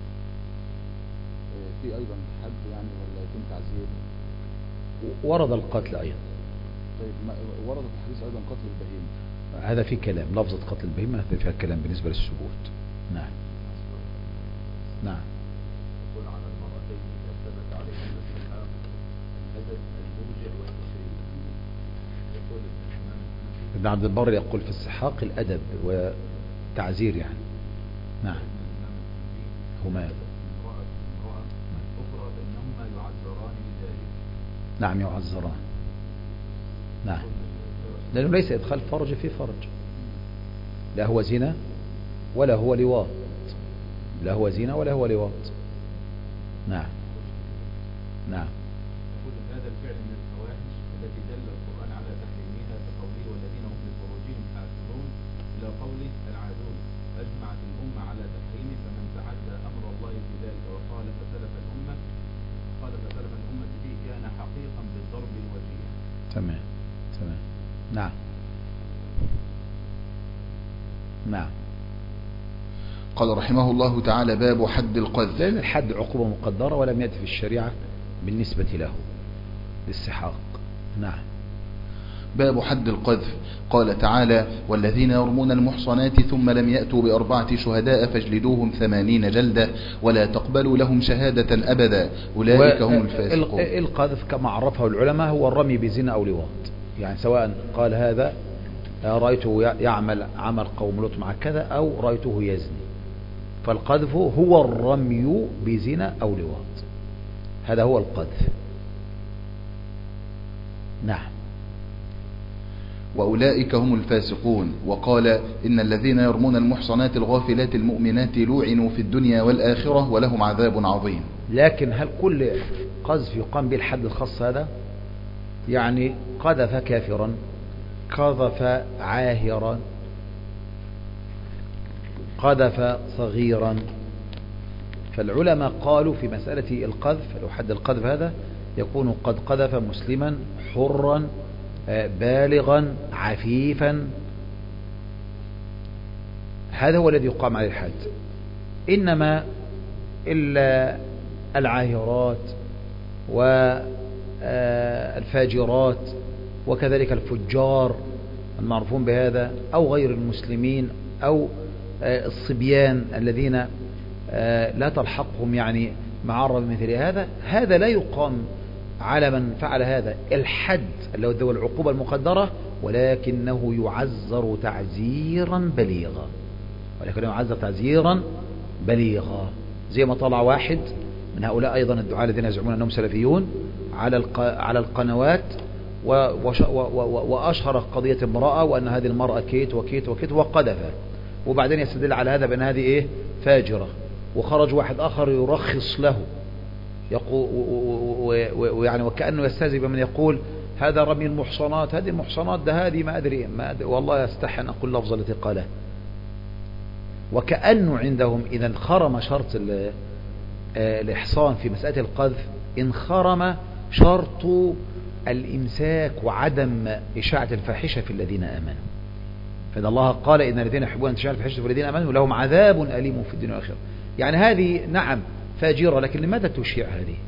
في أيضا حد يعني ولا يكون تعزير؟ ورد القتل أيضا. طيب ورد في الحديث أيضا قتل البهيمة. هذا في كلام، لفظة قتل البهيمة فيها كلام بالنسبة للثبوت. نعم. نعم. يقول على المرأتين إذا ثبت عليهن السحاق الحدث الموجع والتشريع. يقول الإمام ابن عبد البر يقول في السحاق الأدب وتعزير يعني. نعم. هما امرأة أخرى بأنهما يعذران بذلك. نعم يعذران. نعم. لأنه ليس إدخال فرج في فرج. لا هو زنا ولا هو لواط، لا هو زنا ولا هو لواط. نعم نعم. يقول هذا الفعل من الفواحش التي دل القرآن على تحريمها بقوله والذين هم لفروجهم حافظون إلى قوله العادون. أجمعت الأمة على تحريمه، فمن تعدى أمر الله في ذلك وخالف سلف الأمة به كان حقيقا بالضرب الوجيه. تمام تمام. نعم نعم. قال رحمه الله تعالى: باب حد القذف. لأن الحد عقوبة مقدرة ولم يأتي في الشريعة بالنسبة له للسحاق. نعم. باب حد القذف. قال تعالى: والذين يرمون المحصنات ثم لم يأتوا بأربعة شهداء فاجلدوهم 80 جلدة ولا تقبلوا لهم شهادة أبدا أولئك هم الفاسقون. القذف كما عرفه العلماء هو الرمي بزنا أو لواط، يعني سواء قال هذا رأيته يعمل عمل قوم لوط مع كذا أو رأيته يزني، فالقذف هو الرمي بزنا أو لواط، هذا هو القذف. نعم. وأولئك هم الفاسقون. وقال: إن الذين يرمون المحصنات الغافلات المؤمنات لعنوا في الدنيا والآخرة ولهم عذاب عظيم. لكن هل كل قذف يقام به الحد الخاص هذا؟ يعني قذف كافرا، قذف عاهرا، قذف صغيرا. فالعلماء قالوا في مسألة القذف، لو حد القذف هذا يكون قد قذف مسلما حرا بالغا عفيفا، هذا هو الذي يقام عليه الحد. إنما إلا العاهرات والفاجرات وكذلك الفجار المعروفون بهذا أو غير المسلمين أو الصبيان الذين لا تلحقهم يعني معرة مثل هذا لا يقام على من فعل هذا الحد اللي هو العقوبة المقدرة، ولكنه يعزر تعزيرا بليغا، زي ما طلع واحد من هؤلاء أيضا الدعاة الذين يزعمون أنهم سلفيون على القنوات وأشهر قضية امرأة وأن هذه المرأة كيت وكيت وكيت وقذفها، وبعدين يستدل على هذا بأن هذه فاجرة، وخرج واحد آخر يرخص له ويعني وكأنه يستهزئ بمن يقول هذا رمي المحصنات، هذه المحصنات ده هذه ما أدري والله يستحي أن أقول لفظ التي قاله. وكأنه عندهم إذا انخرم شرط الإحصان في مسألة القذف، انخرم شرط الإمساك وعدم إشاعة الفاحشة في الذين آمنوا. فإن الله قال إن الذين يحبون أن تشاع الفاحشة في الذين آمنوا لهم عذاب أليم في الدنيا والآخرة. يعني هذه نعم فاجرة، لكن لماذا تشيع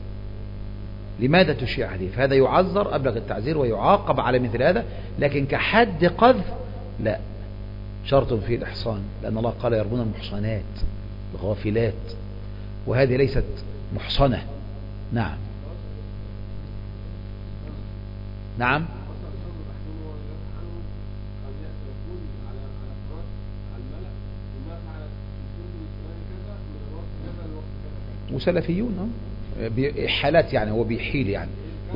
هذه؟ فهذا يعذر أبلغ التعزير ويعاقب على مثل هذا، لكن كحد قذف لا، شرط فيه الإحصان، لأن الله قال يرمون المحصنات الغافلات، وهذه ليست محصنة. نعم نعم. وسلفيون حالات، يعني هو بيحيل، يعني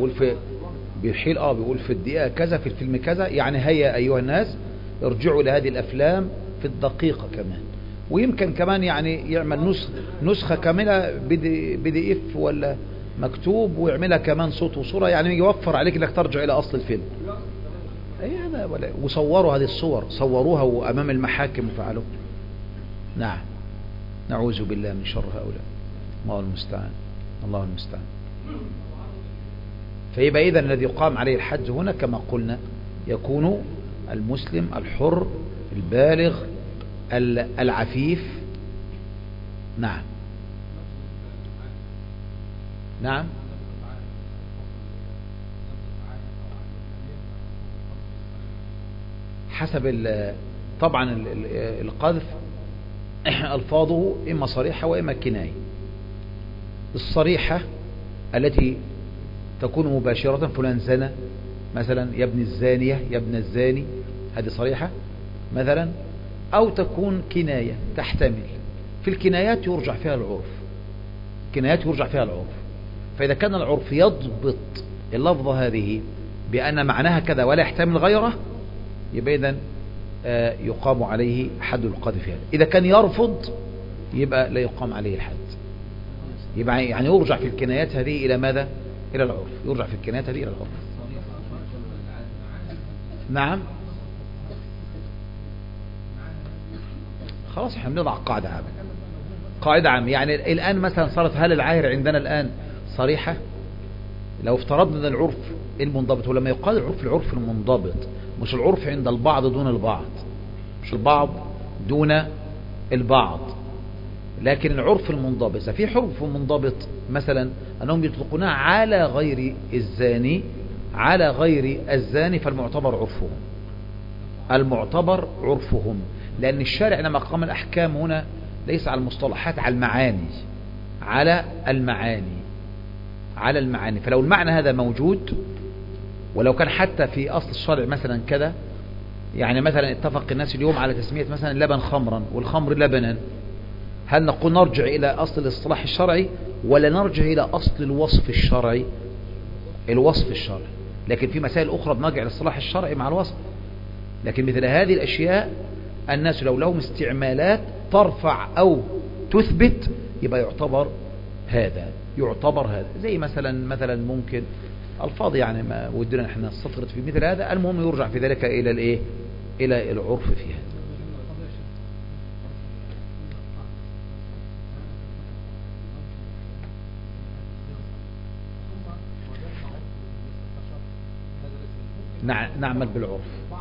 بيقول في الدقيقة كذا في الفيلم كذا، يعني هيا أيها الناس ارجعوا لهذه الأفلام في الدقيقة كمان، ويمكن كمان يعني يعمل نسخة كاملة PDF ولا مكتوب ويعملها كمان صوت وصورة، يعني يوفر عليك انك ترجع إلى أصل الفيلم. وصوروا هذه الصور، صوروها أمام المحاكم وفعلوا. نعم. نعوذ بالله من شر هؤلاء. الله المستعان. فيبقى إذن الذي يقام عليه الحد هنا كما قلنا يكون المسلم الحر البالغ العفيف. نعم نعم. حسب طبعا القذف ألفاظه إما صريحة وإما كناية. الصريحة التي تكون مباشرة، فلان زنى مثلا، يا ابن الزانية، يا ابن الزاني، هذه صريحة مثلا، أو تكون كناية تحتمل. في الكنايات يرجع فيها العرف، فإذا كان العرف يضبط اللفظة هذه بأن معناها كذا ولا يحتمل غيره، يبقى إذن يقام عليه حد القذف هذا. إذا كان يرفض يبقى لا يقام عليه الحد. يبقى يعني يرجع في الكنايات هذه إلى ماذا؟ إلى العرف. يرجع في الكنايات هذه إلى العرف. نعم. خلاص احنا بنضع قاعدة عامة. قاعدة عامة يعني الآن مثلا صارت هل العاهر عندنا الآن صريحة؟ لو افترضنا ان العرف المنضبط، ولما يقال العرف المنضبط مش العرف عند البعض دون البعض، مش البعض دون البعض، لكن العرف المنضبط. في حرف منضبط مثلا أنهم يطلقونها على غير الزاني، على غير الزاني، فالمعتبر عرفهم، المعتبر عرفهم، لأن الشارع لما قام الأحكام هنا ليس على المصطلحات، على المعاني، على المعاني، على المعاني. فلو المعنى هذا موجود، ولو كان حتى في أصل الشرع مثلا كذا، يعني مثلا اتفق الناس اليوم على تسمية مثلا اللبن خمرا والخمر لبنا، هل نقول نرجع إلى أصل الاصطلاح الشرعي ولا نرجع إلى أصل الوصف الشرعي؟ الوصف الشرعي. لكن في مسائل أخرى بنرجع للاصطلاح الشرعي مع الوصف. لكن مثل هذه الأشياء الناس لو لهم استعمالات ترفع أو تثبت يبقى يعتبر هذا، يعتبر هذا. زي مثلا ممكن الفاظ يعني ما ودنا احنا نستطرد في مثل هذا. المهم يرجع في ذلك إلى الايه؟ إلى العرف في هذا. نعمل بالعرف.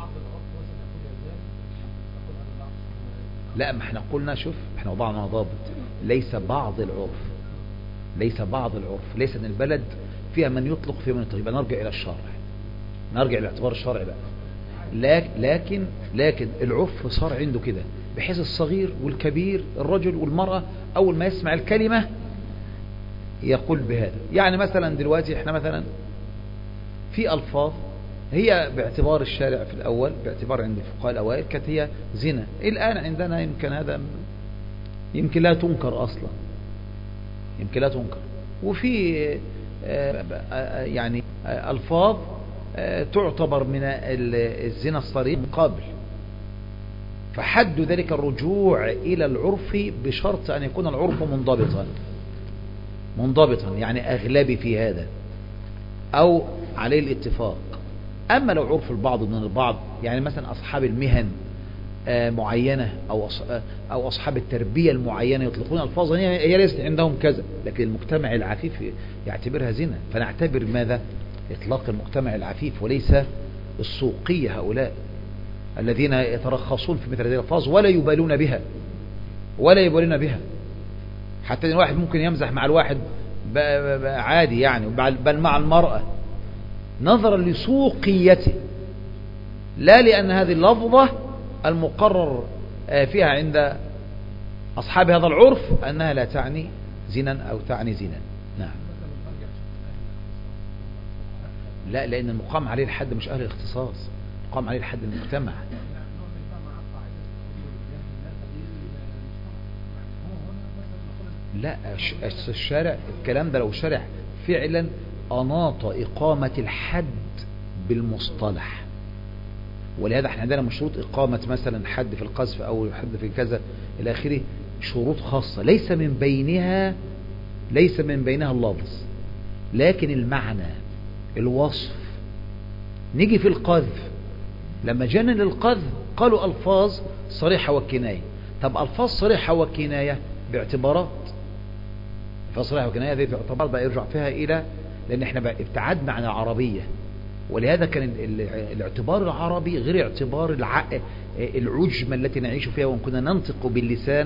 لا، ما احنا قلنا شوف احنا وضعنا ضابط، ليس بعض العرف، ليس بعض العرف، ليس ان البلد فيها من يطلق فيها من يطلق. يبقى نرجع الى الشرع، نرجع الى اعتبار الشرع بقى. لكن العرف صار عنده كده، بحيث الصغير والكبير، الرجل والمرأة، اول ما يسمع الكلمة يقول بهذا. يعني مثلا دلوقتي احنا مثلا في الفاظ هي باعتبار الشارع في الأول، باعتبار عند الفقهاء الأوائل كانت هي زنا، الآن عندنا يمكن هذا يمكن لا تنكر أصلا، يمكن لا تنكر. وفي يعني ألفاظ تعتبر من الزنا الصريح مقابل، فحد ذلك الرجوع إلى العرف بشرط أن يكون العرف منضبطا يعني أغلبي في هذا أو عليه الاتفاق. أما لو عرف البعض من البعض، يعني مثلا أصحاب المهن معينة أو أصحاب التربية المعينة يطلقون ألفاظا هي ليست عندهم كذا، لكن المجتمع العفيف يعتبرها زنا، فنعتبر ماذا؟ إطلاق المجتمع العفيف، وليس السوقية هؤلاء الذين يترخصون في مثل هذه الألفاظ ولا يبالون بها، حتى إن واحد ممكن يمزح مع الواحد عادي يعني، بل مع المرأة، نظرا لسوقيته، لا لأن هذه اللفظة المقرر فيها عند أصحاب هذا العرف أنها لا تعني زنا أو تعني زنا. نعم. لا، لأن المقام عليه الحد مش أهل الاختصاص، مقام عليه الحد المجتمع. لا، الشارع الكلام ده لو شارع فعلا أناط إقامة الحد بالمصطلح، ولهذا احنا عندنا مشروط إقامة مثلا حد في القذف أو حد في كذا إلى آخره، شروط خاصة ليس من بينها اللفظ، لكن المعنى، الوصف. نيجي في القذف، لما جانا للقذف قالوا ألفاظ صريحة وكناية. طب ألفاظ صريحة وكناية باعتبارات، فصريحة وكناية هذه تعتبر بقى يرجع فيها إلى، لأن احنا بقى ابتعدنا عن العربية، ولهذا كان الاعتبار العربي غير اعتبار العجمة التي نعيش فيها، وان كنا ننطق باللسان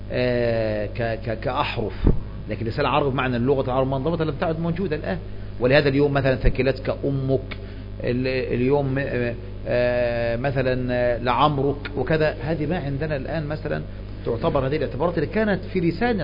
كأحرف، لكن لسان العرب معنى اللغة العرب منضبطة لم تعد موجودة الآن. ولهذا اليوم مثلا ثكلتك أمك، اليوم مثلا لعمرك وكذا، هذه ما عندنا الآن مثلا تعتبر هذه الاعتبارات اللي كانت في لسان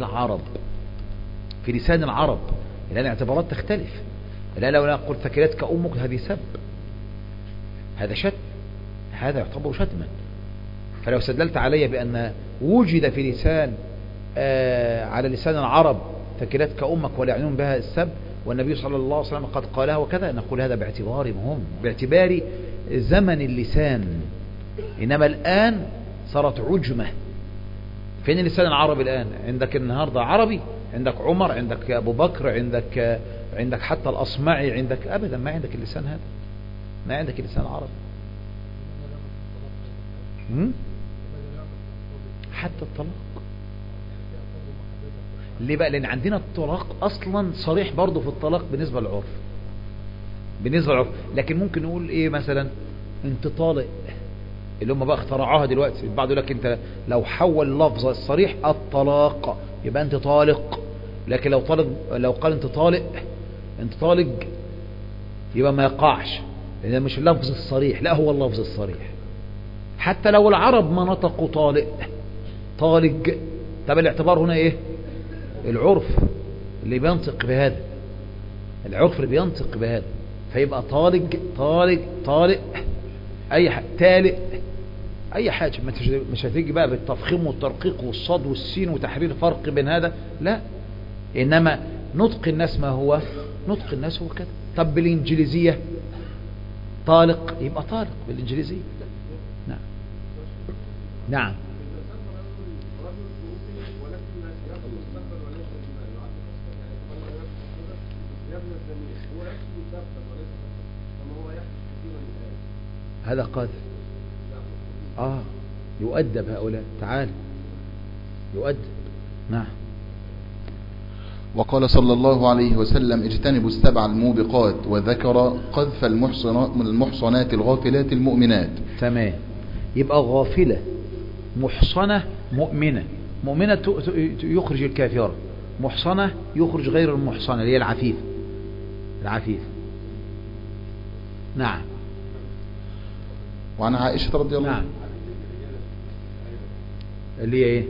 العرب، الآن اعتبارات تختلف. لا، لو أنا قلت ثكلتك أمك هذه سب، هذا شتم، هذا يعتبر شتما. فلو استدللت علي بأن وجد في لسان على لسان العرب ثكلتك أمك ولا يعنون بها السب، والنبي صلى الله عليه وسلم قد قالها وكذا، نقول هذا باعتبار زمن اللسان إنما الآن صارت عجمة. فين اللسان العربي الآن؟ عندك النهاردة عربي، عندك عمر، عندك أبو بكر، عندك حتى الأصمعي، عندك أبدا ما عندك اللسان هذا، ما عندك اللسان العربي. حتى الطلاق ليه بقى؟ لأن عندنا الطلاق أصلا صريح برضه في الطلاق بالنسبة للعرف، لكن ممكن نقول إيه مثلا أنت طالق، اللي هم بقى اخترعوها دلوقتي. البعض يقول لك أنت لو حول اللفظ الصريح الطلاق يبقى أنت طالق، لكن لو قال أنت طالق يبقى ما يقعش، لأن مش اللفظ الصريح، لا هو اللفظ الصريح. حتى لو العرب ما نطقوا طالق، طب الاعتبار هنا ايه؟ العرف اللي بينطق بهذا، العرف اللي بينطق بهذا، فيبقى طالق اي حاجه، تالق اي حاجه. مش هتيجي بقى بالتفخيم والترقيق والصاد والسين وتحرير فرق بين هذا، لا. انما نطق الناس ما هو نطق الناس هو كده. طب بالانجليزيه طالق يبقى طالق بالانجليزيه. نعم هذا قادر. يؤدب هؤلاء، تعال يؤدب. نعم. وقال صلى الله عليه وسلم اجتنبوا السبع الموبقات، وذكر قذف المحصنات الغافلات المؤمنات. تمام. يبقى غافلة، محصنة، مؤمنة يخرج الكافرة، محصنة يخرج غير المحصنة اللي هي العفيف. نعم. وعن عائشة رضي الله عنها. نعم. اللي هي ايه؟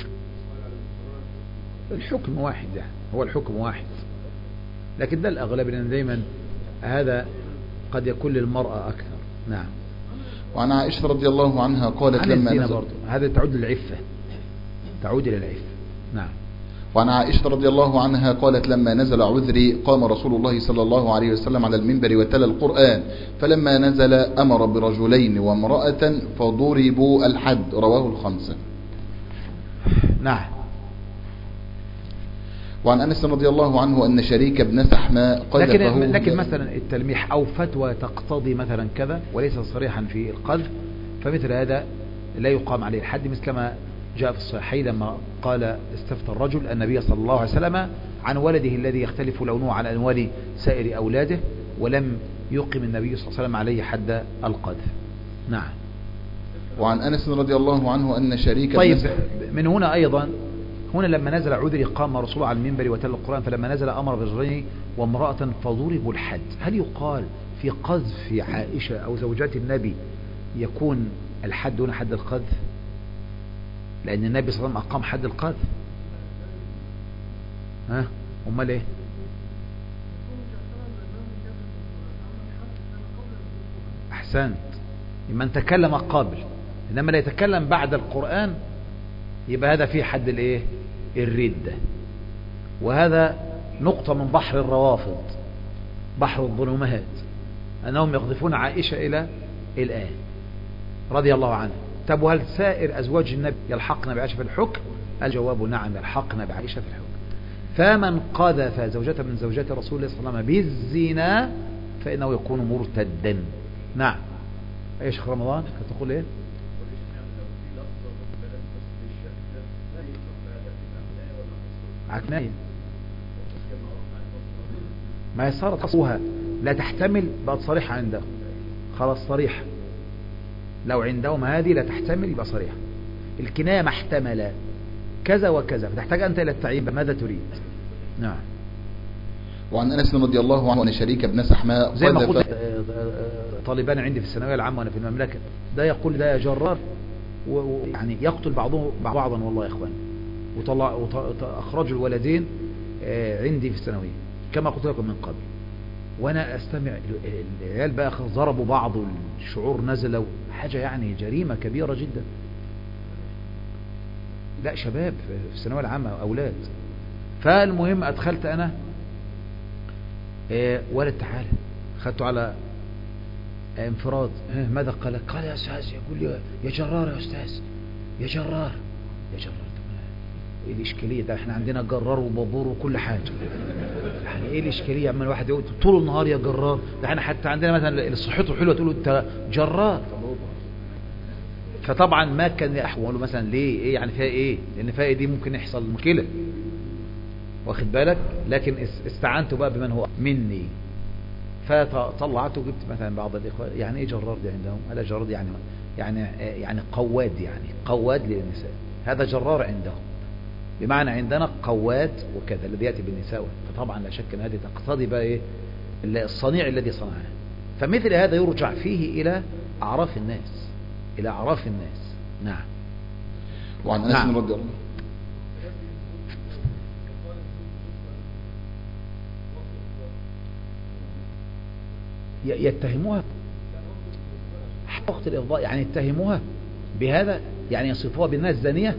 الحكم واحد، يعني هو الحكم واحد، لكن ده الأغلب، لأن دايما هذا قد يكون للمرأة أكثر. نعم. وعن عائشة رضي الله عنها قالت لما نزل برضو هذا تعود للعفة، تعود إلى العفة. نعم. وعن عائشة رضي الله عنها قالت لما نزل عذري قام رسول الله صلى الله عليه وسلم على المنبر وتلا القرآن، فلما نزل أمر برجلين وامرأة فضربوا الحد، رواه الخمسة. نعم. وعن أنس رضي الله عنه أن شريك بن سحمة قذفه. لكن مثلا التلميح أو فتوى تقتضي مثلا كذا وليس صريحا في القذف، فمثل هذا لا يقام عليه الحد، مثل ما جاء في الصحيحين لما قال استفتى الرجل النبي صلى الله عليه وسلم عن ولده الذي يختلف لونه عن ألوان سائر أولاده، ولم يقم النبي صلى الله عليه وسلم عليه حد القذف. نعم. وعن أنس رضي الله عنه أن شريك طيب من هنا أيضا، هنا لما نزل عذري قام رسول على المنبر وتلا القرآن، فلما نزل أمر برجلين وامرأة فضربوا الحد. هل يقال في قذف عائشة أو زوجات النبي يكون الحد دون حد القذف؟ لأن النبي صلى الله عليه وسلم أقام حد القذف. أمال إيه؟ أحسنت. من تكلم قبل إنما لا يتكلم بعد القرآن يبقى هذا فيه حد الإيه؟ الردة. وهذا نقطة من بحر الروافض، بحر الظلمات، أنهم يقذفون عائشة إلى الآن رضي الله عنها. طب وهل سائر أزواج النبي يلحقنا بعائشة في الحكم؟ الجواب نعم، يلحقنا بعائشة في الحكم. فمن قذف زوجة من زوجات رسول الله صلى الله عليه وسلم بالزنا فإنه يكون مرتدا. نعم. أي شيخ رمضان تقول إيه؟ عكناية ما صارت أصوها لا تحتمل، بقت صريحة عندهم، خلاص صريحة. لو عندهم هذه لا تحتمل يبقى صريحة. الكناية ما احتمل كذا وكذا، فتحتاج أنت إلى التعيين ماذا تريد. نعم. وعن أنس رضي الله عنه أن شريك بن سحمة زي ما قلت طالبان عندي في الثانوية العامة وأنا في المملكة، ده يقول ده جرار، ويعني يقتل بعضهم بعضا والله يا إخوان، وأخرجوا الولدين عندي في الثانوية كما قلت لكم من قبل، وأنا أستمع العيال بقى ضربوا بعض والشعور نزل، حاجة يعني جريمة كبيرة جدا. لا شباب في الثانوية العامة أولاد. فالمهم أدخلت أنا ولد تعالى، خدته على انفراد. ماذا قال؟ قال يا أستاذ، يقول لي يا جرار يا أستاذ، يا جرار يا جرار. طب ايه الإشكالية ده؟ احنا عندنا جرار وبابور وكل حاجة، يعني ايه الإشكالية اما الواحد يقول طول النهار يا جرار؟ ده احنا حتى عندنا مثلا اللي صحته حلوة تقول له انت جرار. فطبعا ما كان أحواله مثلا ليه ايه يعني فيها ايه، لأن فيها دي ممكن يحصل مشكلة، واخد بالك. لكن استعنت بقى بمن هو مني، فطلعت وجبت مثلا بعض الإخوة يعني ايه جرار دي عندهم؟ هذا جرار يعني قواد، يعني قواد للنساء، هذا جرار عندهم، بمعنى عندنا قواد وكذا الذي يأتي بالنساء. فطبعا لا شك ان هذه تقتضي بقى ايه الصنيع الذي صنعه. فمثل هذا يرجع فيه إلى أعراف الناس، إلى أعراف الناس. نعم. وعن أنس نعم. رضي الله يتهموها وقت الإفضاء، يعني يتهموها بهذا، يعني يصفوها بأنها الزانية.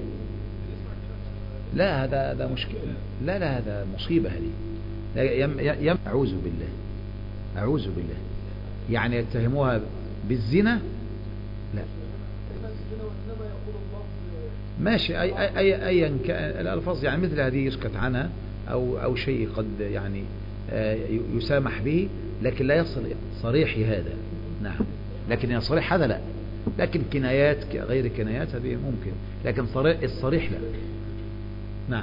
لا هذا مشكلة، لا هذا مصيبة هذه. أعوذ بالله، أعوذ بالله. يعني يتهموها بالزنا، لا ماشي أيا كان الألفاظ، يعني مثل هذه يسكت عنها أو شيء قد يعني يسامح به، لكن لا يصل صريح هذا. نعم. لكن صريح هذا لا، لكن كنايات غير كنايات هذه ممكن، لكن الصريح لا. نعم.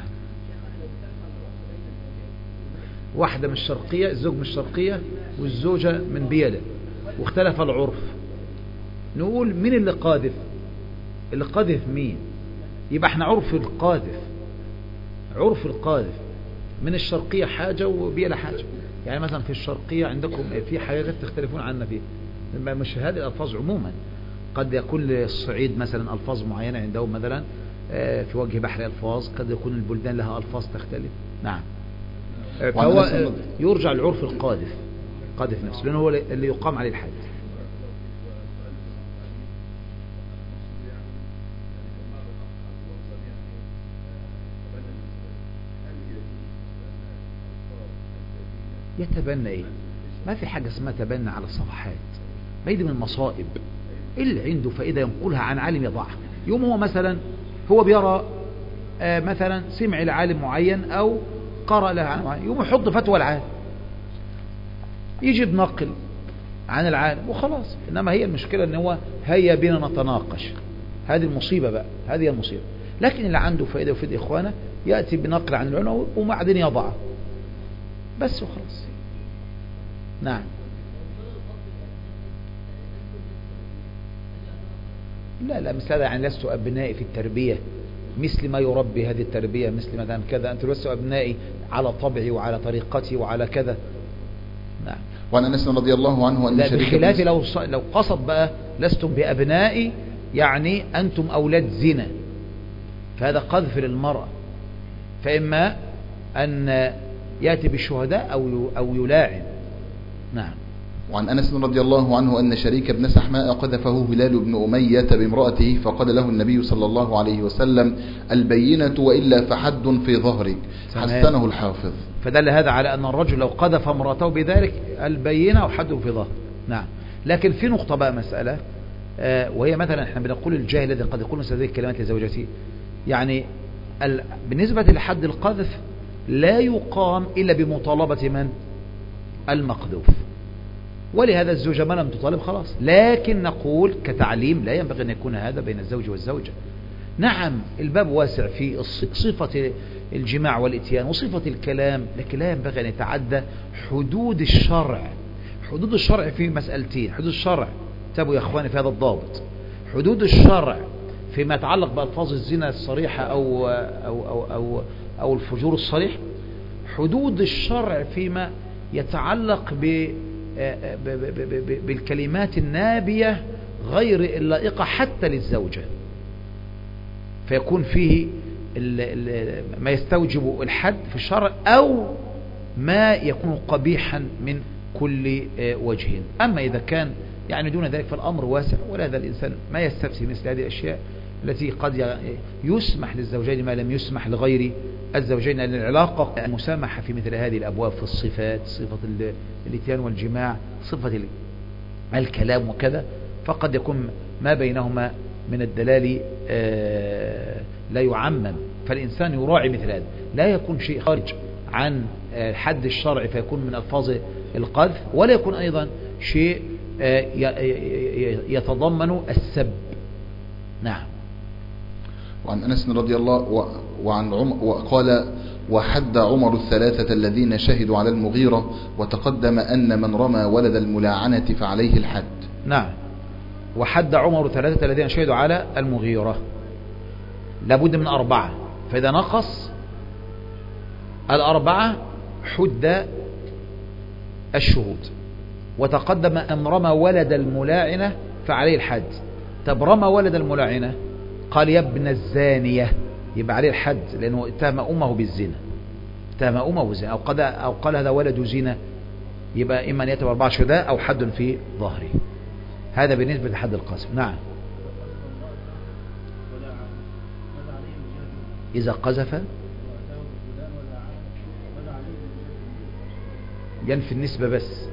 واحدة من الشرقية، الزوج من الشرقية والزوجة من بيلة، واختلف العرف، نقول مين اللي قاذف؟ اللي قاذف مين؟ يبقى احنا عرف القاذف، عرف القاذف من الشرقية حاجة وبيلة حاجة. يعني مثلا في الشرقية عندكم في حاجات تختلفون عنا فيها، مش هذه الألفاظ عموما، قد يكون للصعيد مثلا ألفاظ معينة عندهم، مثلا في وجه بحر ألفاظ، قد يكون البلدان لها ألفاظ تختلف. نعم. فهو يرجع لعرف القاذف، قاذف نفسه، لأنه هو اللي يقام عليه الحد. يتبنى ايه؟ ما في حاجة اسمها تبنى على الصفحات، ما يدي من المصائب اللي عنده فإذا ينقلها عن عالم يضعها. يوم هو مثلا هو بيرى مثلا سمع لعالم معين أو قرأ له عن معين، يوم يحط فتوى العالم، يجي بنقل عن العالم وخلاص. إنما هي المشكلة ان هو هيا بنا نتناقش، هذه المصيبة بقى، هذه المصيبة. لكن اللي عنده فائدة وفيد إخوانه يأتي بنقل عن العلماء وبعدين يضعه بس وخلاص. نعم. لا مثل هذا، يعني لست أبنائي في التربية مثل ما يربي هذه التربية، مثل مثلا كذا، أنت لست أبنائي على طبعي وعلى طريقتي وعلى كذا. نعم. وعن أنس رضي الله عنه أن بخلاف لو قصد بقى لستم بأبنائي، يعني أنتم أولاد زنا، فهذا قذف للمرأة، فإما أن يأتي بالشهداء أو يلاعن. نعم. وعن أنس رضي الله عنه أن شريك بن سحماء قذفه هلال بن أمية بامرأته، فقال له النبي صلى الله عليه وسلم: البينة وإلا فحد في ظهرك. حسنه الحافظ. فدل هذا على أن الرجل لو قذف امرأته بذلك البينة وحد في ظهر. نعم. لكن في نقطة بقى مسألة، وهي مثلا احنا بنقول الجاهل الذي قد يقول مثل هذه الكلمات لزوجته، يعني بالنسبة لحد القذف لا يقام إلا بمطالبة من؟ المقذوف. ولهذا الزوجة ما لم تطالب خلاص، لكن نقول كتعليم لا ينبغي أن يكون هذا بين الزوج والزوجة. نعم الباب واسع في صفة الجماع والإتيان وصفة الكلام، لكن لا ينبغي أن يتعدى حدود الشرع. حدود الشرع في مسألتين: حدود الشرع، تابوا يا أخواني في هذا الضابط، حدود الشرع فيما يتعلق بألفاظ الزنا الصريحة أو الفجور الصريح، حدود الشرع فيما يتعلق بالكلمات النابية غير اللائقة حتى للزوجة، فيكون فيه ما يستوجب الحد في الشرع أو ما يكون قبيحا من كل وجه. أما إذا كان يعني دون ذلك فالأمر واسع، ولهذا الإنسان ما يستفسي مثل هذه الأشياء التي قد يسمح للزوجين ما لم يسمح لغير الزوجين، لأن العلاقة المسامحة في مثل هذه الأبواب في الصفات، صفة الاتيان والجماع، صفة الكلام وكذا، فقد يكون ما بينهما من الدلال لا يعمم، فالإنسان يراعي مثل هذا، لا يكون شيء خارج عن حد الشرع فيكون من ألفاظ القذف، ولا يكون أيضا شيء يتضمن السب. نعم. وعن أنس رضي الله وعن وقال وحد عمر الثلاثة الذين شهدوا على المغيرة، وتقدم أن من رمى ولد الملاعنة فعليه الحد. نعم. وحد عمر الثلاثة الذين شهدوا على المغيرة، لابد من 4، فإذا نقص 4 حد الشهود. وتقدم أن رمى ولد الملاعنة فعليه الحد. طب رمى ولد الملاعنة، قال يا ابن الزانية، يبقى عليه الحد لأنه اتهم أمه بالزنا، اتهم أمه بالزنا، أو قال هذا ولد زنا، يبقى إما أن يتبع 4 شهداء أو حد في ظهره. هذا بالنسبة لحد القذف. نعم. إذا قذف ينفي النسبة بس.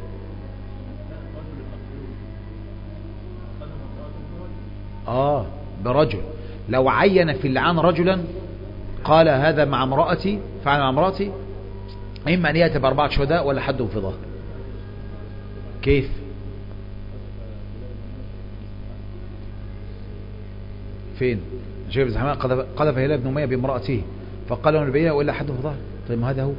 برجل، لو عين في اللعان رجلا قال هذا مع امرأتي فعل مع امرأتي، إما أن يأتي ب4 شهداء ولا حد في ظهر. كيف؟ فين؟ شيخ ابن زحمان قذف هلال بن أمية بامرأته فقال له البينة وإلا حد في ظهر. طيب ما هذا هو.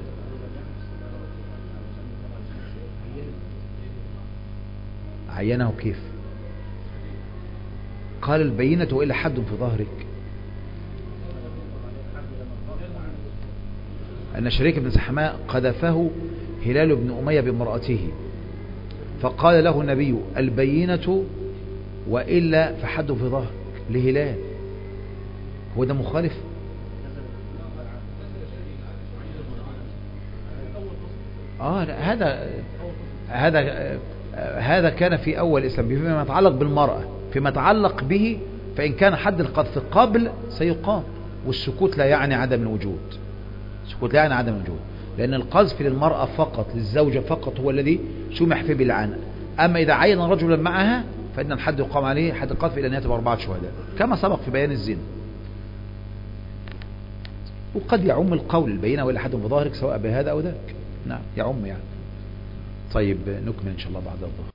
عينه كيف؟ قال البينة وإلا حد في ظهرك. أن شريك بن زحماء قذفه هلال بن أمية بامرأته فقال له النبي البينة وإلا فحد في ظهرك لهلال. هو ده مخالف؟ هذا كان في أول الإسلام فيما يتعلق بالمرأة. فيما يتعلق به فإن كان حد القذف قبل سيقام، والسكوت لا يعني عدم الوجود. السكوت لا يعني عدم الوجود، لأن القذف للمرأة فقط، للزوجة فقط، هو الذي سمح فيه بالعنة. أما إذا عين رجلا معها فإن الحد يقام عليه حد القذف إلى أن يأتي ب4 شهداء كما سبق في بيان الزنا. وقد يعم القول البينة ولا حد في ظاهرك سواء بهذا أو ذاك. نعم يعم يعني. طيب نكمل إن شاء الله بعد الظهر.